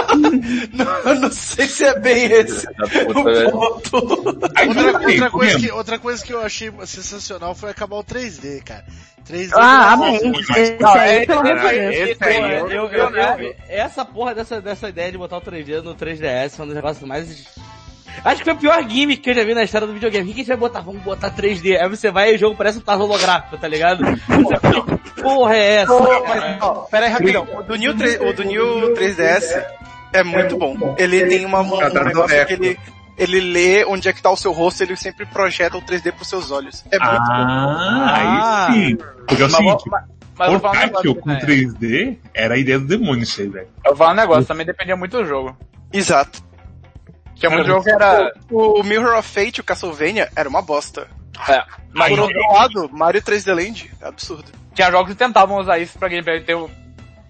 Não, eu não sei se é bem esse o ponto. Aí, Outra, tudo bem, outra, coisa comemos. que, outra coisa que eu achei sensacional foi acabar o três D, cara. três D Ah, é amém. muito mais- Esse Não, aí, é- pelo amor de Caralho, Deus. esse Porra, aí, eu, eu, eu, eu- eu- essa porra dessa, dessa ideia de botar o três D no três D S foi um dos negócios mais... Acho que foi o pior gimmick que eu já vi na história do videogame. O que que a gente vai botar? Vamos botar três D. Aí você vai e o jogo parece um tazo holográfico, tá ligado? Você fica, que porra é essa? Mas, ó, pera aí rapidão. O do New, tre- o do New três D S é muito bom. Ele tem uma, um Tá dando negócio eco. que ele, ele lê onde é que tá o seu rosto, ele sempre projeta o três D pros seus olhos. É muito bom. Ah, aí sim. Porque é o Mas, seguinte, mas, mas eu vou falar um portátil negócio com também. três D era a ideia do demônio isso aí, velho. Eu vou falar um negócio, também dependia muito do jogo. Exato. Tinha muito jogo que era... O Mirror of Fate, o Castlevania, era uma bosta. É, mas Por outro lado, Mario três D Land, é absurdo. tinha jogos que tentavam usar isso pra gameplay. Tem, o-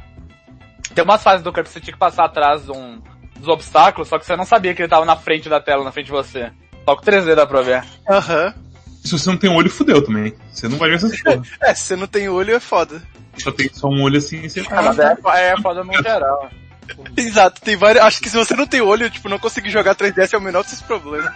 tem umas fases do campo que você tinha que passar atrás de um, dos obstáculos, só que você não sabia que ele tava na frente da tela, na frente de você. Só com três D dá pra ver. Aham. Se você não tem um olho, fudeu também. Você não vai ver essas coisas. É, se você não tem olho, é foda. Só tem só um olho assim e você Ah, mas é, é foda no geral. Exato, tem vários. Acho que se você não tem olho, tipo, não conseguir jogar três D S é o menor desses problemas.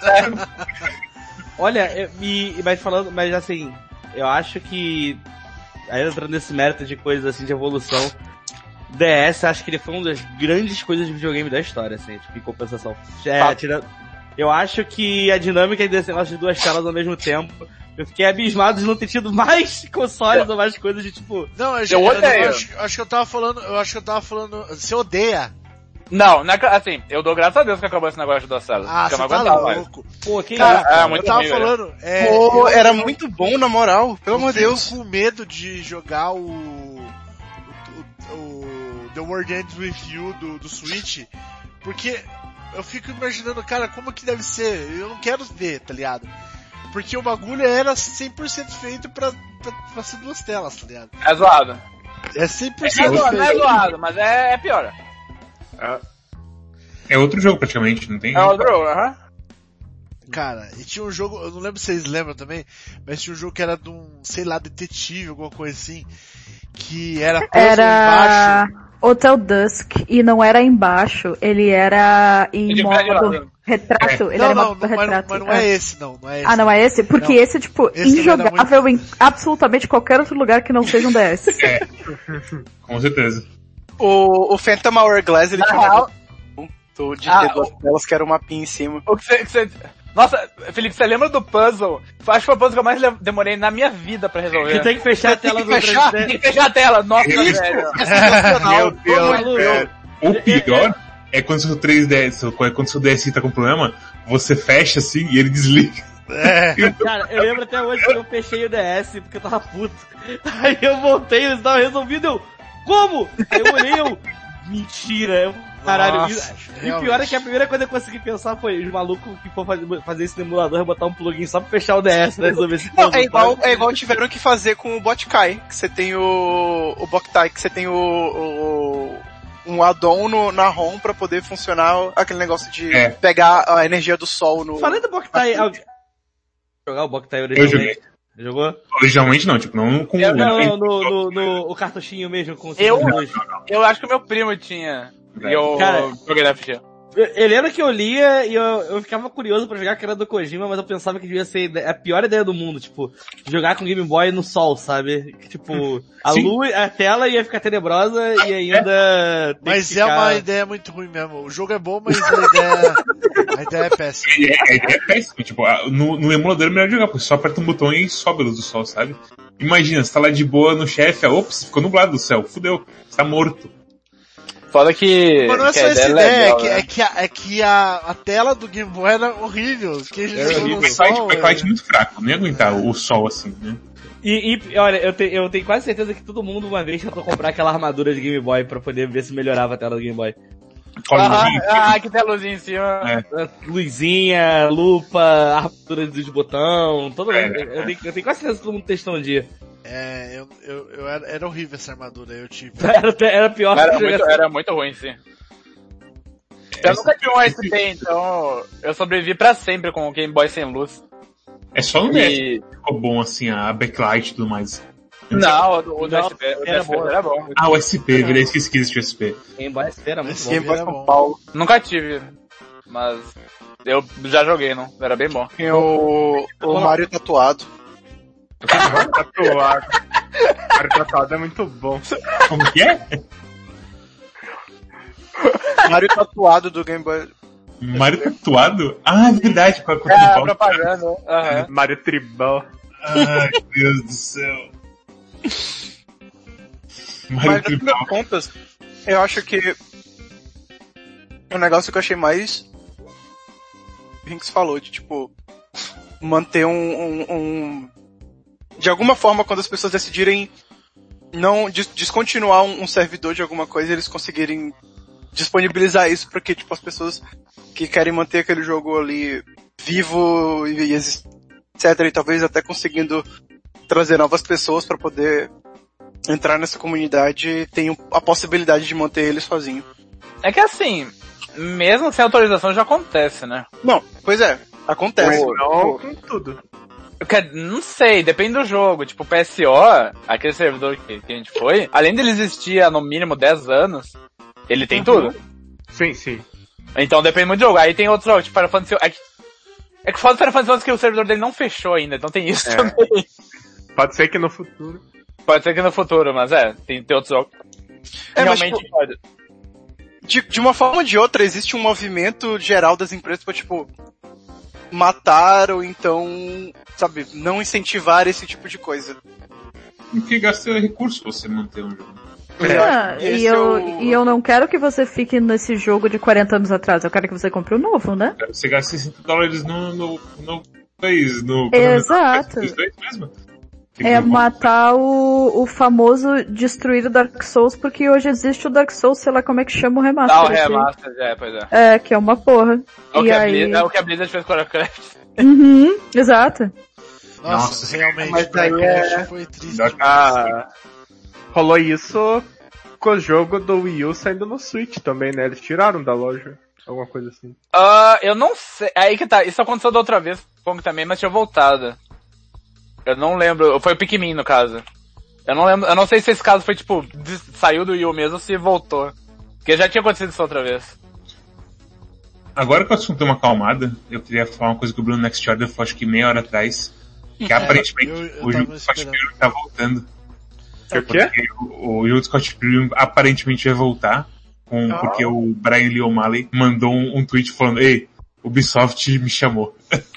Olha, eu- e, mas falando, mas assim, eu acho que, aí entrando nesse mérito de coisas assim, de evolução, D S, acho que ele foi uma das grandes coisas de videogame da história, assim, tipo, em compensação. É, Fato. tira- eu acho que a dinâmica desse negócio de duas telas ao mesmo tempo, eu fiquei abismado de não ter tido mais consoles ou mais coisas de tipo... Não, eu, Eu eu, odeio. eu acho, acho que eu tava falando, eu acho que eu tava falando, você odeia. Não, não é, que- assim, eu dou graças a Deus que acabou esse negócio de duas telas. Ah, porque eu você não tá aguentava mais. louco. Pô, que Cara, isso? é eu muito tava ruim, velho. falando, é, Pô, eu- era muito bom, na moral. Pelo amor de eu Deus. fico com medo de jogar o, o, o The World Ends With You do, do Switch, porque eu fico imaginando, cara, como que deve ser, eu não quero ver, tá ligado? Porque o bagulho era cem por cento feito pra, pra, pra ser duas telas, tá ligado? É zoado. É cem por É cento zoado, não é feito. zoado, mas é, é pior. É outro jogo praticamente, não tem? É outro jogo, aham. Cara, e tinha um jogo, eu não lembro se vocês lembram também, mas tinha um jogo que era de um, sei lá, detetive, alguma coisa assim, que era puzzle Era embaixo. Hotel Dusk e não era embaixo, ele era em De pé de modo lado. retrato. Ele Não, era em não, modo não, mas, retrato. mas não é esse, não, não é esse. Ah, não é esse? Porque Não. esse é, tipo, Esse também dá injogável em absolutamente qualquer outro lugar que não seja um D S. É. Com certeza. O, o Phantom Hourglass, ele Na tinha real- um do- de Ah, ter duas telas que era um mapinha em cima. O que você, que você- Nossa, Felipe, você lembra do puzzle? Acho que foi o puzzle que eu mais le- demorei na minha vida pra resolver. Que tem que fechar a Tem tela que do fechar, três D. Tem que fechar a tela. Nossa, velho. É sensacional. Meu Deus, maluco. velho. O pior é quando o seu três D S, quando o seu D S tá com problema, você fecha assim e ele desliga. É. Cara, eu lembro até hoje que eu fechei o D S porque eu tava puto. Aí eu voltei, eles estavam resolvidos, eu, como? Aí eu olhei, eu, mentira, eu, Caralho, Nossa, e, e o pior é que a primeira coisa que eu consegui pensar foi os malucos que for fazer, fazer esse emulador e botar um plugin só pra fechar o D S, né? Resolver esse Não, é igual, é igual tiveram que fazer com o Botkai, que você tem o, o Boktai, que você tem o, o um add-on no, na ROM pra poder funcionar aquele negócio de É. pegar a energia do sol no... Falando do Boktai, alguém... jogar o Boktai Eu originalmente? joguei. Jogou? Originalmente não, tipo, não com Eu, o... não, não, no, no, no o cartuchinho mesmo, com os Eu- dois. Eu acho que o meu primo tinha. E eu Cara, joguei na ficha. Eu, eu lembro que eu lia e eu, eu ficava curioso pra jogar que era do Kojima, mas eu pensava que devia ser a pior ideia do mundo, tipo, jogar com Game Boy no sol, sabe? Que, tipo, a Sim. luz, a tela ia ficar tenebrosa e ainda... ter Mas que é ficar- uma ideia muito ruim mesmo. O jogo é bom, mas a ideia, a ideia é péssima. É, a ideia é péssima, tipo, a- no, no emulador é melhor jogar, porque só aperta um botão e sobe a luz do sol, sabe? Imagina, você tá lá de boa no chefe, ah, ops, ficou nublado do céu, fudeu, você tá morto. Foda que. Mas não é que só a essa ideia ideia, legal, é que, né? é que, a, é que a, a tela do Game Boy era horrível. Que a gente É, jogou o no backlight, sol, o backlight é. muito fraco, não ia aguentar o sol assim, né? E, e, olha, eu, te, eu tenho quase certeza que todo mundo uma vez tentou comprar aquela armadura de Game Boy pra poder ver se melhorava a tela do Game Boy. Colinho, Ah, ah, que tem a luzinha em cima. É. Luzinha, lupa, armadura de botão, todo mundo. É, eu, eu, tenho, eu tenho quase certeza que todo mundo testou um dia. É, eu, eu, eu era, era horrível essa armadura, eu tive. Era, era pior Era que jogar muito, era muito ruim, sim. Eu Essa- nunca tive um S P, então eu sobrevivi pra sempre com o Game Boy sem luz. É só no D S E... que ficou bom assim, a backlight e tudo mais. Não, o do, o do Não, S P, o do era S P bom. era bom. Ah, o S P, virei esqueci que existe o S P. Game Boy S P era muito Esse bom. Game Boy era São bom. Paulo. Nunca tive, mas eu já joguei, não? Era bem bom. Tem o, o Mario tatuado. Tatuado. Mario tatuado é muito bom. Como que é? Mario tatuado do Game Boy. Mario tatuado? Ah, é verdade, com a com a É, a tribal. propaganda. Aham. Mario Tribal. Ai, Deus do céu. Mario Mas no fim tribal. das contas, eu acho que o negócio que eu achei mais o Rinks falou, de tipo, manter um, um, um- de alguma forma, quando as pessoas decidirem não des- descontinuar um, um servidor de alguma coisa, eles conseguirem disponibilizar isso para que, tipo, as pessoas que querem manter aquele jogo ali vivo e, e exist- etc, e talvez até conseguindo trazer novas pessoas para poder entrar nessa comunidade, tenham a possibilidade de manter ele sozinho. É que assim, mesmo sem autorização já acontece, né? Não, pois é, acontece. Mas não com tudo. Quer- Não sei, depende do jogo. Tipo, o P S O, aquele servidor que, que a gente foi, além dele existir há no mínimo dez anos, ele tem tudo. Sim, sim. Então depende muito do jogo. Aí tem outros jogos, tipo Final Fantasy... É que, é que foda do Final Fantasy onze que o servidor dele não fechou ainda, então tem isso É. também. Pode ser que no futuro. Pode ser que no futuro, mas é, tem, tem outros jogos. É, mas, Realmente tipo, pode. de, de uma forma ou de outra, existe um movimento geral das empresas pra, tipo, matar ou então, sabe, não incentivar esse tipo de coisa. Porque gasta recurso você manter um jogo. Ah, e, Esse eu, é o- e eu não quero que você fique nesse jogo de quarenta anos atrás, eu quero que você compre o novo, né? Você gasta sessenta dólares no, no, no dois, no... Exato. Nos dois mesmo. Tipo, É matar o, o famoso destruir o Dark Souls, porque hoje existe o Dark Souls, sei lá como é que chama o remaster. Ah, o aqui. remaster, é, pois é. É, que é uma porra. É o e que, a aí... Blizzard, é o que a Blizzard fez com o Warcraft. Uhum, exato. Nossa, Nossa, realmente, mas o daí Minecraft é- foi triste. Dark- Ah, Rolou isso com o jogo do Wii U saindo no Switch também, né? Eles tiraram da loja. Alguma coisa assim. ah, eu não sei. Aí que tá, isso aconteceu da outra vez, Pong também, mas tinha voltado. Eu não lembro, foi o Pikmin no caso. Eu não lembro, eu não sei se esse caso foi tipo, des- saiu do Wii U mesmo ou se voltou. Porque já tinha acontecido isso outra vez. Agora que o assunto deu uma acalmada, eu queria falar uma coisa que o Bruno Next Order falou acho que meia hora atrás. Que aparentemente eu- eu o tava Jude Scott esperando. Pilgrim tá voltando. O quê? Porque o, o Jude Scott Pilgrim aparentemente vai voltar. Com, Ah. Porque o Brian Lee O'Malley mandou um, um tweet falando, ei, Ubisoft me chamou.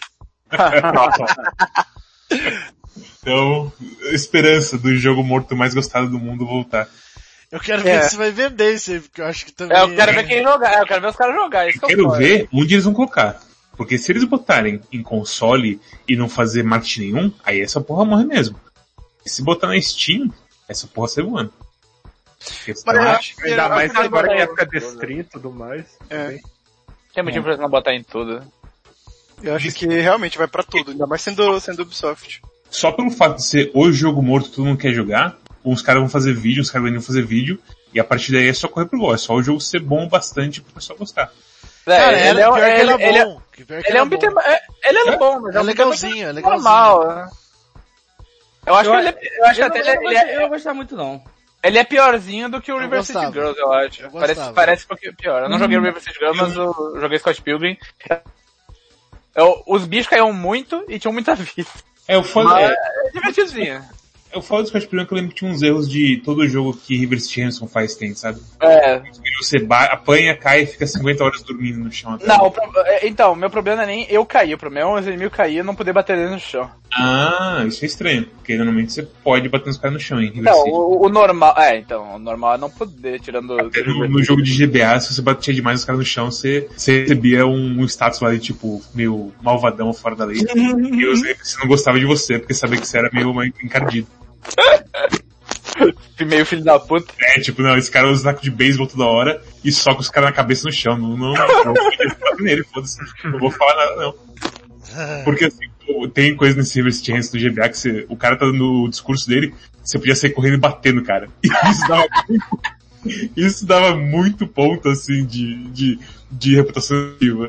Então, esperança do jogo morto mais gostado do mundo voltar. Eu quero É. ver se vai vender isso aí, porque eu acho que também... É, eu quero ver quem jogar, é, eu quero ver os caras jogar, isso que eu Quero quero. ver onde eles vão colocar. Porque se eles botarem em console e não fazer marketing nenhum, aí essa porra morre mesmo. E se botar na Steam, essa porra sai voando. Questão Mas eu é- acho que, Ainda eu mais acho que agora que vai- época de stream e tudo mais. É. Tem motivo pra não botar em tudo. Eu acho que realmente vai pra tudo, ainda mais sendo, sendo Ubisoft. Só pelo fato de ser o jogo morto que todo mundo quer jogar, os caras vão fazer vídeo, os caras vão fazer vídeo, e a partir daí é só correr pro gol. É só o jogo ser bom o bastante pro pessoal gostar. É, Cara, ele, era, é, um- pior que ele, era ele, é- bom. que pior que ele é era um bom. beat'em é, ele é, É? bom, mas É um beat'em legalzinho, é legalzinho. normal. né? Eu acho que ele é, eu acho que Eu até não, ele, eu não ele gostei- eu é, não gostava muito não. ele é piorzinho do que o Eu River City gostava. Girls, eu acho. Eu parece, gostava. parece um pouquinho pior. Eu não joguei o River City Girls, mas eu joguei Scott Pilgrim. Eu, os bichos caíam muito e tinham muita vida. É, o foda, Mas é, é divertidinho. é o foda do Scott Pilgrim que eu lembro que tinha uns erros de todo jogo que River City Ransom faz tem, sabe? É. Você ba- apanha, cai e fica cinquenta horas dormindo no chão. até. Não, o pro- é, então, meu problema não é nem eu cair, o problema é os inimigos cair e eu não poder bater eles no chão. Ah, isso é estranho, porque normalmente você pode bater nos caras no chão em River Então, City. o, o normal, é, então, o normal é não poder, tirando... Até no, no jogo de G B A, se você batia demais os caras no chão, você, você recebia um, um status lá de tipo, meio malvadão fora da lei. E eu sei que você não gostava de você, porque sabia que você era meio encardido. Meio filho da puta. É, tipo, não, esse cara usa taco de beisebol toda hora e soca os caras na cabeça no chão. Não, não, não, não vou falar nele, foda-se. Não vou falar nada, não. Porque assim, pô, tem coisa nesse River City Ransom do G B A que você, o cara tá dando o discurso dele, você podia sair correndo e batendo, cara. E isso dava muito, isso dava muito ponto, assim, de, de, de reputação negativa.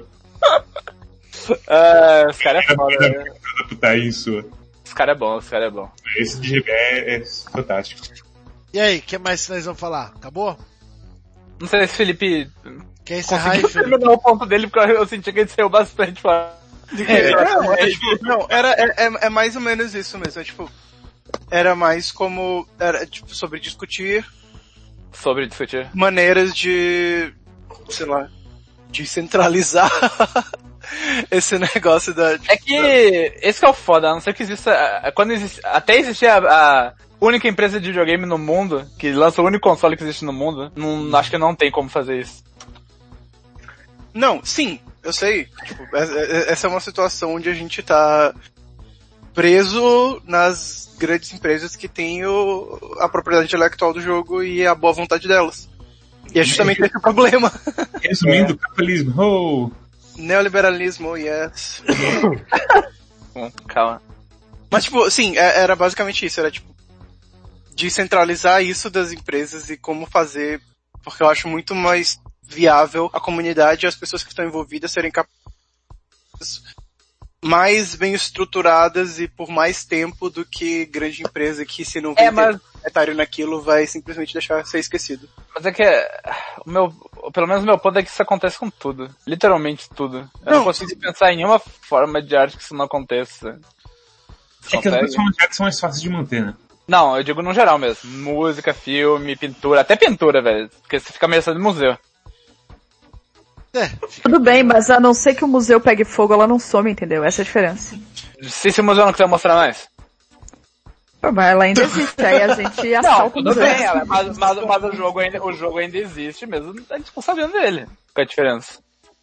É, os caras é foda, né? Da putaria sua. Os caras é bom, os caras é bom. Esse de G B A é, é fantástico. E aí, o que mais que nós vamos falar? Acabou? Não sei se o Felipe Quer encerrar aí, conseguiu Felipe? terminar o ponto dele, porque eu senti que ele saiu bastante fora. É, não, é, tipo, não, era, é, é- é mais ou menos isso mesmo, é, tipo, era mais como, era tipo, sobre discutir Sobre discutir. maneiras de, sei lá, de centralizar esse negócio da... tipo, É que esse que é o foda, a não ser que exista, a- quando existe, até existir a, a única empresa de videogame no mundo, que lança o único console que existe no mundo, não, acho que não tem como fazer isso. Não, sim, eu sei. Tipo, é- é- essa é uma situação onde a gente tá preso nas grandes empresas que têm o, a propriedade intelectual do jogo e a boa vontade delas. E é justamente esse o problema. Resumindo, capitalismo, oh! Neoliberalismo, yes. Bom, calma. Mas tipo, sim, é- era basicamente isso, era tipo, descentralizar isso das empresas e como fazer, porque eu acho muito mais viável a comunidade e as pessoas que estão envolvidas serem capazes mais bem estruturadas e por mais tempo do que grande empresa que se não É, vem mas- comentário naquilo vai simplesmente deixar ser esquecido. Mas é que, o meu, pelo menos o meu ponto é que isso acontece com tudo. Literalmente tudo. Eu não, Não. consigo pensar em nenhuma forma de arte que isso não aconteça. Você É que as consegue? outras formas de arte são mais fáceis de manter, né? Não, eu digo no geral mesmo. Música, filme, pintura, até pintura, velho. Porque você fica ameaçando de museu. É, Tudo bem, mas a não ser que o museu pegue fogo, ela não some, entendeu? Essa é a diferença. Se esse museu não quiser mostrar mais. Pô, mas ela ainda existe, aí a gente Não, assalta o tudo museu. bem, ela- mas, mas, mas o, jogo ainda, o jogo ainda existe mesmo, a gente não sabendo dele. Qual é a diferença?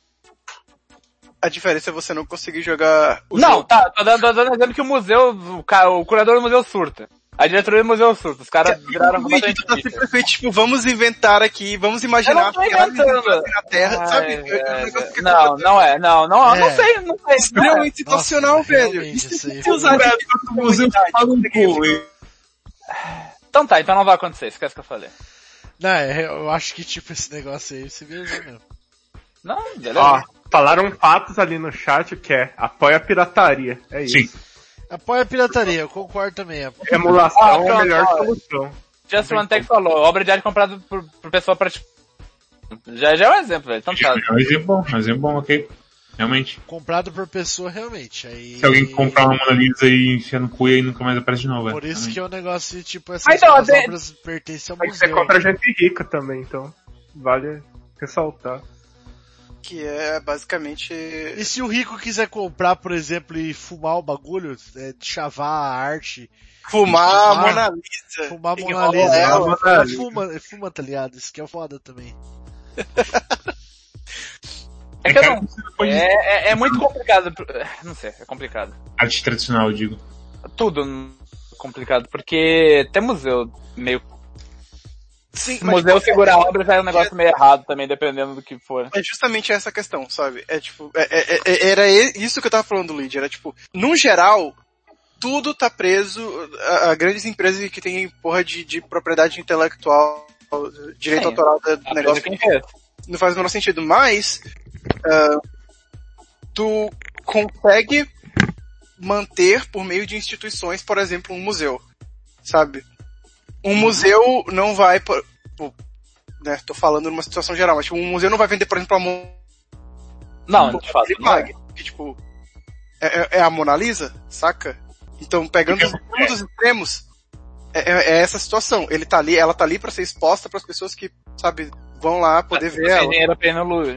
A diferença é você não conseguir jogar o não, jogo. tá, tô dando, tô dando exemplo que o museu, o, ca- o curador do museu surta. A diretoria do museu surta. Os caras viraram O vídeo completamente tá bicha. simplesmente tipo, vamos inventar aqui, vamos Eu imaginar não tô que ela inventando. na Terra, Ai, sabe? velho. É um negócio que Não, acontece. não é, não, não, É. não sei, não sei. Não é. Extremamente situacional, Nossa, velho. realmente, isso aí Se usar Cara, de o museu fala um pouco. Então tá, então não vai acontecer, esquece o que eu falei. Não, é, eu acho que tipo esse negócio aí, você viajou mesmo. Não, beleza. Ó, falaram fatos ali no chat que é apoia a pirataria. É isso. Sim. Apoia a pirataria, eu concordo também. Emulação Ah, é a pronto, melhor ó. solução. Just One Tech falou, obra de arte comprada por, por pessoa pra... Já, já é um exemplo, velho, então tá. É um exemplo bom, é um exemplo bom, ok. Realmente. Comprado por pessoa realmente. Aí... Se alguém comprar uma Mona Lisa e enfia no cu e aí nunca mais aparece de novo. é. Por isso que é um negócio de tipo, essas Mas então, as até- obras pertencem ao Mas você museu. compra gente rica também, então vale ressaltar. Que é basicamente... E se o rico quiser comprar, por exemplo, e fumar o bagulho, é, chavar a arte, Fumar a Fumar. Mona Lisa. fumar a Tem Mona que Lisa, rolar ela, ela. ela fuma, fuma, tá ligado? Isso que é foda também. É que eu cara, não... você pode- É, é, é muito complicado, não sei, é complicado. Arte tradicional, eu digo. Tudo complicado, porque tem museu meio... Sim, O museu tipo, segurar é- a obra já é um negócio meio errado também, dependendo do que for. É justamente essa questão, sabe? É tipo, é, é, é, era isso que eu tava falando, Luigi. Era tipo, num geral, tudo tá preso a, a grandes empresas que tem porra de, de propriedade intelectual, direito Sim, autoral do a negócio. coisa que fez. Não faz o menor sentido, mas uh, tu consegue manter por meio de instituições, por exemplo, um museu, sabe? Um museu não vai, por, por, né, tô falando numa situação geral, mas tipo, um museu não vai vender, por exemplo, a Mona Não, de fato. Não é. que tipo, é, é- é a Mona Lisa, saca? Então, pegando os extremos dos extremos, é, é- é essa situação. Ele tá ali, ela tá ali pra ser exposta pras pessoas que, sabe, vão lá poder ver Tem ela. dinheiro pra ir no Louvre.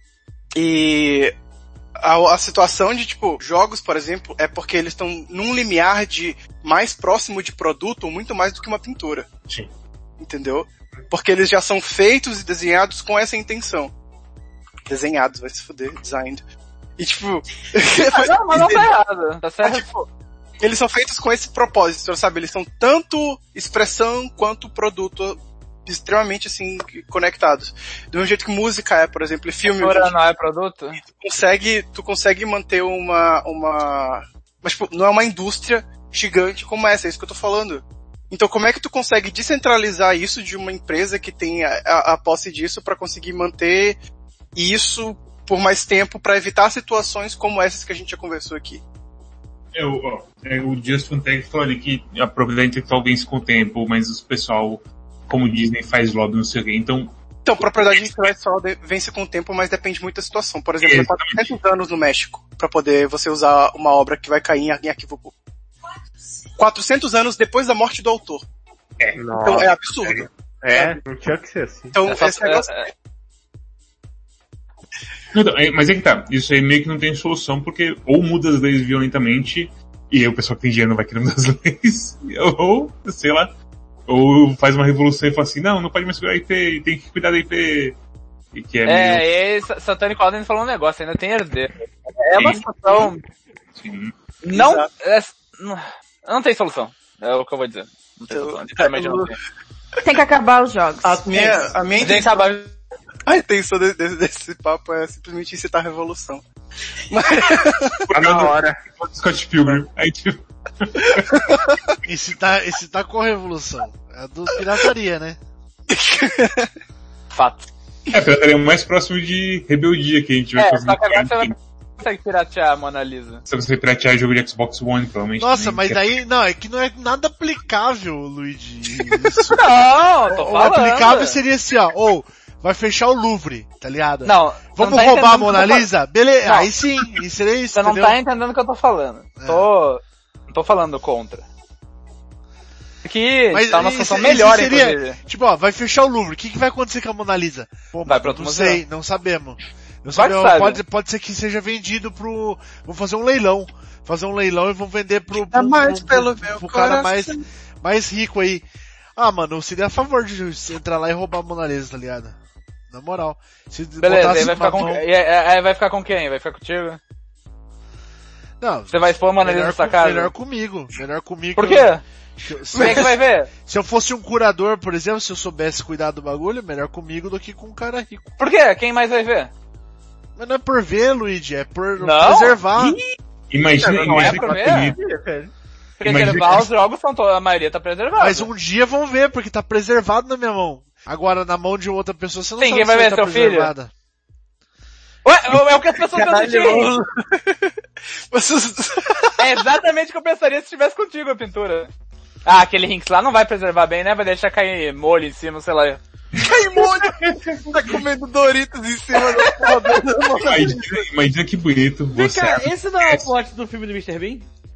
E a, a situação de, tipo, jogos, por exemplo, é porque eles estão num limiar de mais próximo de produto, muito mais do que uma pintura. Sim. Entendeu? Porque eles já são feitos e desenhados com essa intenção. Desenhados, vai se fuder, designed. E tipo... Não, mas não tá errado. Tá Mas, certo. tipo, eles são feitos com esse propósito, sabe? Eles são tanto expressão quanto produto extremamente, assim, conectados. Do mesmo jeito que música é, por exemplo, e filme. Pintura não é produto? Tu consegue, tu consegue manter uma, uma, mas tipo, não é uma indústria gigante como essa, é isso que eu tô falando. Então como é que tu consegue descentralizar isso de uma empresa que tem a, a, a posse disso pra conseguir manter isso por mais tempo pra evitar situações como essas que a gente já conversou aqui? É, o, ó, é, o Just Fantech falou ali que a propriedade intelectual vence com o tempo, mas o pessoal, como Disney, faz lobby, não sei o quê. Então, Então, propriedade intelectual de- vence com o tempo, mas depende muito da situação. Por exemplo, é Exatamente. quatrocentos anos no México pra poder você usar uma obra que vai cair em, em arquivo público. quatrocentos anos depois da morte do autor. é, Então é absurdo. É, não tinha que ser assim. Então, Essa- esse negócio... é- é- Então, é, mas é que tá, isso aí meio que não tem solução, porque ou muda as leis violentamente, e aí o pessoal que tem dinheiro não vai querer mudar as leis, ou, sei lá, ou faz uma revolução e fala assim, não, não pode mais segurar I P, tem que cuidar da I P, e que é, meio... É, e aí, Satanic Alden falou um negócio, ainda tem herdeiro. É uma Sim. situação... Assim, Não, Exato. é, não, não tem solução. É o que eu vou dizer. Não tem Eu- solução. Literalmente não tem. Tem que acabar os jogos. A minha, a minha Tem que intenção, acabar. a intenção de- de- desse papo é simplesmente incitar a revolução. tá na hora. Scott Pilgrim. Aí tipo, Esse tá, esse tá com a revolução. É a do pirataria, né? Fato. é, pirataria mais próximo de rebeldia que a gente vai É, fazer. só que agora você vai consegue piratear a Mona Lisa. Se você piratear jogo de Xbox One, provavelmente. Nossa, também, mas que é- daí, não, é que não é nada aplicável, Luigi. Isso. Não, tô O falando. aplicável seria assim, ó, ou vai fechar o Louvre, tá ligado? Não. Vamos não tá roubar a entendendo Mona o que eu tô Lisa? Beleza, Não. aí sim, e seria isso, Você não entendeu? tá entendendo o que eu tô falando. Tô, não tô falando contra. Aqui Mas tá uma isso- situação isso melhor, seria- inclusive. Tipo, ó, vai fechar o Louvre, o que, que vai acontecer com a Mona Lisa? Pô, Vai mano, pra outro não museu. sei, não sabemos. Não Vai que sabemos. sabe. Pode, pode ser que seja vendido pro... Vamos fazer um leilão. Fazer um leilão e vão vender pro, pro, É mais pro, pelo pro, meu pro cara coração. mais, mais rico aí. Ah, mano, eu seria a favor de entrar lá e roubar a Mona Lisa, tá ligado? Na moral. Se Beleza, botasse aí vai ficar uma com, mão- e aí- aí vai ficar com quem? Vai ficar contigo? Não, Você vai expor a Mona Lisa melhor, na sua com- casa? melhor comigo. Melhor comigo. Por que quê? eu- Se, se Quem é que eu, vai ver? se eu fosse um curador, por exemplo, se eu soubesse cuidar do bagulho, melhor comigo do que com um cara rico. Por quê? Quem mais vai ver? Mas não é por ver, Luigi, é por Não? preservar. Imagina, Não é imagina pra que ver? bonito. Preservar Imagina- os jogos são to... a maioria tá preservada. Mas um dia vão ver, porque tá preservado na minha mão. Agora, na mão de outra pessoa, você não Sim, sabe quem vai se ver, tá seu filho? preservada. Ué, é o que as pessoas pensam de mim. Vocês- É exatamente o que eu pensaria se estivesse contigo a pintura. Ah, aquele Rinks lá não vai preservar bem, né? Vai deixar cair molho em cima, sei lá. Cai molho! Tá comendo Doritos em cima da porra da Imagina, imagina que bonito Vem você. cá, esse não é o plot do filme do mister Bean?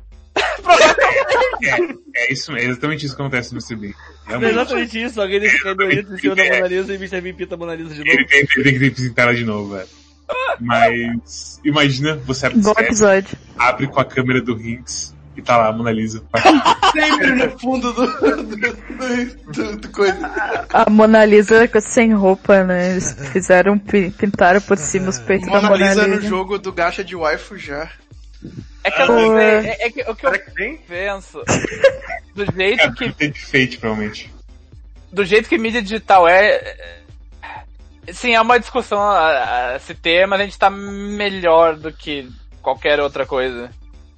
É, é isso, é exatamente isso que acontece no mister Bean. É Realmente. exatamente isso, alguém deixa cair Doritos em cima da Mona Lisa e mister Bean pinta a Mona Lisa de novo. Ele tem, ele tem que representar ela de novo, velho. Mas, imagina, você abre, Bom episódio. abre com a câmera do Rinks e tá lá a Mona Lisa. sempre no fundo do, do, do, do, do coisa. A Mona Lisa sem roupa, né? Eles fizeram, pi- pintaram por cima os peitos da Mona Mona Lisa Lisa. no jogo do gacha de waifu já. É que eu não Pô. sei, é, é que o que eu Será que tem? penso, do jeito É, que, tem de fate, provavelmente. do jeito que mídia digital é, sim, é uma discussão a, a se ter, mas a gente tá melhor do que qualquer outra coisa.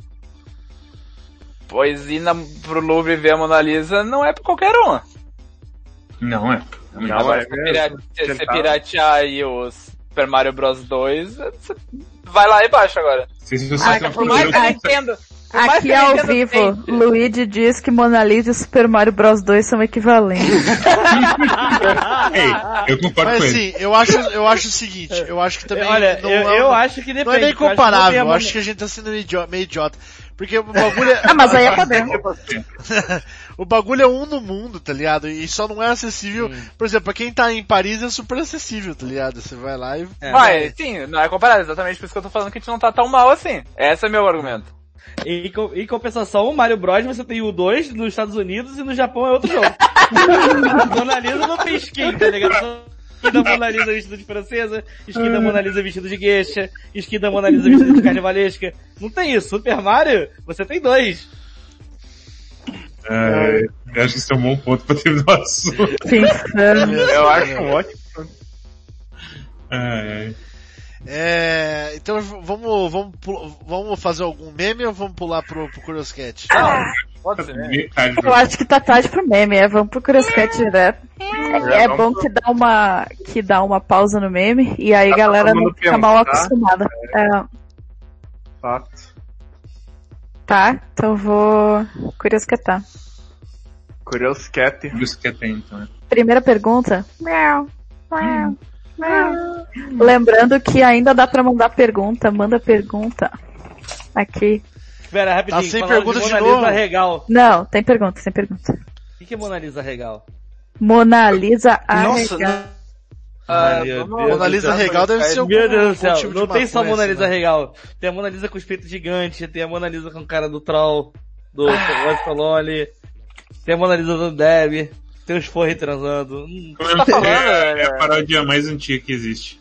Pois ir na, pro Louvre ver a Mona Lisa não é pra qualquer um. Não é. Não, Agora, é se você mesmo. pirate- se você Tentar. piratear aí o Super Mario Bros dois, você vai lá e baixa agora. Se você Ah, tem Por mais que a Ai, Nintendo... por mais Aqui que a ao Nintendo vivo, tente- Luigi diz que Mona Lisa e Super Mario Bros dois são equivalentes. Ei, eu concordo Mas com ele. assim, eu acho, eu acho o seguinte, eu acho que também Olha, não, eu, é, eu acho que depende. não é nem eu acho que não tem comparável, a eu Mona- acho que a gente tá sendo idiota, meio idiota. Porque o bagulho é, Ah, mas aí é poder. o bagulho é um no mundo, tá ligado? E só não é acessível, por exemplo, pra quem tá em Paris é super acessível, tá ligado? Você vai lá e... É, Mas, sim, não é comparável, exatamente por isso que eu tô falando que a gente não tá tão mal assim. Esse é meu argumento. Em, co- em compensação, o Mario Bros você tem o dois nos Estados Unidos e no Japão é outro jogo. Mona Lisa não tem skin, tá ligado? Skin da Mona Lisa vestida de francesa, skin da Mona Lisa vestida de geisha, skin da Mona Lisa vestida de carnavalesca. Não tem isso. Super Mario, você tem dois. É, eu acho que isso é um bom ponto pra terminar o assunto. Pensando. Eu acho um ótimo. É, É, então vamos, vamos, pu- vamos fazer algum meme ou vamos pular pro, pro Curioscat? Não, pode ser, né? metade do... Eu acho que tá tarde pro meme, é, vamos pro Curioscat direto. É, é bom que dá uma, que dá uma pausa no meme, e aí a Dá pra galera todo não mundo fica mal pensar. acostumada. É, Fato. tá, então eu vou curiosquetar. Curioscat. Isso que tem, então, né? Primeira pergunta. Miau, miau, miau. Lembrando que ainda dá pra mandar pergunta, manda pergunta. Aqui. Pera, rapidinho. Tá sem falando pergunta de Mona novo? Lisa Regal. Não, tem pergunta, tem pergunta. O que, que é Mona Lisa Regal? Mona Lisa Nossa, Arregal. Ah, Meu vamos- Deus Mona Lisa Regal deve ser algum, Meu Deus do algum céu, tipo de não tem só maconha, Mona sei Lisa lá. Regal. Tem a Mona Lisa com os peitos gigantes, tem a Mona Lisa com cara do Troll, do Wes Stallone, tem a Mona Lisa do Deb, tem os forre transando. Hum. Você tá falando, É, é a é, paródia mais antiga que existe.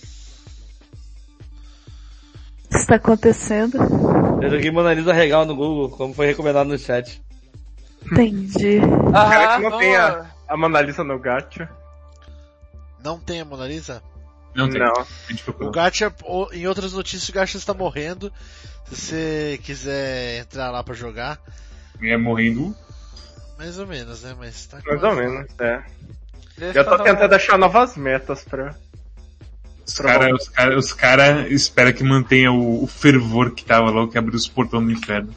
O que está acontecendo? Eu joguei Mona Lisa Regal no Google, como foi recomendado no chat. Entendi. Será ah, que não vamos- tem a, a Mona Lisa no gacha? Não tem a Mona Lisa? Não tem. Não. A gente O procurou. Gacha, o- em outras notícias, o Gacha está morrendo. Se você quiser entrar lá pra jogar, É morrendo. mais ou menos, né? Mas tá Mais quase. ou menos, é. Deixa Eu tô eu tentando achar novas metas pra... Os caras os cara, os cara esperam que mantenha o, o fervor que tava lá, que abriu os portões do inferno.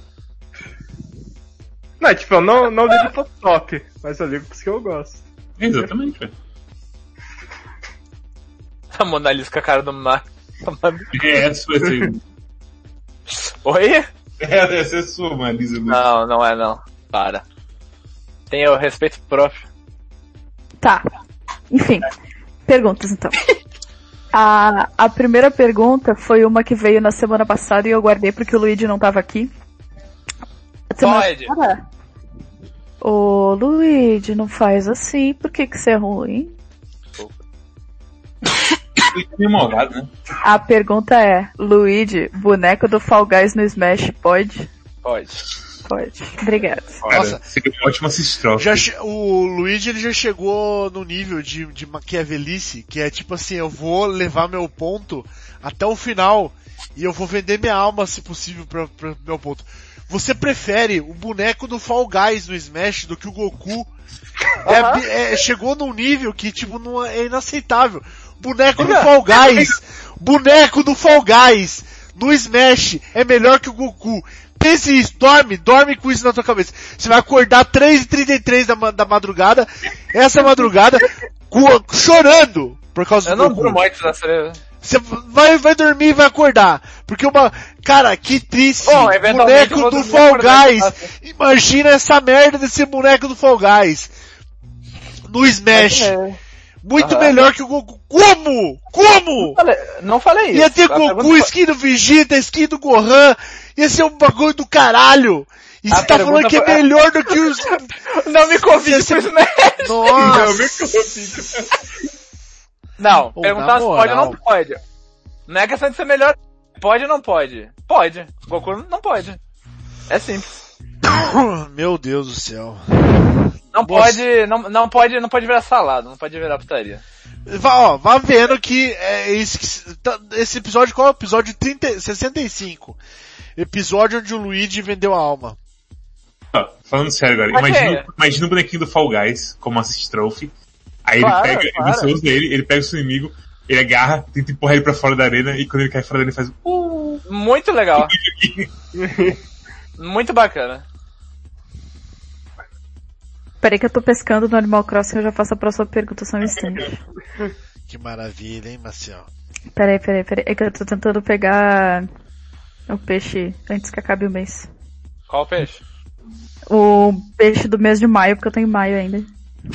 Não, tipo, eu não, não ligo pro top, mas eu ligo pros que eu gosto. Exatamente, velho. A Mona Lisa com a cara do Mar. É, essa vai ser. Oi? É, essa é sua, Marisa. Não, não é não. Para. Tenha o respeito próprio. Tá. Enfim. Perguntas então. A, a primeira pergunta foi uma que veio na semana passada e eu guardei porque o Luigi não tava aqui. A semana Pode. passada- Ô Luigi, não faz assim, por que que você é ruim? Meio malvado, né? A pergunta é, Luigi, boneco do Fall Guys no Smash, pode? Pode. Pode. Obrigado. Cara, Nossa. seria uma ótima assistrofe. Já che- o Luigi ele já chegou no nível de, de maquiavelice, que é tipo assim, eu vou levar meu ponto até o final e eu vou vender minha alma, se possível, pra, pra meu ponto. Você prefere o boneco do Fall Guys no Smash do que o Goku? É abi- é- chegou num nível que tipo não é inaceitável. Boneco do Fall Guys, boneco do Fall Guys no Smash é melhor que o Goku. Pense isso, dorme, dorme com isso na tua cabeça. Você vai acordar três e trinta e três da, ma- da madrugada, essa madrugada, co- chorando por causa Eu do não Goku. duro muito nessa... Você vai, vai dormir e vai acordar. Porque uma, cara, que triste. Bom, eventualmente Boneco eu vou do dormir e Fall acordar de Guys. fato. Imagina essa merda desse boneco do Fall Guys. No Smash. Muito Aham. melhor que o Goku. Como? Como? Falei- Não falei isso. Ia ter A Goku, pergunta- skin do Vegeta, skin do Gohan. Ia ser um bagulho do caralho. E A você tá falando pergunta que é foi- melhor do que os... Não me convide Você- com isso, né? Nossa. Não, Pô, perguntar na se pode ou moral. não pode. Não é questão de ser melhor. Pode ou não pode? Pode. Goku não pode. É simples. Meu Deus do céu. Não Boa. pode, não, não pode, não pode virar salada, não pode virar putaria. Vá, ó, vá vendo que é isso que, tá- esse episódio, qual é o episódio trinta, sessenta e cinco? Episódio onde o Luigi vendeu a alma. Ó, falando sério agora, Mas imagina, é. imagina o bonequinho do Fall Guys como assist trophy. Aí Claro, ele pega, claro. você usa ele, ele pega o seu inimigo, ele agarra, tenta empurrar ele pra fora da arena e quando ele cai fora da arena ele faz um Muito legal. Muito bacana. Peraí que eu tô pescando no Animal Crossing, eu já faço a próxima pergunta só um instante. Que maravilha, hein, Marcial? Peraí, peraí, peraí. É que eu tô tentando pegar o peixe antes que acabe o mês. Qual peixe? O peixe do mês de maio, porque eu tô em maio ainda.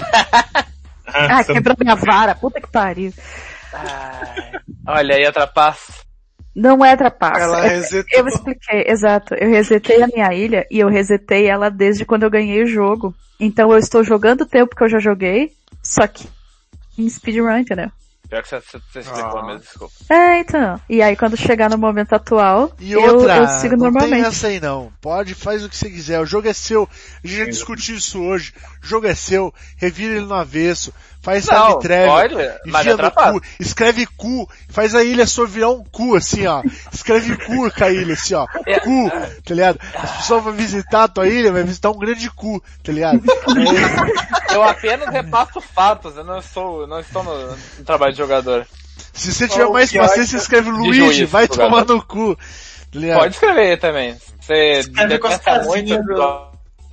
Ah, só- quebrou minha vara, puta que pariu. Ai, olha aí a trapaça. Não é trapaça. Ela É- resetou. Eu expliquei, exato. Eu resetei a minha ilha e eu resetei ela desde quando eu ganhei o jogo. Então eu estou jogando o tempo que eu já joguei, só que em speedrun, entendeu? Pior que você, você, você explicou Ah. mesmo, desculpa. É, então. E aí quando chegar no momento atual, E eu, outra, eu sigo não tem normalmente. essa aí não. Pode, faz o que você quiser. O jogo é seu. A gente já discutiu isso hoje. O jogo é seu. Revira ele no avesso. Faz Não, time travel. pode, mas Enfia é no trapaça. cu. Escreve cu. Faz a ilha sua virar um cu, assim, ó. Escreve cu com a ilha, assim, ó. É. Cu, tá ligado? As pessoas vão visitar a tua ilha, vai visitar um grande cu, tá ligado? Aí, Eu apenas repasso fatos, eu não sou, não estou no, no trabalho de jogador. se você tiver Ó, mais o pior paciência, é que- escreve de Luigi, juiz, vai jogado. tomar no cu. Tá ligado? Pode escrever também. Você Escreve com as detesta muito. casinhas do-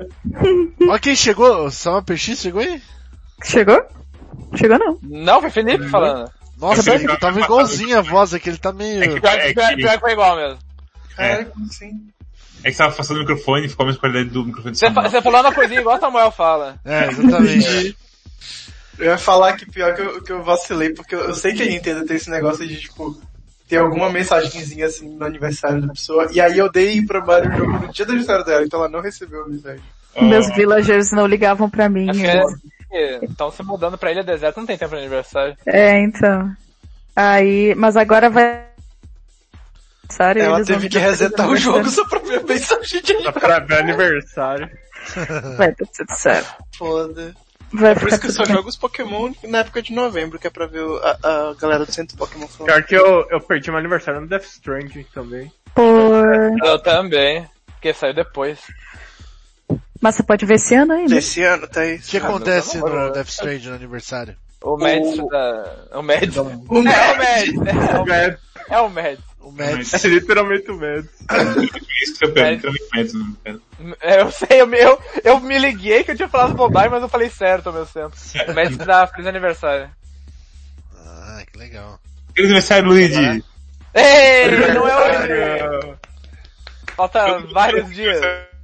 Ó quem chegou. Só P X chegou aí? Chegou? Chegou não. Não, foi Felipe falando. Nossa, É, ele tava igualzinho a voz aqui, ele tá meio... É que- Pior, é pior, que- pior que foi igual mesmo. Caralho, como assim? É que você tava afastando o microfone e ficou a mesma qualidade do microfone do Você, fa- Samuel. você falou uma coisinha igual o Samuel fala. É, exatamente. Eu ia falar que pior que eu, que eu vacilei, porque eu, eu sei que a Nintendo tem esse negócio de, tipo, ter alguma mensagenzinha assim no aniversário da pessoa, e aí eu dei pra Mari o jogo no dia do aniversário dela, então ela não recebeu a mensagem. Ó, Meus villagers não ligavam pra mim. Acho que eles- é, estão se mudando pra Ilha Deserta, não tem tempo de aniversário. É, então. Aí, mas agora vai... Sério, Ela eles vão teve me que dar resetar o presente. jogo só pra ver a mensagem de Só pra ver aniversário. Vai dar tudo certo. foda. Vai É por ficar isso que eu tudo só bem. jogo os Pokémon na época de novembro, que é pra ver o- a, a galera do centro Pokémon falando. Pior que eu, eu perdi meu aniversário no Death Stranding também. Por... Eu também, porque saiu depois. Mas você pode ver esse ano ainda. Esse ano, tá aí. O que acontece no Death Stranding no aniversário? O Mads da... O Mads. O É o Mads. É o Mads. O Mads. É literalmente o Mads. Isso que eu pego, literalmente, não pego. É, eu sei, eu, eu, eu me liguei que eu tinha falado bobagem, mas eu falei certo ao mesmo tempo. O Mads da Feliz Aniversário. Ah, que legal. Feliz aniversário, Luigi! Ei, não é hoje. Falta vários dias.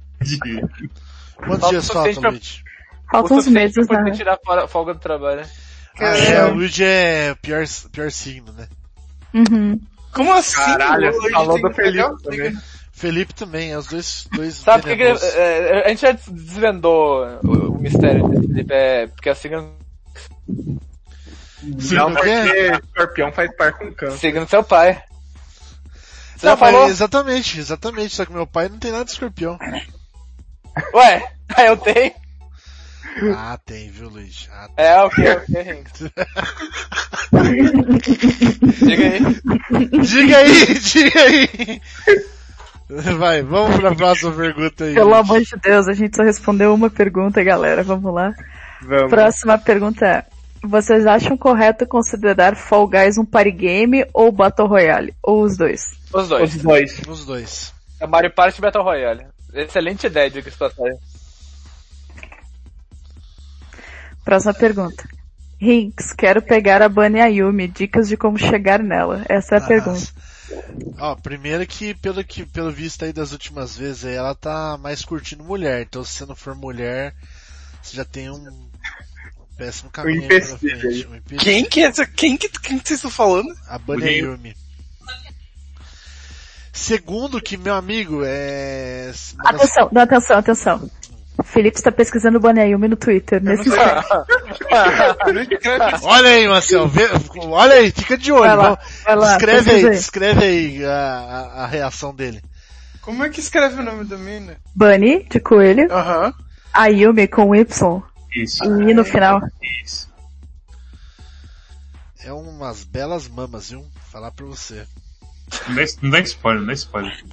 Quantos Falta dias o faltam, suficiente pra- Luigi? Faltam O uns suficiente meses, pra né? poder tirar fora- folga do trabalho. Ah, é, o Luigi é o pior, pior signo, né? Uhum. Como assim? Caralho, Hoje falou tem do que pegar Felipe o- também. Felipe também, é os dois, dois Sabe por que que ele- venenosos. é, a gente já desvendou o, o mistério de Felipe, é porque a signo, Não, por quê? porque escorpião faz par com câncer. signo do seu pai. Você Não, já falou? mas exatamente, exatamente, só que meu pai não tem nada de escorpião. Ué, ah, eu tenho. Ah, tem, viu, Luigi? Ah, tem. É, o que, o que, Rinks? Diga aí. Diga aí, diga aí! Vai, vamos pra próxima pergunta aí. Pelo Luigi. amor de Deus, a gente só respondeu uma pergunta, galera. Vamos lá. Vamos. Próxima pergunta é: vocês acham correto considerar Fall Guys um party game ou Battle Royale? Ou os dois? Os dois. Os dois. Os dois. É Mario Party Battle Royale. Excelente ideia de que isso passagem. Próxima pergunta. Rinks, quero pegar a Bunny Ayumi. Dicas de como chegar nela. Essa é a Ah, pergunta. Ó, primeiro que pelo, que, pelo visto aí das últimas vezes aí, ela tá mais curtindo mulher. Então se você não for mulher, você já tem um, um péssimo caminho aí pela empecilho frente. aí. Um empecilho. Quem que é essa? Quem que, quem que vocês estão falando? A Bunny Bonito. Ayumi. Segundo que meu amigo é... uma das- Atenção, não, atenção, atenção. Felipe está pesquisando Bunny Ayumi no Twitter. Nesse instante. Olha aí, Marcel, vê, olha aí, fica de olho. Vai lá, vamos- vai lá, escreve aí, pesquisa aí. escreve aí a, a, a reação dele. Como é que escreve o nome da mina? Bunny, de coelho. Aham. Ayumi com Y. Isso. E no final. Isso. É umas belas mamas, viu? Falar pra você. Não dá, não dá spoiler, não dá spoiler.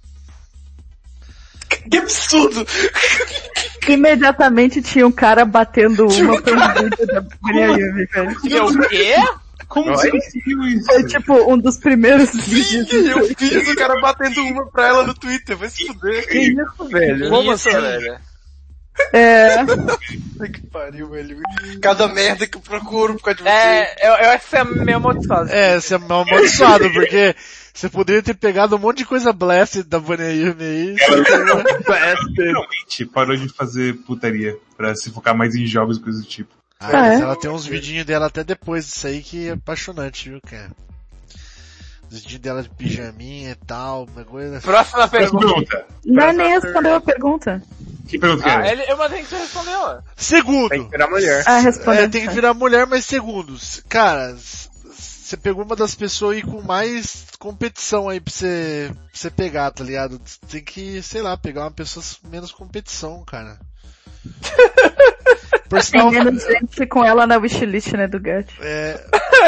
Que absurdo! Imediatamente tinha um cara batendo uma pelo vídeo da Yumi, velho. Que o quê? Como você conseguiu isso? Foi tipo um dos primeiros vídeos. Eu vi o cara batendo uma pra ela no Twitter, vai se fuder. Que isso, velho? Como assim, velho? É. Que pariu, velho. Cada merda que eu procuro por causa de você. É, eu, eu acho que você é meio amaldiçoado. É, você é mal amaldiçoado, porque você poderia ter pegado um monte de coisa blasted da Vanayumi aí. Realmente parou de fazer putaria pra se focar mais em jogos e coisas do tipo. Ah, Ah, mas é? ela tem uns vidinhos dela até depois disso aí que é apaixonante, viu, cara? Os vidinhos dela de pijaminha e tal, uma coisa... Próxima pergunta. Pergunta. Não, nem respondeu a pergunta. Que pergunta que Ah, era? ele, eu mandei que você respondeu. ó. Segundo! Tem que virar mulher. Ah, respondeu. É, tem que virar mulher, mas segundos. Cara, s- você pegou uma das pessoas aí com mais competição aí pra você, pra você pegar, tá ligado? Tem que, sei lá, pegar uma pessoa menos competição, cara. Por Tem sinal, menos gente com ela na wishlist, né, do Gat. é...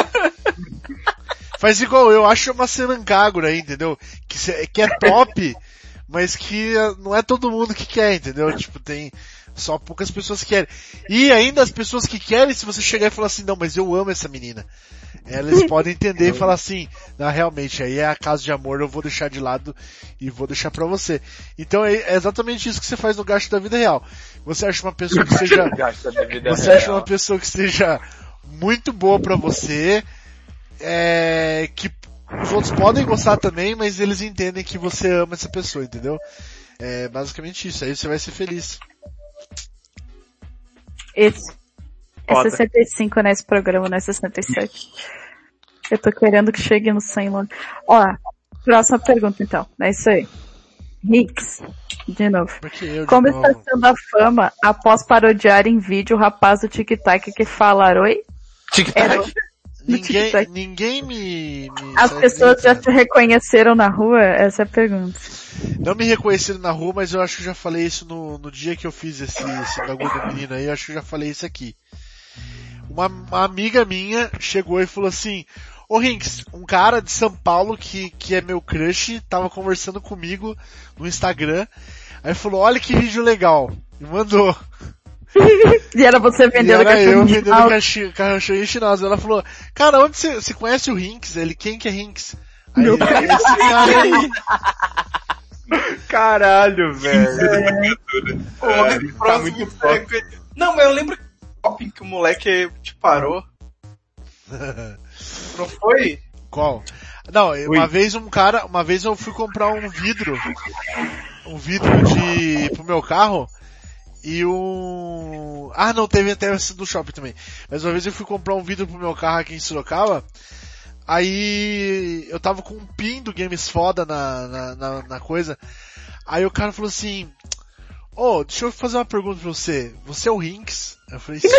Faz igual eu, acho uma Senangagura aí, entendeu? Que, cê- que é top, mas que eh, não é todo mundo que quer, entendeu? Tipo, tem só poucas pessoas que querem. E ainda as pessoas que querem, se você chegar e falar assim, não, mas eu amo essa menina. Elas podem entender e falar assim, não, realmente, aí é a caso de amor, eu vou deixar de lado e vou deixar pra você. Então é é exatamente isso que você faz no gasto da vida real. Você acha uma pessoa que seja, Gasta da vida você acha real. uma pessoa que seja muito boa pra você, é, que os outros podem gostar também, mas eles entendem que você ama essa pessoa, entendeu? É basicamente isso, aí você vai ser feliz. Esse. É Foda. sessenta e cinco nesse programa, não é sessenta e sete. Eu tô querendo que chegue no cem logo. Ó, próxima pergunta então. É isso aí. Hicks, de novo. Porque eu, de Como novo, está sendo a fama após parodiar em vídeo o rapaz do Tic-Tac que fala oi? Era o- ninguém, tic-tac. ninguém me, me As sabe pessoas já acreditar. te reconheceram na rua? Essa é a pergunta. Não me reconheceram na rua, mas eu acho que eu já falei isso no, no dia que eu fiz esse, esse bagulho do menino aí, eu acho que eu já falei isso aqui. Uma, uma amiga minha chegou e falou assim, ô Rinks, um cara de São Paulo que, que é meu crush, tava conversando comigo no Instagram, aí falou, olha que vídeo legal, e mandou. E era você E vendendo era eu cachorro de vendendo pau. cachi- cachorrinho chinês. Ela falou, cara, onde você, você conhece o Rinks? Ele, quem que é Rinks? Aí, Meu esse cara aí. Caralho, velho. Pô, É, que tá próximo muito moleque. Não, mas eu lembro que que o moleque te parou. Não foi? Qual? Não, uma vez um cara, uma vez eu fui comprar um vidro, um vidro de, pro meu carro, e um, ah não, teve até esse do shopping também, mas uma vez eu fui comprar um vidro pro meu carro aqui em Sorocaba, aí eu tava com um pin do Games Foda na, na, na, na coisa, aí o cara falou assim, ô, oh, deixa eu fazer uma pergunta pra você, você é o Rinks? Eu falei, sou.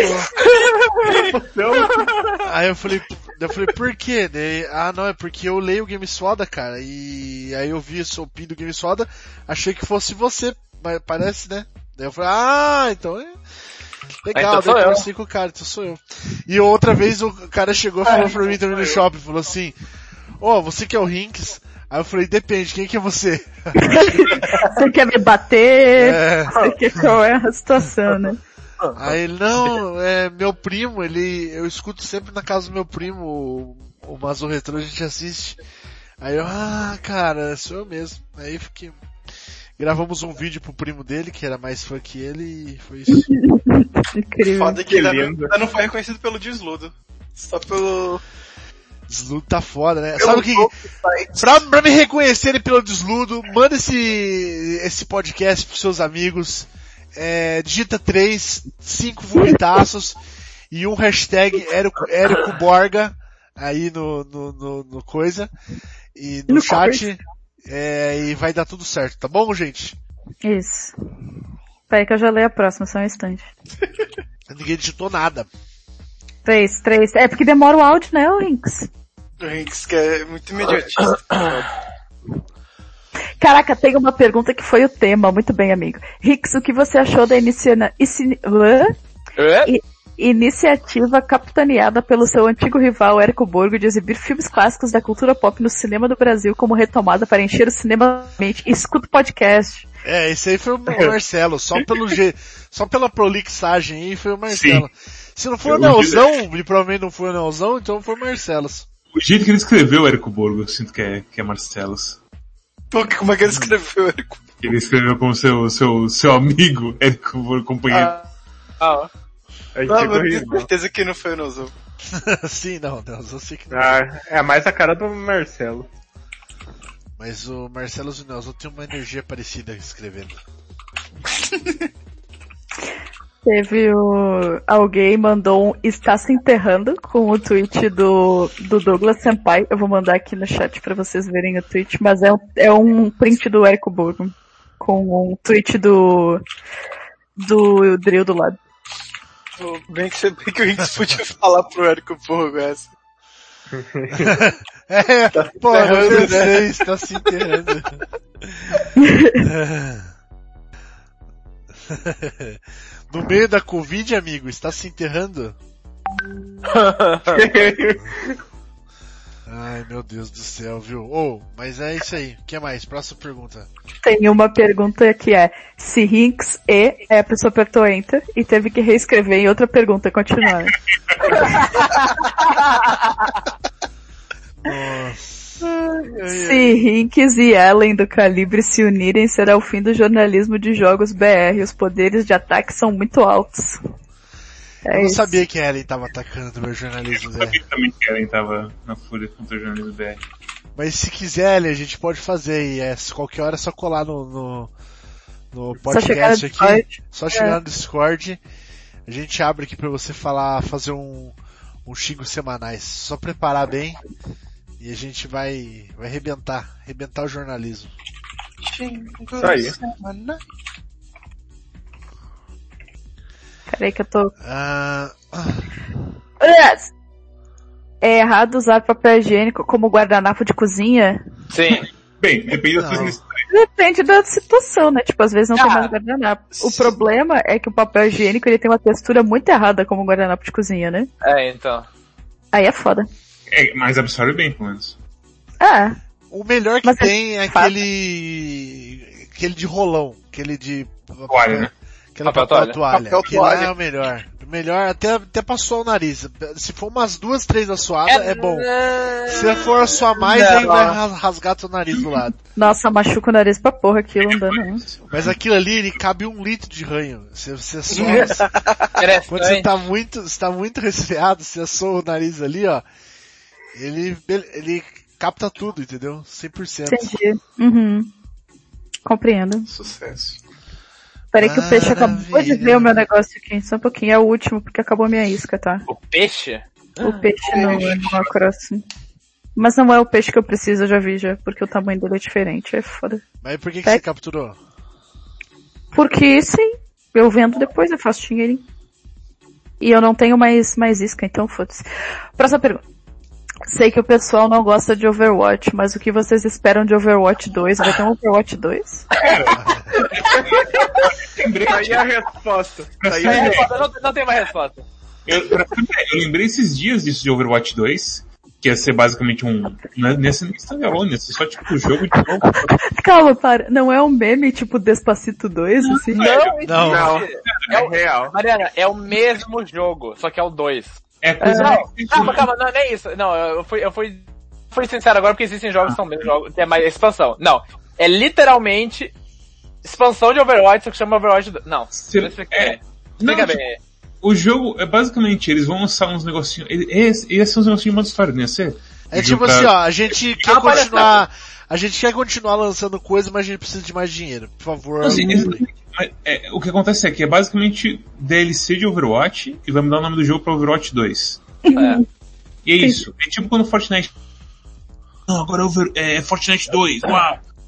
Aí eu falei, eu falei, por quê? Daí, ah, não, é porque eu leio o Game Soda, cara, e aí eu vi o seu pin do Game Soda, achei que fosse você, mas parece, né? Daí eu falei, ah, então é legal, Então sou daí eu eu. conversei com o cara, então sou eu. E outra vez o cara chegou e falou pra mim também no shopping, falou assim, ô, oh, você que é o Rinks? Aí eu falei, depende, quem que é você? Você quer me bater? É. Você quer qual é a situação, né? Aí ele, não, é meu primo, ele, eu escuto sempre na casa do meu primo, o, o Mazo Retro, a gente assiste. Aí eu, ah, cara, sou eu mesmo. Aí fiquei, gravamos um vídeo pro primo dele, que era mais fã que ele, e foi isso. Incrível. Foda que Que ainda, lindo. ainda não foi reconhecido pelo desludo. Só pelo... Desludo tá foda, né? pelo Sabe o que, pouco site. pra, pra me reconhecerem pelo Desludo, manda esse, esse podcast pros seus amigos, é, digita três, cinco vomitaços e um hashtag Érico, Érico Borga aí no, no, no, no coisa e no, No chat é, e vai dar tudo certo, tá bom, gente? Isso. Peraí que eu já leio a próxima, só um instante. Ninguém digitou nada. Três, três. É porque demora o áudio, né, o Rinks? O Rinks, que é muito imediatista. Caraca, tem uma pergunta que foi o tema. Muito bem, amigo. Rinks, o que você achou da iniciana... Isi... Hã? É? I- Iniciativa capitaneada pelo seu antigo rival Érico Borgo de exibir filmes clássicos da cultura pop no cinema do Brasil como retomada para encher o cinema da mente. Escuta o podcast. É, esse aí foi o Marcelo, só pelo G, só pela prolixagem aí foi o Marcelo. Sim. Se não for o Nelzão, e provavelmente não foi o Nelzão, então foi o Marcelo. O jeito que ele escreveu Érico Borgo, eu sinto que é, que é Marcelos. Pô, como é que ele escreveu, Érico? Ele escreveu como seu, seu, seu amigo, Érico Borgo, companheiro. Ah, Ah, É não, antigo mas eu tenho rival. certeza que não foi o Nozão. Sim, não, Nelzão sei que não. Ah, é mais a cara do Marcelo. Mas o Marcelo e o Nelzão tem uma energia parecida escrevendo. Teve o... Alguém mandou um está se enterrando com o tweet do, do Douglas Senpai. Eu vou mandar aqui no chat pra vocês verem o tweet, mas é um, é um print do Érico Borgo. Com um tweet do... do Drill do lado. Pô, Bem que, você- bem que o Rinks podia falar pro Érico Borgo essa. É, pô, enterrando, eu né? sei, está se enterrando. No meio da Covid, amigo, está se enterrando? Ai, meu Deus do céu, viu? Oh, mas é isso aí. O que mais? Próxima pergunta. Tem uma pergunta que é se Rinks E, aí a pessoa apertou Enter e teve que reescrever em outra pergunta, continuando. Se Rinks e Ellen do Calibre se unirem, será o fim do jornalismo de jogos B R. Os poderes de ataque são muito altos. É Eu não isso. sabia que a Ellen tava atacando o meu jornalismo, Eu Zé. sabia também que Ellen tava na fúria contra o jornalismo B R. Mas se quiser, Ellen, a gente pode fazer aí. É, se qualquer hora é só colar no, no, no Só chegar no podcast aqui. Discord. Só chegar É. no Discord. A gente abre aqui pra você falar, fazer um, um xingo semanais. Só preparar bem. E a gente vai, vai arrebentar. Arrebentar o jornalismo. Isso aí. Peraí que eu tô... Ah, Aliás, é errado usar papel higiênico como guardanapo de cozinha? sim. Bem, depende da Não. coisa estranha. Depende da situação, né? Tipo, às vezes não tem Ah, mais guardanapo. O problema é que o papel higiênico ele tem uma textura muito errada como guardanapo de cozinha, né? É, então. Aí é foda. É, mas absorve bem, pelo menos. Ah, o melhor que Mas é tem é fato. aquele, aquele de rolão. Aquele de... Toalha, né? Aquela Papel papel toalha. toalha. Papel Aquele toalha. é o melhor. O melhor até, até passou o nariz. Se for umas duas, três assoadas, é, bom. Se for assoar mais, Não. aí vai ras- rasgar teu nariz do lado. nossa, machuca o nariz pra porra aquilo, não dá não. Mas aquilo ali, ele cabe um litro de ranho. Você, você assou, quando você Interessante. tá muito, você tá muito resfriado, você assou o nariz ali, ó. Ele, ele capta tudo, entendeu? cem por cento. Entendi. Uhum. Compreendo. Sucesso. Peraí que o peixe acabou de Maravilha. ver o meu negócio aqui. Só um pouquinho. É o último, porque acabou minha isca, tá? O peixe? O peixe não é Animal Crossing. Mas não é o peixe que eu preciso, eu já vi já. Porque o tamanho dele é diferente. É foda. Mas por que, que Pega- você capturou? Porque sim, eu vendo depois, eu faço dinheirinho. E eu não tenho mais, mais isca, então foda-se. Próxima pergunta. Sei que o pessoal não gosta de Overwatch, mas o que vocês esperam de Overwatch dois? Vai ter um Overwatch dois? Tá aí a resposta. Tá aí Não, a tem resposta. resposta, não, não tem mais resposta. Eu, pra- eu lembrei esses dias disso de Overwatch dois, que ia ser basicamente um... Não ia ser nem standalone, ia ser só tipo o jogo de novo. Calma, para. Não é um meme tipo Despacito dois, assim? Não, Não. Não, É é o- real. Mariana, é o mesmo jogo, só que é o dois. É coisa Não, mais- calma, calma, não, não é isso. Não, eu fui, eu fui, fui sincero agora porque existem jogos que são mesmo jogos, tem mais expansão. Não, é literalmente expansão de Overwatch, só que chama Overwatch dois. Não, Se- não explica é- bem. Explica não, bem. O jogo é basicamente, eles vão lançar uns negocinhos. Esse ia ser uns negocinhos de modo história, não ia ser? É tipo Jogar- assim, ó, a gente quer Ah, palhaçada. continuar, a gente quer continuar lançando coisas, mas a gente precisa de mais dinheiro. Por favor. Não, assim, exatamente. Mas, é, o que acontece é que é basicamente D L C de Overwatch e vai mudar o nome do jogo pra Overwatch dois. É. E é isso. É tipo quando Fortnite... Não, agora é, Over, é Fortnite dois, uau!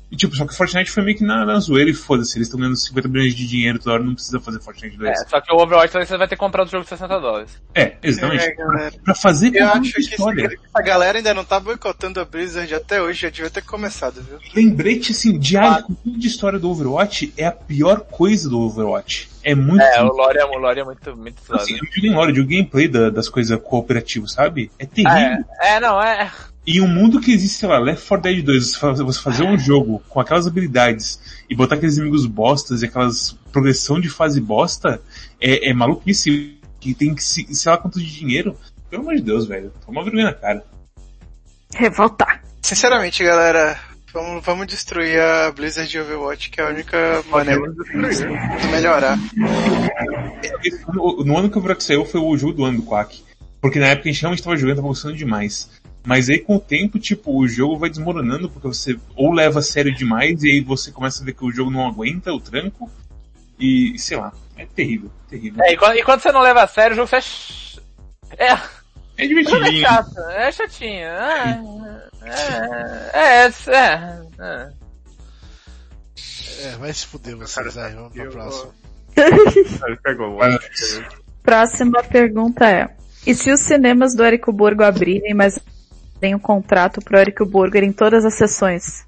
E tipo, só que Fortnite foi meio que na, na zoeira e foda-se, eles estão ganhando cinquenta bilhões de dinheiro toda hora, não precisa fazer Fortnite dois. É, só que o Overwatch você vai ter que comprar o jogo de sessenta dólares. É, exatamente. É, galera. Pra fazer Eu conteúdo acho de que história. esse- a galera ainda não tá boicotando a Blizzard até hoje, já devia ter começado, viu? Lembrete, assim, diário, conteúdo de história do Overwatch é a pior coisa do Overwatch. É muito... É, o lore é, o lore é muito, muito zoado. assim, eu não digo em lore, eu digo gameplay da- das coisas cooperativas, sabe? É terrível. É, é, não, é... E um mundo que existe, sei lá, Left four Dead dois, você faz- você fazer um jogo com aquelas habilidades e botar aqueles inimigos bostas e aquelas progressão de fase bosta, é, é maluquice. Que tem que se, sei lá quanto de dinheiro. Pelo amor de Deus, velho. Toma vergonha na cara. Revoltar. Sinceramente, galera, vamos, vamos destruir a Blizzard de Overwatch, que é a única maneira de melhorar. No, no ano que o Overwatch saiu foi o jogo do ano do Quack. Porque na época a gente realmente tava jogando, tava gostando demais. Mas aí com o tempo, tipo, o jogo vai desmoronando porque você ou leva a sério demais e aí você começa a ver que o jogo não aguenta o tranco. E, sei lá, é terrível, terrível. É, e quando, e quando você não leva a sério, o jogo você é... É, É é divertidinho. chato, é chatinho. É, é, é, é, é. É, vai se fuder vocês aí, vamos pra eu- próxima. Ele pegou o Ah, Próxima pergunta é: e se os cinemas do Érico Borgo abrirem, mas tem um contrato pro Érico Borgo ir em todas as sessões?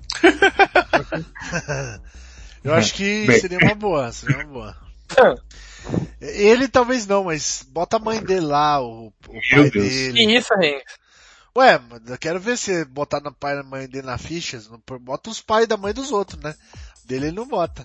Eu acho que Bem. seria uma boa, seria uma boa. Ele talvez não, mas bota a mãe dele lá, o, o pai Meu Deus. Que dele. isso, Rinks? Ué, mas eu quero ver se botar no pai e na mãe dele na ficha, não- bota os pais da mãe dos outros, né? Dele ele não bota.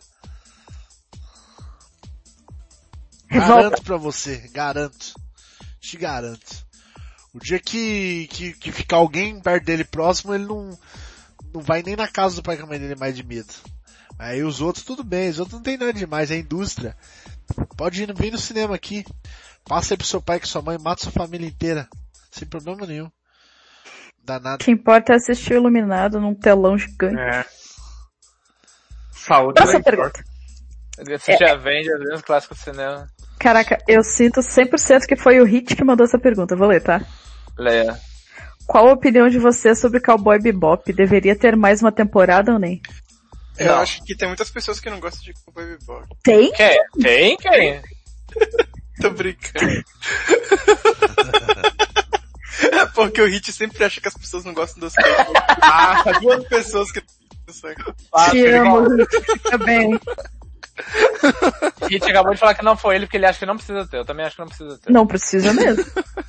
Revolta. Garanto pra você, garanto. Te garanto. O dia que, que, que ficar alguém perto dele próximo, ele não, não vai nem na casa do pai com a mãe dele mais de medo. Aí os outros tudo bem, os outros não tem nada demais, é indústria. Pode ir, vir no cinema aqui. Passa aí pro seu pai com sua mãe, mata sua família inteira. Sem problema nenhum. Dá O nada. que importa é assistir o Iluminado num telão gigante. É. Saúde Próxima da pergunta. Você já vende os grandes clássicos do cinema. Caraca, eu sinto cem por cento que foi o Hit que mandou essa pergunta. Vou ler, tá? Leia. Qual a opinião de você sobre Cowboy Bebop? Deveria ter mais uma temporada ou nem? Eu Não. acho que tem muitas pessoas que não gostam de Cowboy Bebop. Tem? Quem? Quem? Quem? Tô brincando. Porque o Hit sempre acha que as pessoas não gostam das coisas. Ah, duas pessoas que... Te amo, Hit. Fica bem. Hit acabou de falar que não foi ele porque ele acha que não precisa ter. Eu também acho que não precisa ter. Não precisa mesmo.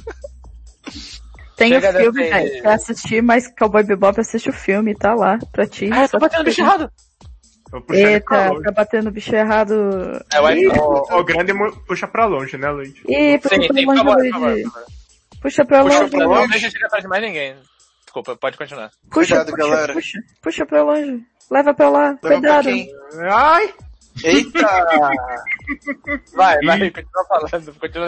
Tem Chega o filme, de- velho. Pra assistir mais Cowboy Bebop, assiste o filme, tá lá, pra ti. Ah, eu Só tô batendo que- bicho errado. Vou puxar ele pra Eita, longe. tá batendo bicho errado. É, o Ed- O, o grande mu- puxa pra longe, né, Luigi? Ih, puxa Sim, pra sim, por longe, favor, por favor, Luigi. por favor. Puxa pra Puxa longe. pra Não longe. deixa chegar atrás de mais ninguém. Desculpa, pode continuar. Puxa, Cuidado, puxa, galera. puxa, puxa pra longe. Leva pra lá. Leva pra Cuidado. quem? Ai! Eita! Vai, vai, continua falando, continua.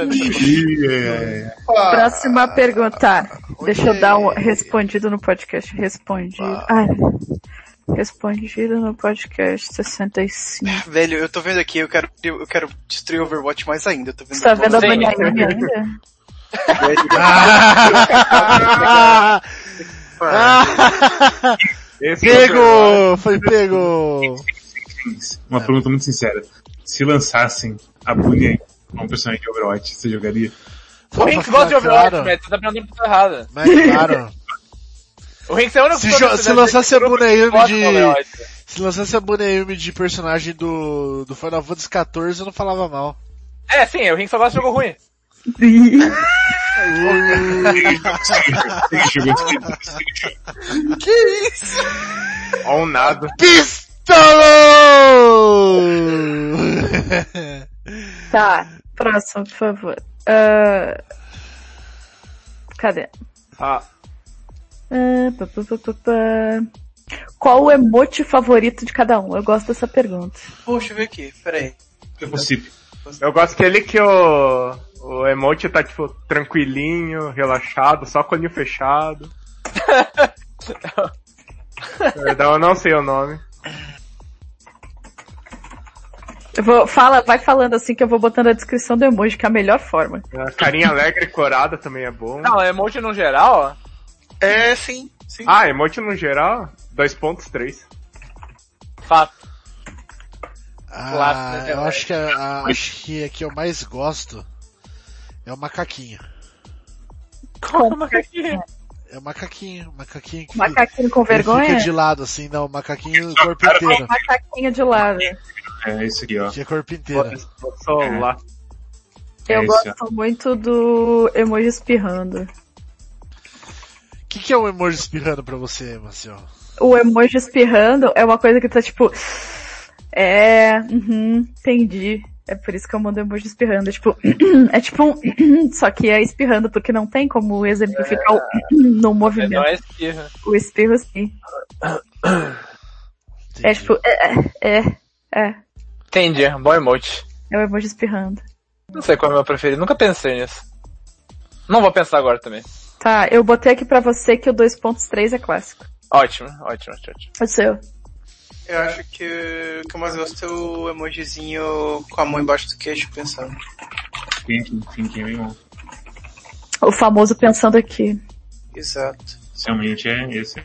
Próxima pergunta. Tá, deixa eu dar um respondido no podcast. Respondido. Ai. Respondido no podcast sessenta e cinco. Velho, eu tô vendo aqui, eu quero, eu quero destruir Overwatch mais ainda. Tô vendo Você tá vendo a Sim. Dona Yumi ainda? Ah, Esse é o pego! Foi pego! Uma pergunta muito sincera. Se lançassem a Bunny como personagem de Overwatch, você jogaria? O Rinks gosta de Overwatch, Claro. velho. Você tá perguntando pra pessoa errada. Mas claro. O Rinks é o único Se que jo- se lançasse a Bunny de- Overwatch. Se lançasse a Bunny de personagem do, do Final Fantasy quatorze, eu não falava mal. É, sim, o Rinks só gosta de jogo ruim. Que isso? Ou nada. Pistolou! Tá, próximo, por favor. Ah, cadê? Ah, Ah, pá, pá, pá, pá, pá. Qual o emote favorito de cada um? Eu gosto dessa pergunta. Poxa, deixa eu ver aqui, peraí. É possível. eu gosto aquele que o, o emote tá, tipo, tranquilinho, relaxado, só com o olhinho fechado. Perdão, eu não sei o nome. Eu vou, fala, vai falando assim que eu vou botando a descrição do emoji, que é a melhor forma. A carinha alegre e corada também é bom. Não, emoji no geral, ó. É, sim, sim. Ah, emote no geral, dois ponto três. Fato. Ah, Clássico, né? eu acho que a, a, acho que a que eu mais gosto é o macaquinho. Como macaquinho? É o macaquinho, macaquinho que Macaquinho com fica, ele vergonha? fica de lado assim, não, macaquinho corpo inteiro. Macaquinho de lado. É isso aqui, ó. Que é corpo inteiro. Vou solar. Eu É gosto esse, muito do emoji espirrando. O que, que é um emoji espirrando pra você, Marcel? O emoji espirrando é uma coisa que tá tipo... É, uhum, entendi. É por isso que eu mando emoji espirrando. É tipo, é tipo um... Só que é espirrando, porque não tem como exemplificar o no movimento. Não é espirra. O espirro sim. É tipo, é, é, é. Entendi, bom emote. É o emoji espirrando. Não sei qual é o meu preferido, nunca pensei nisso. Não vou pensar agora também. Tá, eu botei aqui pra você que o dois ponto três é clássico. Ótimo, ótimo, ótimo. O seu. Eu acho que o que eu mais gosto é o emojizinho com a mão embaixo do queixo pensando. Thinking, thinking, meu irmão. O famoso pensando aqui. Exato. Realmente é esse.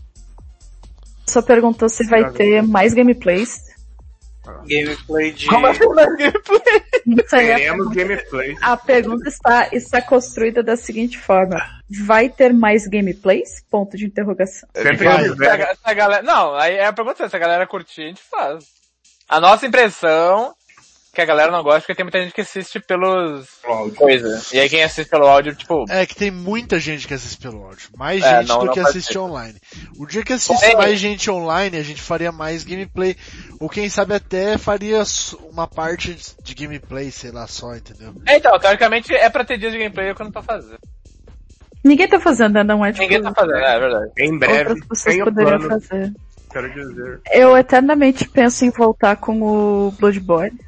Só perguntou se vai ter mais gameplays. Gameplay de... Como assim mais gameplay? Não sei, a Teremos pergunta- gameplay. A pergunta está, está construída da seguinte forma. Vai ter mais gameplays? Ponto de interrogação. Sempre Vai. que Se a, ga- se a galera, não, aí é a pergunta, se a galera curtir, a gente faz. A nossa impressão que a galera não gosta porque tem muita gente que assiste pelos Áudio. coisa. E aí quem assiste pelo áudio, tipo, É que tem muita gente que assiste pelo áudio. Mais É, gente não, do não que pode assiste ser. online. O dia que assiste É. mais gente online, a gente faria mais gameplay. Ou quem sabe até faria s- uma parte de gameplay, sei lá só, entendeu? é, então, teoricamente é pra ter dias de gameplay, é o que eu não tô fazendo. Ninguém tá fazendo, né? Não é tipo... Ninguém tá fazendo, é verdade. Em breve, Outras pessoas tenho poderiam plano, fazer. quero dizer. Eu eternamente penso em voltar com o Bloodborne,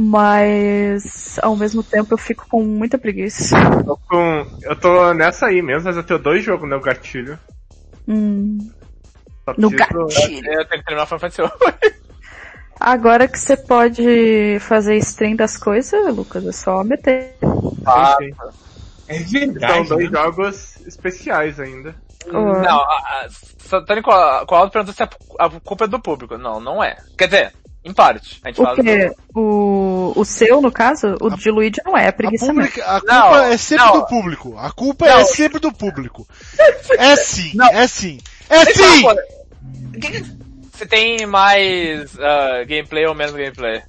mas ao mesmo tempo eu fico com muita preguiça. Tô com, eu tô nessa aí mesmo, mas eu tenho dois jogos no gatilho. Hum, Só no preciso- gatilho. Eu tenho que terminar Final Fantasy oito. Agora que você pode fazer stream das coisas, Lucas, é só meter. Ah, Sim, sim. É São verdade, dois né? jogos especiais ainda. Oh. Não, a, a, Santani com a, com a Aldo perguntou se a, a culpa é do público. Não, não é. Quer dizer, em parte. A gente O fala que? O, o seu, no caso? O de Luigi não é, é A, preguiça mesmo. publica, a culpa Não, é sempre não. do público. A culpa Não. é sempre do público. É sim, Não. é sim. É Tem sim! uma coisa. Que que- Você tem mais uh, gameplay ou menos gameplay?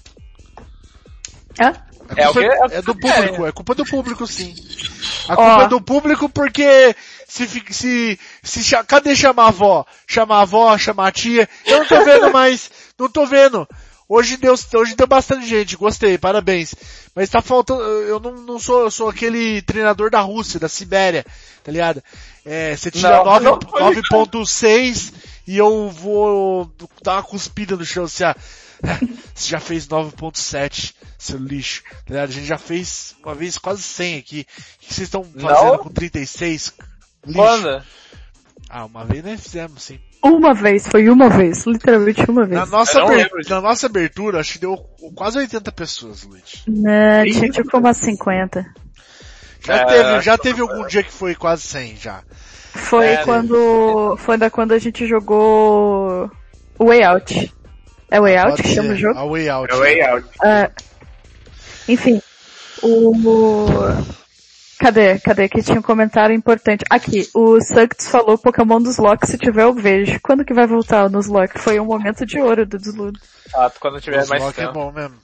Hã? A É o culpa quê? É o que é do você quer. público, é culpa do público sim. A Ó. culpa é do público porque se, fi- se, se, cha- cadê chamar a avó? Chamar a avó, chamar a tia? Eu não tô vendo mais, não tô vendo. Hoje deu, hoje deu bastante gente, gostei, parabéns. Mas tá faltando, eu não, não sou, eu sou aquele treinador da Rússia, da Sibéria, tá ligado? É, você tira Não, nove não foi. nove ponto seis e eu vou dar uma cuspida no chão, assim, ah, você já fez nove ponto sete, seu lixo. Tá ligado? A gente já fez uma vez quase cem aqui. O que vocês estão fazendo Não. com trinta e seis? Lixo. Quando? Ah, uma vez nós fizemos, sim. Uma vez, foi uma vez, literalmente uma vez. Na nossa, Eu não aber- lembro disso. na nossa abertura, acho que deu quase oitenta pessoas, Luiz. Né, tinha tipo umas cinquenta. Já É, teve, já teve algum dia que foi quase cem, já. Foi É, quando, foi da quando a gente jogou o Way Out. É o Way Out Pode que chama o ser, jogo? A Way Out. É o way out. Ah, enfim, o... Cadê? Cadê? Que tinha um comentário importante. Aqui, o Sucks falou Pokémon dos Locks, se tiver eu vejo. Quando que vai voltar o nos Locks? Foi um momento de ouro do Desludo. Ah, quando tiver mais Nuzlocke é tempo. bom mesmo.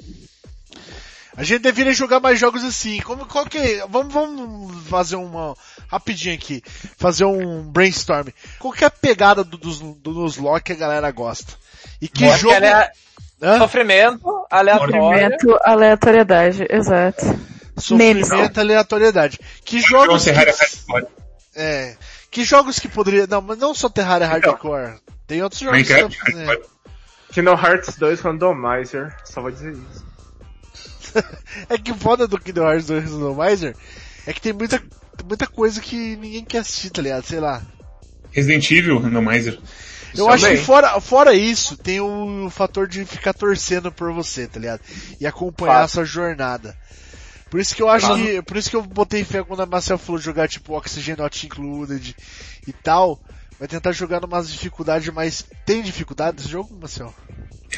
A gente deveria jogar mais jogos assim. Como, qual que é? Vamos, vamos fazer uma, rapidinho aqui, fazer um brainstorm. Qual que é a pegada do, do, do Nuzlocke que a galera gosta? E que Eu acho jogo... que ele é Hã? sofrimento, aleatório. Movimento, aleatoriedade, exato. memes. Sofrimento, aleatoriedade. Que jogos Vamos encerrar que... essa história. É. Que jogos que poderia... Não, mas não só Terraria Então. Hardcore. Tem outros jogos Minecraft, que... né? hardcore. Kingdom Hearts dois Randomizer, só vou dizer isso. É que o foda do Kingdom Hearts dois Randomizer é que tem muita, muita coisa que ninguém quer assistir, tá ligado? Sei lá. Resident Evil, Randomizer. Eu Isso acho que também. fora, fora isso, tem o fator de ficar torcendo por você, tá ligado? E acompanhar a sua jornada. Por isso que eu acho que, por isso que eu botei fé quando a Marcel falou jogar tipo Oxygen Not Included e tal. Vai tentar jogar numas dificuldades, mas tem dificuldade nesse jogo, Marcel?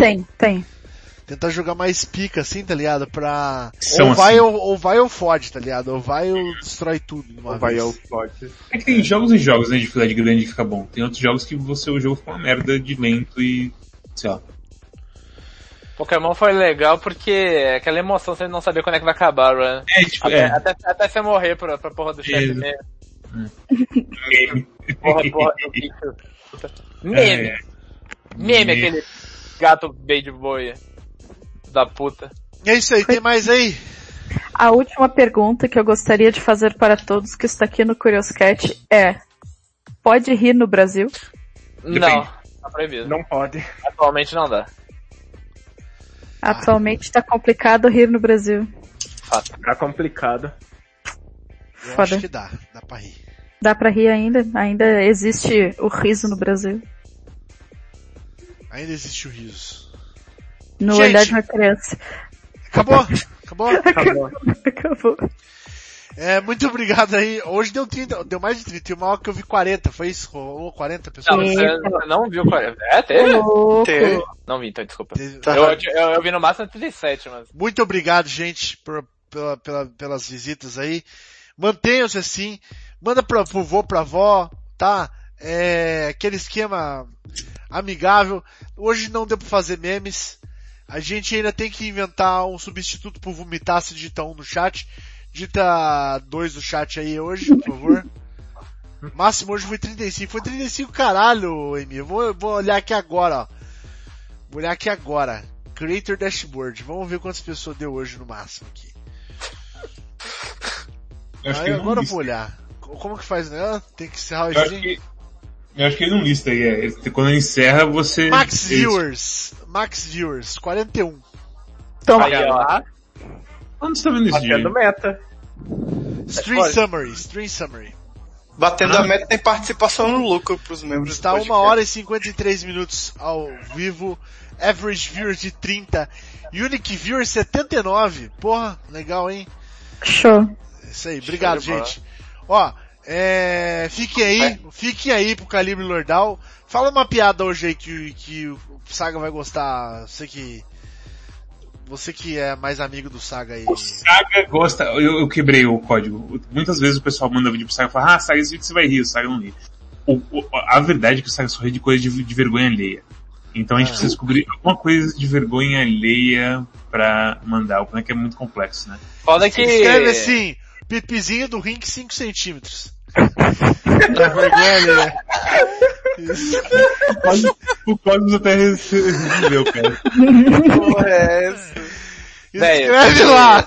Tem, tem. Tentar jogar mais pica, assim, tá ligado? Pra... São ou vai assim. ou, ou vai ou fode, tá ligado? Ou vai ou destrói tudo de uma Vai vez. ao plot. É que tem jogos e jogos, né, de dificuldade grande que fica bom. Tem outros jogos que você, o jogo fica uma merda de lento e, sei lá. Pokémon foi legal porque aquela emoção você não saber quando é que vai acabar, né? É, tipo, Até, é. até, até você morrer pra, pra porra do chefe É. mesmo. Meme. Porra, porra do bicho. Puta. Meme. É. Meme, Meme. aquele gato bad boy da puta. É isso aí, tem mais aí? A última pergunta que eu gostaria de fazer para todos que está aqui no Curioscat é: pode rir no Brasil? Não, tá proibido. Não pode. Atualmente não dá. Atualmente está complicado rir no Brasil. Fato. Tá complicado. Eu Foda. acho que dá, dá pra rir. Dá pra rir ainda? Ainda existe o riso no Brasil. Ainda existe o riso. No Gente. olhar de uma criança. Acabou? Acabou? Acabou. Acabou. É, muito obrigado aí. Hoje deu trinta, deu mais de trinta, tem uma hora que eu vi quarenta, foi isso? Rolou quarenta pessoas? Não, você Eita. não viu qual é? É, teve? Louco. Teve. Não vi, então, desculpa. Teve- Eu, eu, eu vi no máximo trinta e sete, mas... Muito obrigado, gente, por, pela, pela, pelas visitas aí. Mantenham-se assim. Manda pra, pro vô, pra avó, tá? É, aquele esquema amigável. Hoje não deu pra fazer memes. A gente ainda tem que inventar um substituto pro vomitar se digitar um no chat. Digita dois no chat aí hoje, por favor. Máximo hoje foi trinta e cinco. Foi trinta e cinco, caralho, Emi. Eu vou, vou olhar aqui agora, ó. Vou olhar aqui agora. Creator Dashboard. Vamos ver quantas pessoas deu hoje no máximo aqui. Eu acho Ah, que ele agora não eu vou lista. olhar. Como que faz, né? Tem que encerrar o Eu acho stream? que, eu acho que ele não lista aí. É. Ele- Quando ele encerra, você... Max ele- Viewers. Max Viewers. quarenta e um. Toma. Aí, ó. Onde você tá vendo isso, Batendo gente? meta. Stream Olha. Summary. Stream Summary. Batendo a meta tem participação no lucro pros membros. Está do uma podcast. hora e cinquenta e três minutos ao vivo. Average Viewers de trinta. Unique Viewers setenta e nove. Porra, legal, hein? Show. Isso aí, obrigado, de bola. gente. Ó, é, fiquem aí, fiquem aí pro Calibre Lordal. Fala uma piada hoje aí que, que o Saga vai gostar. Você que, você que é mais amigo do Saga aí. O Saga gosta... Eu, eu quebrei o código. Muitas vezes o pessoal manda vídeo pro Saga e fala: ah, Saga, esse vídeo você vai rir. O Saga não ri. O, o, a verdade é que o Saga só ri de coisa de, de vergonha alheia. Então a gente Ah. precisa descobrir alguma coisa de vergonha alheia pra mandar. O que é muito complexo, né? Foda que... Escreve assim, pipizinho do Rink cinco centímetros. Pra vergonha alheia. Isso. O Cosmos até respondeu, cara. Porra, é essa? Velho, Escreve eu- lá.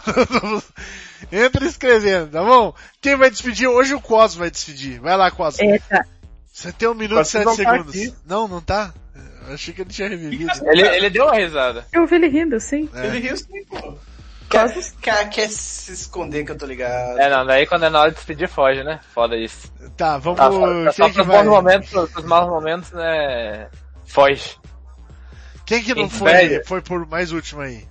Entra escrevendo, tá bom? Quem vai despedir? Hoje o Cosmo vai despedir. Vai lá, Cosmo. Eita. Você tem um minuto e Cosmo sete não tá segundos. aqui. Não, não tá? Eu achei que ele tinha revivido. Ele, ele deu uma risada. Eu vi ele rindo, sim. É. Ele riu sim, pô. Quer, quer, quer se esconder que eu tô ligado. É, não, daí quando é na hora de despedir, foge, né? Foda isso. Tá, vamos... Tá, só, só quem, que pros vai... bons momentos, pros maus momentos, né? Foge. quem que não Quem foi, pede? foi por mais último aí?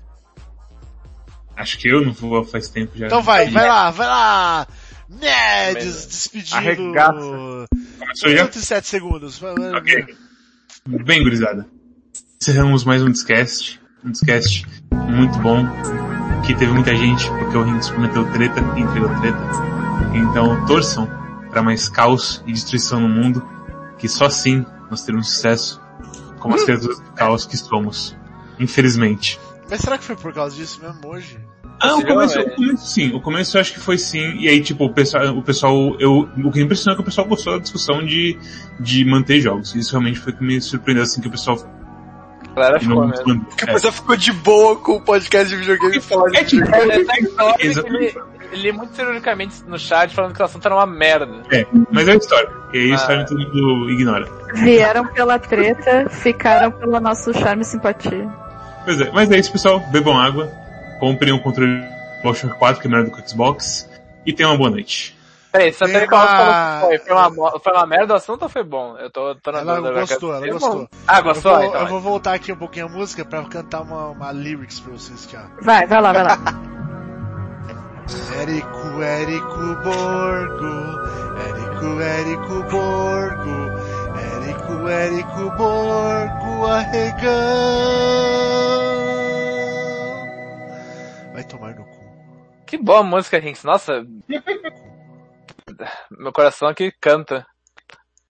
Acho que eu não vou faz tempo já. Então vai, vai lá, vai lá! Né, Também, des, né? despedindo... Arregaça. Começou já? minuto e sete segundos. Vai, vai, Ok. vai. Bem, gurizada. Encerramos mais um Discast. Um Discast muito bom. Que teve muita gente, porque o Rinks prometeu treta e entregou treta. Então torçam para mais caos e destruição no mundo. Que só assim nós teremos sucesso. Como as criaturas do caos que somos. Infelizmente. Mas será que foi por causa disso mesmo hoje? Ah, o começo, Possivelmente. o começo sim, o começo eu acho que foi sim, e aí tipo, o pessoal, o pessoal, eu, o que me impressionou é que o pessoal gostou da discussão de, de manter jogos, isso realmente foi o que me surpreendeu, assim, que o pessoal A galera ficou não mesmo. mandou. Porque a pessoa ficou de boa com o podcast de videogame e falar de É, tipo, videogame. É, tá história que Exatamente. ele, ele muito cirurgicamente no chat falando que o assunto era uma merda. É, mas é a história, e aí a Ah. história todo mundo ignora. Vieram pela treta, ficaram pelo nosso charme e simpatia. Pois é, mas é isso pessoal, bebam água, comprem um controle DualShock quatro, que é melhor do que o Xbox, e tenham uma boa noite. Peraí, só Tem tem qual uma- foi? Foi uma, mo- foi uma merda o assunto ou foi bom? Eu tô, tô na Ela dúvida. gostou, ela Foi gostou. bom. Ah, gostou? Eu vou, então. eu vou voltar aqui um pouquinho a música pra cantar uma, uma lyrics pra vocês aqui, ó. Vai, vai lá, vai lá. Érico, Érico Borgo, Érico, Érico Borgo, Érico, Érico Borgo arregando. Vai tomar no cu. Que boa música, Rinks. Nossa. Meu coração aqui canta.